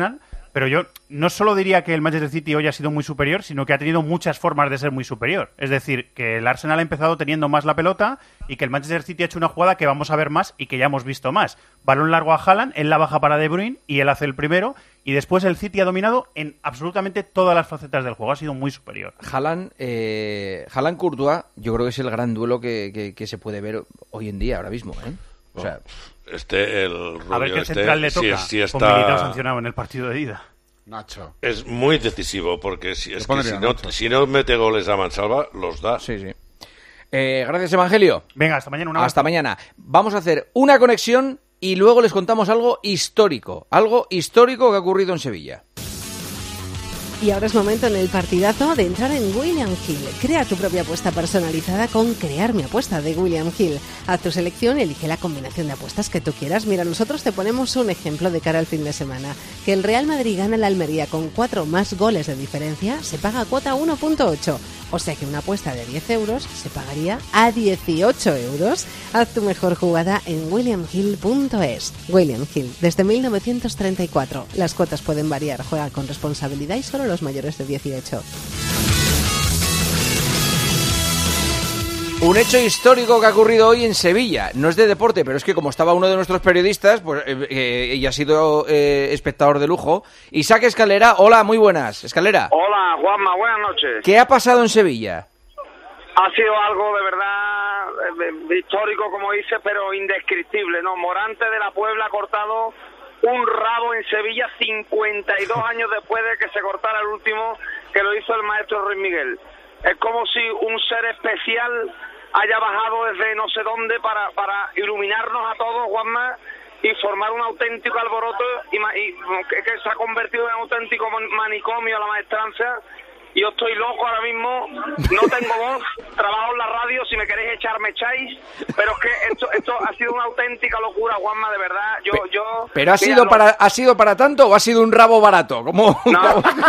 Speaker 8: Pero yo no solo diría que el Manchester City hoy ha sido muy superior, sino que ha tenido muchas formas de ser muy superior. Es decir, que el Arsenal ha empezado teniendo más la pelota y que el Manchester City ha hecho una jugada que vamos a ver más y que ya hemos visto más. Balón largo a Haaland, él la baja para De Bruyne y él hace el primero. Y después el City ha dominado en absolutamente todas las facetas del juego. Ha sido muy superior.
Speaker 4: Haaland, eh, Haaland-Courtois, yo creo que es el gran duelo que, que, que se puede ver hoy en día, ahora mismo, ¿eh? O sea,
Speaker 7: este, el
Speaker 8: a ver qué
Speaker 7: este,
Speaker 8: central le toca.
Speaker 7: Si, si está...
Speaker 8: Con Militao sancionado en el partido de ida.
Speaker 11: Nacho.
Speaker 7: Es muy decisivo, porque si, es que si, no, si no mete goles a mansalva, los da.
Speaker 4: Sí, sí. Eh, gracias, Evangelio.
Speaker 8: Venga, hasta mañana. Una
Speaker 4: hasta mañana. Vamos a hacer una conexión y luego les contamos algo histórico. Algo histórico que ha ocurrido en Sevilla.
Speaker 9: Y ahora es momento en el partidazo de entrar en William Hill. Crea tu propia apuesta personalizada con Crear mi apuesta de William Hill. Haz tu selección y elige la combinación de apuestas que tú quieras. Mira, nosotros te ponemos un ejemplo de cara al fin de semana. Que el Real Madrid gana la Almería con cuatro más goles de diferencia, se paga a cuota uno punto ocho. O sea que una apuesta de diez euros se pagaría a dieciocho euros. Haz tu mejor jugada en william hill punto es. William Hill, desde mil novecientos treinta y cuatro. Las cuotas pueden variar. Juega con responsabilidad y solo los mayores de dieciocho.
Speaker 4: Un hecho histórico que ha ocurrido hoy en Sevilla. No es de deporte, pero es que como estaba uno de nuestros periodistas, pues eh, eh, y ha sido eh, espectador de lujo. Isaac Escalera, hola, muy buenas. Escalera.
Speaker 12: Hola, Juanma, buenas noches.
Speaker 4: ¿Qué ha pasado en Sevilla?
Speaker 12: Ha sido algo de verdad eh, histórico, como dice, pero indescriptible, ¿no? Morante de la Puebla ha cortado un rabo en Sevilla cincuenta y dos años después de que se cortara el último, que lo hizo el maestro Ruiz Miguel. Es como si un ser especial haya bajado desde no sé dónde para, para iluminarnos a todos, Juanma, y formar un auténtico alboroto y, y que, que se ha convertido en un auténtico manicomio a la maestranza. Yo estoy loco ahora mismo, no tengo voz, trabajo en la radio, si me queréis echar me echáis, pero es que esto esto ha sido una auténtica locura, Juanma, de verdad. Yo
Speaker 4: Pe-
Speaker 12: yo
Speaker 4: ¿Pero ha sido,
Speaker 12: lo...
Speaker 4: para, ha sido para tanto o ha sido un rabo barato? ¿Cómo?
Speaker 12: No.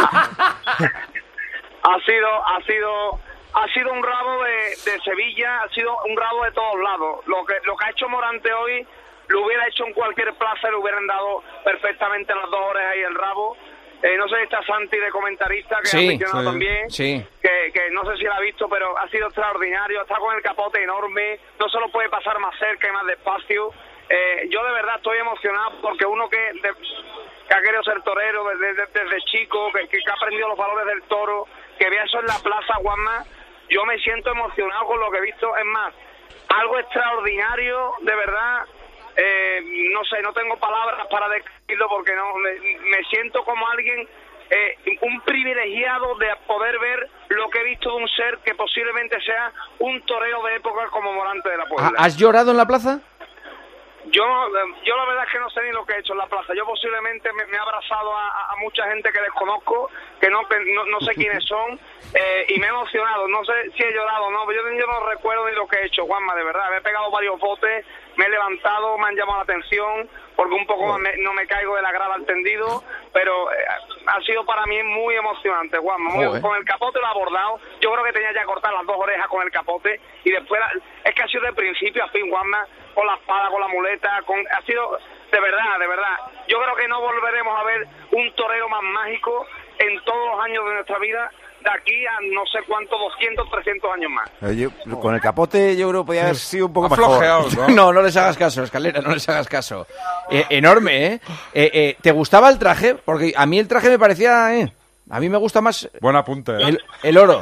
Speaker 12: ha sido ha sido ha sido un rabo de, de Sevilla, ha sido un rabo de todos lados. Lo que lo que ha hecho Morante hoy lo hubiera hecho en cualquier plaza, le hubieran dado perfectamente las dos orejas y el rabo. Eh, no sé si está Santi de comentarista, que
Speaker 4: sí,
Speaker 12: ha mencionado
Speaker 4: sí,
Speaker 12: también,
Speaker 4: sí.
Speaker 12: Que, que no sé si lo ha visto, pero ha sido extraordinario, está con el capote enorme, no se lo puede pasar más cerca y más despacio. Eh, yo de verdad estoy emocionado porque uno que, de, que ha querido ser torero desde, desde, desde chico, que, que ha aprendido los valores del toro, que vea eso en la plaza, Juanma, yo me siento emocionado con lo que he visto. Es más, algo extraordinario, de verdad. Eh, no sé, no tengo palabras para describirlo porque no me, me siento como alguien, eh, un privilegiado de poder ver lo que he visto de un ser que posiblemente sea un torero de época como Morante de la Puebla.
Speaker 4: ¿Has llorado en la plaza?
Speaker 12: Yo yo la verdad es que no sé ni lo que he hecho en la plaza. Yo posiblemente me, me he abrazado a, a mucha gente que desconozco, que no que no, no sé quiénes son, eh, y me he emocionado. No sé si he llorado o no, pero yo, yo no recuerdo ni lo que he hecho, Juanma, de verdad. Me he pegado varios botes, me he levantado, me han llamado la atención, porque un poco me, no me caigo de la grada al tendido, pero eh, ha sido para mí muy emocionante, Juanma. Muy, con el capote lo ha abordado. Yo creo que tenía ya cortar las dos orejas con el capote, y después, es que ha sido de principio a fin, Juanma, con la espada, con la muleta, con ha sido de verdad, de verdad. Yo creo que no volveremos a ver un torero más mágico en todos los años de nuestra vida, de aquí a no sé cuánto, doscientos, trescientos años más.
Speaker 13: Yo, con el capote yo creo que podía haber sido un poco mejor.
Speaker 4: Flojeado, ¿no? no, no les hagas caso, Escalera, no les hagas caso. Eh, enorme, ¿eh? Eh, eh ¿Te gustaba el traje? Porque a mí el traje me parecía, eh, a mí me gusta más...
Speaker 11: Buen apunte.
Speaker 4: El, el oro.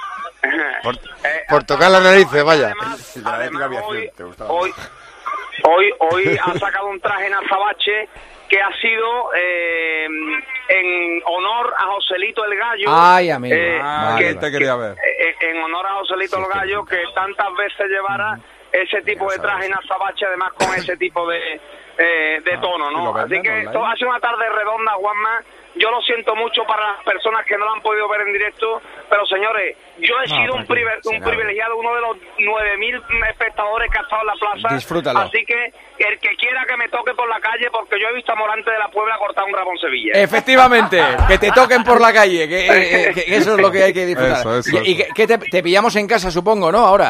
Speaker 6: Por, por tocar la nariz, vaya.
Speaker 12: Además, además, hoy, hoy, hoy, hoy ha sacado un traje en azabache que ha sido eh, en honor a Joselito el Gallo.
Speaker 4: Ay, amigo.
Speaker 12: Eh,
Speaker 11: ah,
Speaker 12: que,
Speaker 11: te quería ver.
Speaker 12: Que, en honor a Joselito el Gallo, que tantas veces llevara ese tipo de traje en azabache, además con ese tipo de, eh, de tono, ¿no? Así que esto ha sido una tarde redonda, Juanma. Yo lo siento mucho para las personas que no lo han podido ver en directo, pero señores, yo he no, sido un, prive un privilegiado, uno de los nueve mil espectadores que ha estado en la plaza.
Speaker 4: Disfrútalo.
Speaker 12: Así que el que quiera que me toque por la calle, porque yo he visto a Morante de la Puebla cortar un rabo en Sevilla.
Speaker 4: Efectivamente, que te toquen por la calle, que, eh, que eso es lo que hay que disfrutar.
Speaker 11: Eso, eso,
Speaker 4: y y que, que te, te pillamos en casa, supongo, ¿no? Ahora.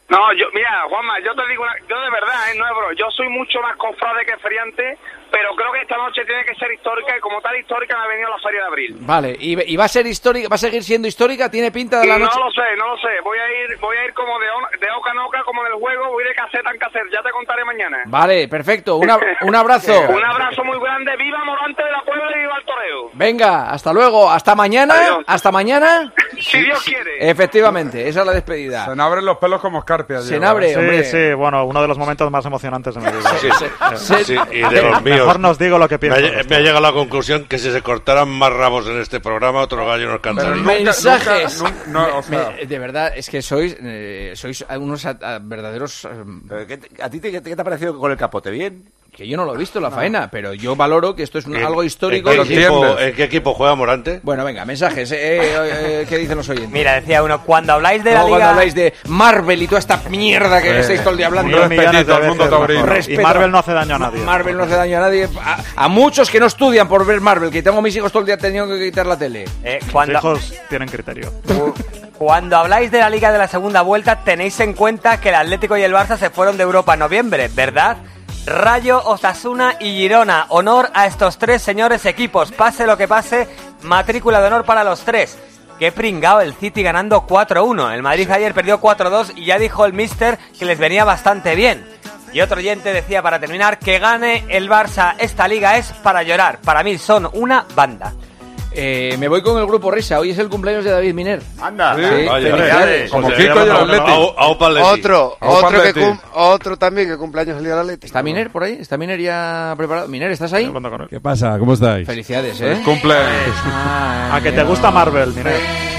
Speaker 12: No, yo, mira, Juanma, yo te digo, una, yo de verdad, eh, no es bro, yo soy mucho más cofrade que feriante, pero creo que esta noche tiene que ser histórica y como tal histórica me ha venido la Feria de Abril.
Speaker 4: Vale, ¿y, y va a ser histórica, va a seguir siendo histórica? ¿Tiene pinta de la noche?
Speaker 12: No lo sé, no lo sé, voy a ir voy a ir como de, on, de oca en oca, como en el juego, voy de caseta en caseta, ya te contaré mañana.
Speaker 4: Vale, perfecto, Una, un abrazo.
Speaker 12: Un abrazo muy grande, viva Morante de la Puebla y viva el toreo.
Speaker 4: Venga, hasta luego, hasta mañana, Adiós. hasta mañana.
Speaker 12: Si Dios quiere.
Speaker 4: Efectivamente, esa es la despedida.
Speaker 11: Se nabren los pelos como escarpias.
Speaker 4: Se nabre,
Speaker 14: sí,
Speaker 4: hombre.
Speaker 14: Sí, bueno, uno de los momentos más emocionantes de mi vida.
Speaker 7: Sí, sí, sí, sí, y de los míos.
Speaker 14: Mejor nos digo lo que pienso.
Speaker 7: Me, me ha llegado a la conclusión que si se cortaran más rabos en este programa, otro gallo nos cantaría.
Speaker 4: Mensajes.
Speaker 11: Nunca, nunca, no, o sea.
Speaker 4: me, de verdad, es que sois eh, sois unos a, a, verdaderos...
Speaker 13: Eh, ¿qué, ¿A ti te, qué te ha parecido con el capote? ¿Bien?
Speaker 4: Que yo no lo he visto la no. faena, pero yo valoro que esto es un, algo histórico.
Speaker 7: ¿En qué, equipo, ¿En qué equipo juega Morante?
Speaker 4: Bueno, venga, mensajes. Eh, eh, eh, ¿Qué dicen los oyentes?
Speaker 15: Mira, decía uno, cuando habláis de la
Speaker 4: no,
Speaker 15: liga...
Speaker 4: Cuando habláis de Marvel y toda esta mierda que eh, estáis todo el día hablando.
Speaker 11: Un respetito al mundo taurino.
Speaker 14: Y Marvel no hace daño a nadie.
Speaker 4: Marvel no hace daño a nadie. A, a muchos que no estudian por ver Marvel, que tengo a mis hijos todo el día teniendo que quitar la tele.
Speaker 14: Eh, cuando... Los hijos tienen criterio.
Speaker 15: Cuando habláis de la liga de la segunda vuelta, tenéis en cuenta que el Atlético y el Barça se fueron de Europa en noviembre, ¿verdad? Rayo, Osasuna y Girona. Honor a estos tres señores equipos. Pase lo que pase, matrícula de honor para los tres. Qué pringao el City ganando cuatro uno. El Madrid ayer perdió cuatro dos y ya dijo el míster que les venía bastante bien. Y otro oyente decía para terminar que gane el Barça esta liga es para llorar. Para mí son una banda.
Speaker 4: Eh, me voy con el grupo Risa. Hoy es el cumpleaños de David Miner.
Speaker 13: Anda.
Speaker 4: Sí,
Speaker 7: sí,
Speaker 4: felicidades.
Speaker 11: Como Kiko y el Atleti.
Speaker 6: Otro, otro, que cum, otro también que cumpleaños el día del Atleti.
Speaker 4: ¿Está Miner por ahí? ¿Está Miner ya preparado? Miner, ¿estás ahí?
Speaker 16: ¿Qué pasa? ¿Cómo estáis?
Speaker 4: Felicidades, ¿eh?
Speaker 11: Cumpleaños.
Speaker 14: A que te gusta Marvel, Miner.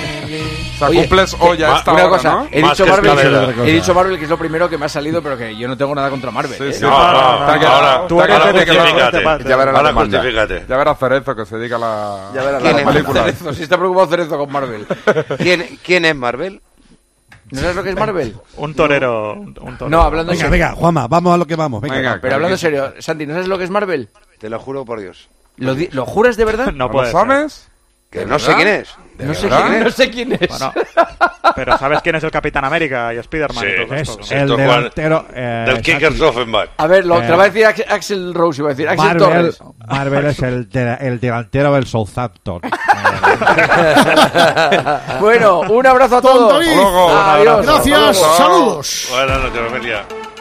Speaker 11: O sea, Oye, cumples hoy a esta
Speaker 4: una
Speaker 11: hora,
Speaker 4: cosa,
Speaker 11: ¿no?
Speaker 4: he dicho, Marvel, he dicho Marvel que es lo primero que me ha salido, pero que yo no tengo nada contra Marvel.
Speaker 11: Sí,
Speaker 4: ¿eh?
Speaker 11: sí,
Speaker 7: no, no, no, no, no,
Speaker 11: ahora,
Speaker 7: tú eres de justifícate.
Speaker 11: Ya verás
Speaker 7: ahora justifícate.
Speaker 11: Ya verás Cerezo que se dedica a la,
Speaker 6: ya verás
Speaker 11: la,
Speaker 6: la
Speaker 11: película.
Speaker 4: Cerezo, si está preocupado Cerezo con Marvel.
Speaker 6: ¿Quién, ¿Quién es Marvel?
Speaker 4: ¿No sabes lo que es Marvel?
Speaker 14: Un torero. Un torero.
Speaker 4: No, hablando
Speaker 16: venga,
Speaker 4: en serio.
Speaker 16: venga, Juanma, vamos a lo que vamos. Venga,
Speaker 11: venga
Speaker 4: pero hablando en serio, Santi, ¿no sabes lo que es Marvel?
Speaker 6: Te lo juro por Dios.
Speaker 4: ¿Lo, di- ¿lo juras de verdad?
Speaker 14: No,
Speaker 11: ¿No
Speaker 14: puede
Speaker 11: lo sabes?
Speaker 6: Que no sé quién es.
Speaker 4: No sé quién es. No sé quién es.
Speaker 14: Bueno, pero ¿sabes quién es el Capitán América y Spiderman?
Speaker 7: Sí,
Speaker 14: y todo esto,
Speaker 7: sí,
Speaker 14: ¿no?
Speaker 16: el delantero. Eh,
Speaker 7: del Kickers Offenbach.
Speaker 4: A ver, lo,
Speaker 16: Eh,
Speaker 4: te lo va a decir Ax- Axel Rose, iba a decir Axel
Speaker 16: Marvel,
Speaker 4: Torres.
Speaker 16: Marvel es el, de- el delantero del Southampton.
Speaker 4: Bueno, un abrazo a todos.
Speaker 11: Hasta luego.
Speaker 4: Adiós.
Speaker 17: Gracias,
Speaker 11: Hasta luego.
Speaker 17: saludos.
Speaker 7: Buenas noches, Amelia.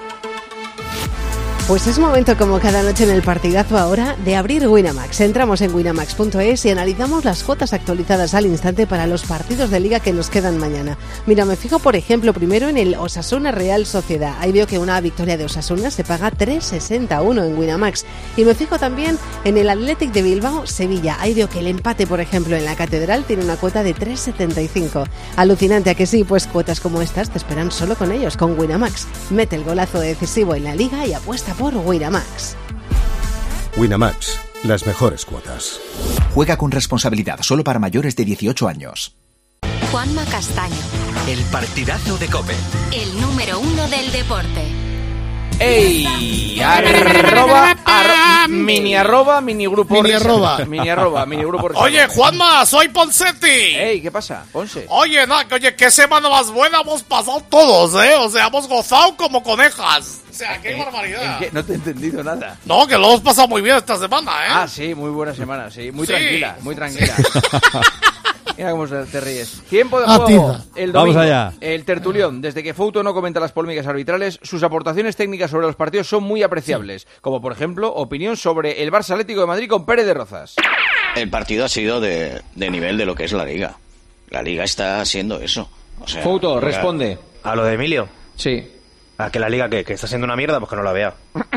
Speaker 9: Pues es momento, como cada noche en el partidazo ahora, de abrir Winamax. Entramos en winamax punto es y analizamos las cuotas actualizadas al instante para los partidos de liga que nos quedan mañana. Mira, me fijo, por ejemplo, primero en el Osasuna Real Sociedad. Ahí veo que una victoria de Osasuna se paga tres sesenta y uno en Winamax. Y me fijo también en el Athletic de Bilbao Sevilla. Ahí veo que el empate, por ejemplo, en la Catedral tiene una cuota de tres setenta y cinco. Alucinante, ¿a que sí? Pues cuotas como estas te esperan solo con ellos, con Winamax. Mete el golazo decisivo en la liga y apuesta por Winamax.
Speaker 29: Winamax, las mejores cuotas.
Speaker 30: Juega con responsabilidad, solo para mayores de dieciocho años.
Speaker 1: Juanma Castaño,
Speaker 2: El partidazo de COPE.
Speaker 1: el número uno del deporte.
Speaker 4: ¡Ey! Arroba, ar- mini arroba, mini grupo.
Speaker 17: Mini
Speaker 4: Risa.
Speaker 17: arroba.
Speaker 4: Mini arroba, mini grupo. Risa.
Speaker 17: Oye, Juanma, soy Poncetti.
Speaker 4: ¡Ey! ¿Qué pasa? Ponce.
Speaker 17: Oye, no, oye, qué semana más buena hemos pasado todos, ¿eh? O sea, hemos gozado como conejas. O sea, qué
Speaker 4: ¿En-
Speaker 17: barbaridad.
Speaker 4: en qué? No te he entendido nada.
Speaker 17: No, que lo hemos pasado muy bien esta semana, ¿eh?
Speaker 4: Ah, sí, muy buena semana, sí. Muy
Speaker 17: Sí.
Speaker 4: tranquila, muy tranquila. Mira cómo te ríes. Tiempo de
Speaker 17: Ah,
Speaker 4: juego.
Speaker 17: tiza.
Speaker 4: El domingo.
Speaker 16: Vamos allá.
Speaker 4: El tertulión. Desde que Fouto no comenta las polémicas arbitrales, sus aportaciones técnicas sobre los partidos son muy apreciables. Como, por ejemplo, opinión sobre el Barça Atlético de Madrid con Pérez de Rozas.
Speaker 31: El partido ha sido de, de nivel de lo que es la liga. La liga está siendo eso. O sea,
Speaker 4: Fouto,
Speaker 31: la-
Speaker 4: responde.
Speaker 15: ¿A lo de Emilio?
Speaker 4: Sí.
Speaker 15: ¿A que la liga que, que está siendo una mierda? Pues que no la vea.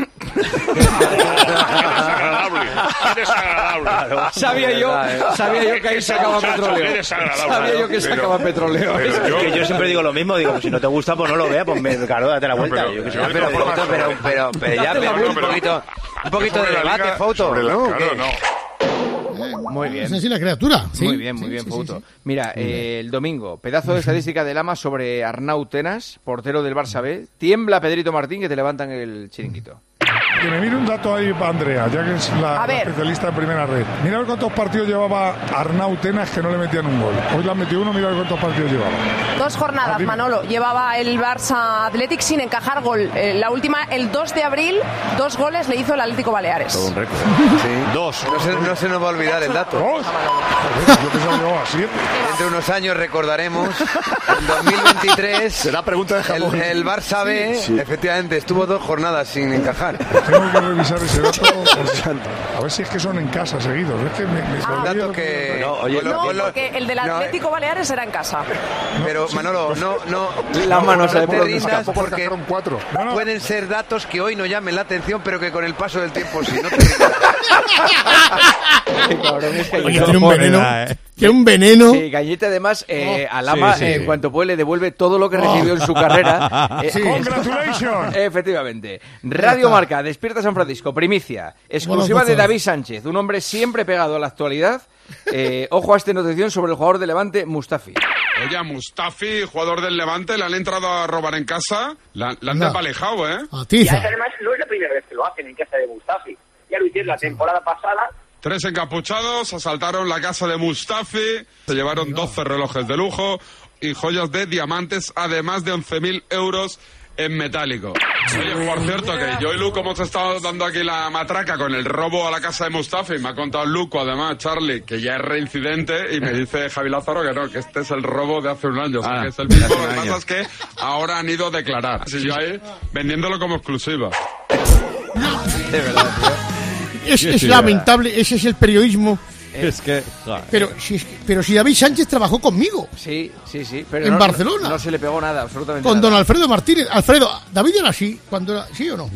Speaker 4: Sabía yo, sabía yo que ahí se acaba petróleo. Sabía yo que se acaba petróleo.
Speaker 15: Es que yo siempre digo lo mismo, digo, pues si no te gusta, pues no lo veas, pues me, claro, date la vuelta.
Speaker 13: Pero,
Speaker 15: Yo que sé.
Speaker 13: pero, pero, Fouto, pero, pero, pero ya, pero un poquito, un poquito de debate, Fouto. ¿no? ¿Qué?
Speaker 4: Muy bien.
Speaker 17: Es así la criatura. ¿sí?
Speaker 4: Muy bien, muy
Speaker 17: Sí,
Speaker 4: bien,
Speaker 17: sí,
Speaker 4: Fouto.
Speaker 17: sí, sí.
Speaker 4: Mira, eh, el domingo, pedazo de estadística de Lama sobre Arnau Tenas, portero del Barça B. Tiembla Pedrito Martín que te levantan el chiringuito.
Speaker 18: Que me mire un dato ahí para Andrea, ya que es la,
Speaker 19: A
Speaker 18: la
Speaker 19: ver.
Speaker 18: especialista en primera red. Mira a ver cuántos partidos llevaba Arnau Tenas que no le metían un gol. Hoy le han metido uno, mira a ver cuántos partidos llevaba.
Speaker 19: Dos jornadas,
Speaker 18: Dime.
Speaker 19: Manolo. Llevaba el Barça Athletic sin encajar gol. Eh, la última, el dos de abril, dos goles le hizo el Atlético Baleares.
Speaker 6: Todo un récord. Sí. Dos. No se, no se nos va a olvidar el dato.
Speaker 18: ¿Dos? Yo pensaba que llevaba siete.
Speaker 6: Entre unos años recordaremos, en dos mil veintitrés,
Speaker 18: será pregunta de
Speaker 6: el,
Speaker 18: jamón.
Speaker 6: el Barça B,
Speaker 18: Sí, sí.
Speaker 6: efectivamente, estuvo dos jornadas sin encajar.
Speaker 18: Tengo que revisar ese dato. A ver si es que son en casa seguidos. Es que me, me
Speaker 6: Un dato que...
Speaker 18: No,
Speaker 6: oye,
Speaker 19: No, porque el del Atlético Baleares era en casa.
Speaker 6: Pero Manolo, no, no,
Speaker 4: Las manos
Speaker 6: no
Speaker 4: ahí
Speaker 6: te
Speaker 4: por
Speaker 6: rindas
Speaker 18: donde
Speaker 6: porque
Speaker 18: cuatro.
Speaker 6: pueden ser datos que hoy no llamen la atención, pero que con el paso del tiempo sí. No te rindas.
Speaker 17: Oye, tiene un veneno. Tiene un veneno.
Speaker 4: Sí, Gañete además eh,
Speaker 17: Oh.
Speaker 4: a Lama,
Speaker 17: Sí, sí.
Speaker 4: en cuanto puede, le devuelve todo lo que recibió en su carrera. Eh,
Speaker 18: Sí. Congratulations.
Speaker 4: Efectivamente. Radio Marca, Despierta San Francisco, primicia, exclusiva
Speaker 18: Buenos
Speaker 4: de
Speaker 18: gozos.
Speaker 4: David Sánchez, un hombre siempre pegado a la actualidad. Eh, ojo a esta notición sobre el jugador de Levante, Mustafi.
Speaker 20: Oye, a Mustafi, jugador del Levante, le han entrado a robar en casa. La, la han
Speaker 17: Anda.
Speaker 20: despalejado, ¿eh?
Speaker 17: Atiza.
Speaker 12: Y además no es la primera vez que lo hacen en casa de Mustafi. Ya lo hicieron la temporada pasada.
Speaker 20: Tres encapuchados asaltaron la casa de Mustafi, se llevaron doce relojes de lujo y joyas de diamantes, además de once mil euros en metálico. Oye, por cierto, que yo y Luco hemos estado dando aquí la matraca con el robo a la casa de Mustafi. Me ha contado Luco, además, Charlie, que ya es reincidente, y me dice Javi Lázaro que no, que este es el robo de hace un año. O sea,
Speaker 18: Ah,
Speaker 20: que es el mismo.
Speaker 18: hace
Speaker 20: Lo
Speaker 18: un
Speaker 20: que
Speaker 18: año.
Speaker 20: pasa es que ahora han ido a declarar. Así yo ahí vendiéndolo como exclusiva.
Speaker 4: De verdad, tío.
Speaker 17: Es,
Speaker 20: Sí,
Speaker 17: es
Speaker 20: sí,
Speaker 17: lamentable, ese es el periodismo.
Speaker 5: Es que...
Speaker 17: Pero si, pero si David Sánchez trabajó conmigo.
Speaker 4: Sí, sí, sí. Pero
Speaker 17: En
Speaker 4: no,
Speaker 17: Barcelona.
Speaker 4: No, no se le pegó nada, absolutamente
Speaker 17: Con
Speaker 4: nada.
Speaker 17: don Alfredo Martínez. Alfredo, David era así, cuando era, ¿sí o no?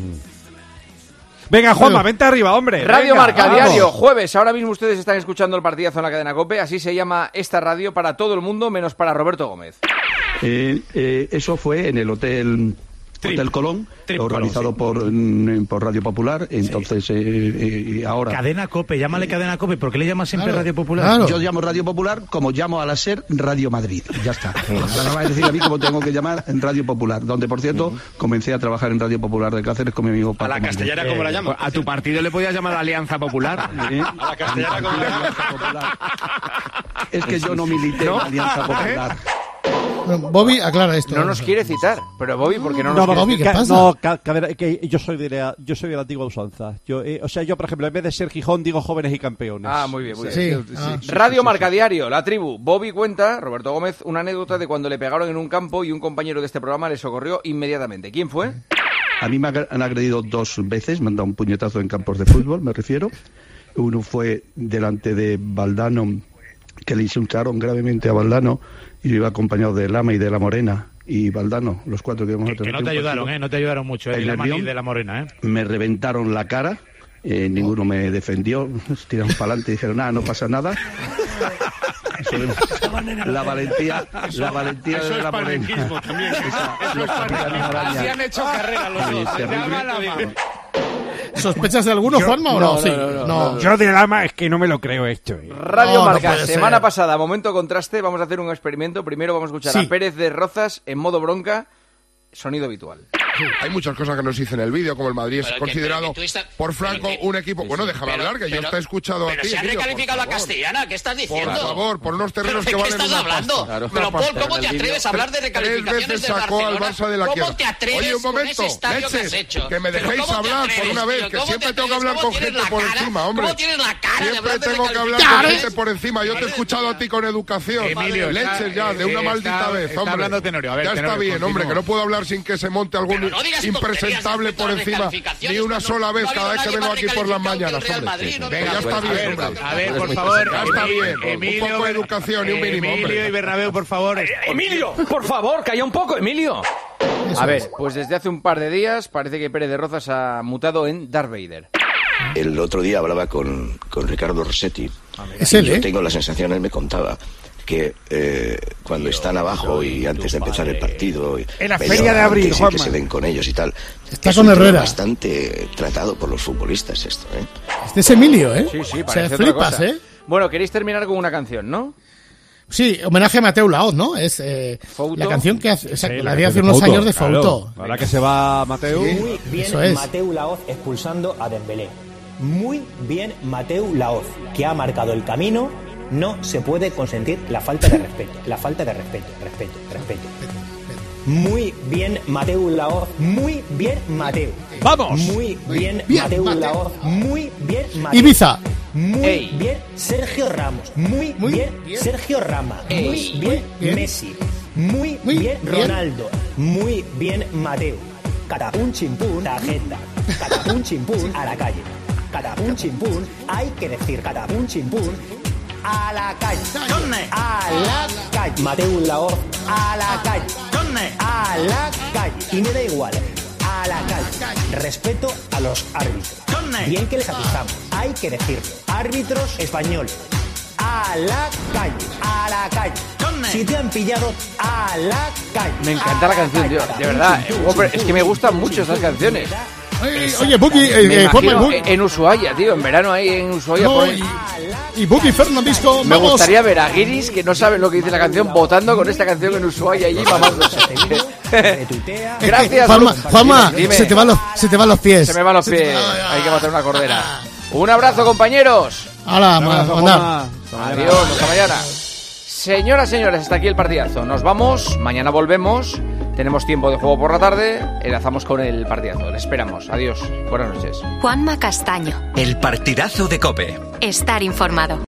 Speaker 5: Venga, Juanma,
Speaker 17: Bueno.
Speaker 5: vente arriba, hombre.
Speaker 4: Radio
Speaker 5: Venga,
Speaker 4: Marca,
Speaker 5: vamos.
Speaker 4: diario, jueves. Ahora mismo ustedes están escuchando el partidazo en la cadena COPE. Así se llama esta radio para todo el mundo, menos para Roberto Gómez.
Speaker 21: Eh, eh, eso fue en el hotel Hotel Colón, organizado por, mm, por Radio Popular. Entonces, eh, eh, y ahora...
Speaker 22: Cadena COPE, llámale Cadena COPE. ¿Por qué le llamas siempre
Speaker 21: Claro,
Speaker 22: Radio Popular?
Speaker 21: claro. Yo llamo Radio Popular como llamo a la SER Radio Madrid. Ya está. Ahora me va a decir a mí cómo tengo que llamar en Radio Popular, donde, por cierto, comencé a trabajar en Radio Popular de Cáceres con mi amigo Paco.
Speaker 18: ¿A la castellana cómo la llamas? A tu partido le podías llamar Alianza Popular.
Speaker 21: ¿Eh?
Speaker 18: A la castellana cómo la llamas.
Speaker 21: Es que yo no milité en Alianza Popular.
Speaker 17: Bueno, Bobby, aclara esto.
Speaker 4: No nos quiere citar, pero Bobby, ¿por qué no nos
Speaker 16: No,
Speaker 4: quiere
Speaker 16: Bobby,
Speaker 4: citar?
Speaker 16: ¿qué pasa? No, ca- cadena- que yo soy de la, yo soy de la antigua usanza. Yo, eh, o sea, yo, por ejemplo, en vez de ser Gijón, digo jóvenes y campeones.
Speaker 4: Ah, muy bien, muy
Speaker 16: Sí.
Speaker 4: bien.
Speaker 16: Sí, ah.
Speaker 4: Radio Marca Diario, La Tribu. Bobby cuenta, Roberto Gómez, una anécdota de cuando le pegaron en un campo y un compañero de este programa le socorrió inmediatamente. ¿Quién fue?
Speaker 21: A mí me ag- han agredido dos veces, me han dado un puñetazo en campos de fútbol, me refiero. Uno fue delante de Valdano, que le insultaron gravemente a Valdano, y yo iba acompañado de Lama y de La Morena y Valdano, los cuatro que íbamos a
Speaker 22: Que
Speaker 21: tener
Speaker 22: no te
Speaker 21: un
Speaker 22: ayudaron,
Speaker 21: partido.
Speaker 22: ¿eh? No te ayudaron mucho, ¿eh?
Speaker 21: En
Speaker 22: Y la
Speaker 21: el
Speaker 22: mani
Speaker 21: Rion.
Speaker 22: de la Morena, ¿eh?
Speaker 21: Me reventaron la cara, eh, ninguno me defendió, tiraron para adelante y dijeron, nada, no pasa nada. Eso de- la valentía, la valentía
Speaker 18: Eso
Speaker 21: de
Speaker 18: es
Speaker 21: La Morena.
Speaker 18: panenquismo también.
Speaker 21: Esa,
Speaker 18: Eso
Speaker 21: los
Speaker 18: es
Speaker 21: capitanes araña.
Speaker 18: Así han hecho carrera los
Speaker 21: Sí,
Speaker 18: dos. Se
Speaker 21: terrible.
Speaker 18: llama la mano.
Speaker 17: ¿Sospechas de alguno,
Speaker 18: Yo-
Speaker 17: Juanma, o
Speaker 18: no,
Speaker 17: no? Sí.
Speaker 18: no, no,
Speaker 17: no.
Speaker 5: Yo de Lama es que no me lo creo esto. eh.
Speaker 4: Radio
Speaker 17: No, no
Speaker 4: Marca,
Speaker 17: puede
Speaker 4: semana
Speaker 17: ser.
Speaker 4: pasada, momento contraste, vamos a hacer un experimento. Primero vamos a escuchar
Speaker 17: Sí.
Speaker 4: a Pérez de Rozas en modo bronca, sonido habitual.
Speaker 18: Hay muchas cosas que nos hice en el vídeo, como el Madrid es
Speaker 19: Pero que-
Speaker 18: considerado
Speaker 19: pero que tú estás-
Speaker 18: por Franco
Speaker 19: pero que-
Speaker 18: un equipo. Bueno, déjame
Speaker 19: Pero-
Speaker 18: hablar, que yo
Speaker 19: pero-
Speaker 18: te he escuchado a
Speaker 19: pero
Speaker 18: ti.
Speaker 19: se ha
Speaker 18: Emilio, por
Speaker 19: recalificado la
Speaker 18: favor.
Speaker 19: castellana, ¿qué estás diciendo?
Speaker 18: Por favor, por unos terrenos
Speaker 19: ¿Pero de
Speaker 18: que
Speaker 19: qué
Speaker 18: valen
Speaker 19: estás
Speaker 18: una
Speaker 19: hablando?
Speaker 18: pasta.
Speaker 19: Pero,
Speaker 18: Una
Speaker 19: Paul,
Speaker 18: pasta.
Speaker 19: ¿cómo te atreves a hablar de
Speaker 18: Tres
Speaker 19: recalificaciones
Speaker 18: veces
Speaker 19: del
Speaker 18: sacó al
Speaker 19: Barcelona?
Speaker 18: Barça de la
Speaker 19: ¿Cómo
Speaker 18: quiebra.
Speaker 19: te atreves
Speaker 18: Oye, un
Speaker 19: con
Speaker 18: momento,
Speaker 19: ese estadio que has
Speaker 18: leches,
Speaker 19: hecho?
Speaker 18: que me
Speaker 19: Pero
Speaker 18: dejéis
Speaker 19: ¿cómo te
Speaker 18: hablar por
Speaker 19: atreves,
Speaker 18: una vez,
Speaker 19: tío?
Speaker 18: que
Speaker 19: ¿Cómo
Speaker 18: siempre
Speaker 19: te
Speaker 18: tengo que
Speaker 19: atreves?
Speaker 18: hablar
Speaker 19: ¿Cómo
Speaker 18: con
Speaker 19: tienes
Speaker 18: gente
Speaker 19: la
Speaker 18: por
Speaker 19: cara?
Speaker 18: encima, hombre.
Speaker 19: ¿Cómo tienes la cara de
Speaker 18: Siempre
Speaker 19: hablar de
Speaker 18: tengo que hablar con
Speaker 19: recalificaciones?
Speaker 18: gente por encima. Yo te he escuchado a ti con educación.
Speaker 19: Emilio,
Speaker 18: Leches ya, de una
Speaker 19: eh,
Speaker 18: maldita
Speaker 19: está-
Speaker 18: vez,
Speaker 19: está
Speaker 18: hombre.
Speaker 19: hablando Tenorio. A ver,
Speaker 18: Ya está
Speaker 19: Tenorio,
Speaker 18: bien, hombre,
Speaker 19: continúa.
Speaker 18: que no puedo hablar sin que se monte algún
Speaker 19: Pero no digas
Speaker 18: impresentable
Speaker 19: tonterías
Speaker 18: por
Speaker 19: respecto a
Speaker 18: encima,
Speaker 19: recalificaciones,
Speaker 18: ni una
Speaker 19: cuando
Speaker 18: sola
Speaker 19: no
Speaker 18: vez
Speaker 19: ha
Speaker 18: cada
Speaker 19: habido
Speaker 18: vez que
Speaker 19: nadie
Speaker 18: vengo
Speaker 19: más
Speaker 18: aquí por las
Speaker 19: recalificado que el
Speaker 18: mañanas,
Speaker 19: Real
Speaker 18: hombre.
Speaker 19: Madrid, ¿no?
Speaker 18: Venga, ya
Speaker 19: Pues,
Speaker 18: está
Speaker 19: a
Speaker 18: bien,
Speaker 19: ver,
Speaker 18: hombre.
Speaker 19: a ver,
Speaker 18: por
Speaker 19: por
Speaker 18: favor,
Speaker 19: favor,
Speaker 18: ya está
Speaker 19: Emilio,
Speaker 18: bien. Un
Speaker 19: Emilio,
Speaker 18: poco de educación y un mínimo,
Speaker 19: Emilio
Speaker 18: hombre.
Speaker 19: y Bernabéu, por favor.
Speaker 4: Emilio, por favor, calla un poco, Emilio. A ver, pues desde hace un par de días parece que Pérez de Rozas ha mutado en Darth Vader.
Speaker 23: El otro día hablaba con, con Ricardo Rossetti.
Speaker 17: Es
Speaker 23: y
Speaker 17: él,
Speaker 23: yo
Speaker 17: ¿eh?
Speaker 23: tengo la sensación, él me contaba, que eh, cuando están abajo y antes de empezar el partido... y-
Speaker 5: En la
Speaker 23: media
Speaker 5: feria de
Speaker 23: hora
Speaker 5: abril,
Speaker 23: antes y
Speaker 5: Juanma.
Speaker 23: que se ven con ellos y tal.
Speaker 17: Está
Speaker 23: es
Speaker 17: con
Speaker 23: un tema
Speaker 17: Herrera.
Speaker 23: bastante tratado por los futbolistas esto, ¿eh?
Speaker 17: Este es Emilio, ¿eh?
Speaker 4: Sí, sí,
Speaker 17: Se
Speaker 4: parece otra
Speaker 17: flipas,
Speaker 4: cosa.
Speaker 17: ¿eh?
Speaker 4: Bueno, queréis terminar con una canción, ¿no?
Speaker 17: Sí, homenaje a Mateu Laoz, ¿no? Es eh, la canción que hace, o sea,
Speaker 16: Sí,
Speaker 17: la de hace unos
Speaker 16: Fouto,
Speaker 17: años de
Speaker 16: claro.
Speaker 17: Fouto.
Speaker 16: Ahora que se va Mateu.
Speaker 3: Muy bien
Speaker 17: Eso es.
Speaker 3: Mateu Laoz expulsando a Dembélé. Muy bien Mateu Laoz, que ha marcado el camino. No se puede consentir la falta de respeto. La falta de respeto, respeto, respeto. Muy bien Mateu Laoz, muy bien Mateu.
Speaker 16: ¡Vamos!
Speaker 3: Muy bien,
Speaker 17: Bien,
Speaker 3: Mateu
Speaker 17: Mateu.
Speaker 3: Laoz, muy bien Mateu.
Speaker 17: Ibiza.
Speaker 3: Muy
Speaker 4: Ey.
Speaker 3: bien Sergio Ramos, muy,
Speaker 17: Muy
Speaker 3: bien,
Speaker 17: bien.
Speaker 3: Sergio Rama,
Speaker 4: Ey.
Speaker 3: muy bien,
Speaker 17: bien.
Speaker 3: Messi, muy,
Speaker 17: Muy
Speaker 3: bien,
Speaker 17: bien.
Speaker 3: Ronaldo, muy bien Mateu. Catapum chimpún, tarjeta, catapum chimpún, a la calle. Catapum chimpún, hay que decir catapum chimpún, a la calle. A la calle. Mateu Laoz, a la calle. A la calle. Y me da igual. A la calle. Respeto a los árbitros. Bien que les acusamos. Hay que decirlo. Árbitros españoles. A la calle. A la calle. Si te han pillado, a la calle.
Speaker 4: Me encanta la canción, tío. De verdad, eh, hombre, es que me gustan mucho estas canciones.
Speaker 17: Oye, oye Buki,
Speaker 4: Me
Speaker 17: eh, eh, Juanma,
Speaker 4: imagino
Speaker 17: Buki.
Speaker 4: en Ushuaia, tío, en verano ahí en Ushuaia.
Speaker 17: No,
Speaker 4: ponen-
Speaker 17: y, y Buki Fernandisco,
Speaker 4: Me
Speaker 17: vamos.
Speaker 4: gustaría ver a Guiris, que no sabe lo que dice la canción, votando con esta canción en Ushuaia allí mamándose. Gracias,
Speaker 17: Juanma,
Speaker 4: Bru-
Speaker 17: Juanma,
Speaker 4: Dime, dime.
Speaker 17: se te van los, se te van los pies.
Speaker 4: Se me van los
Speaker 17: Se te-
Speaker 4: pies. Hay que matar una cordera. Un abrazo, compañeros.
Speaker 17: Hala,
Speaker 16: Un
Speaker 17: ma-
Speaker 16: abrazo,
Speaker 17: mandar.
Speaker 16: Juanma. Hasta mañana.
Speaker 4: Adiós, hasta mañana. Señoras, señores, hasta aquí el partidazo. Nos vamos, mañana volvemos. Tenemos tiempo de juego por la tarde. Enlazamos con el partidazo. Le esperamos. Adiós. Buenas noches.
Speaker 1: Juanma Castaño.
Speaker 2: El partidazo de COPE.
Speaker 1: Estar informado.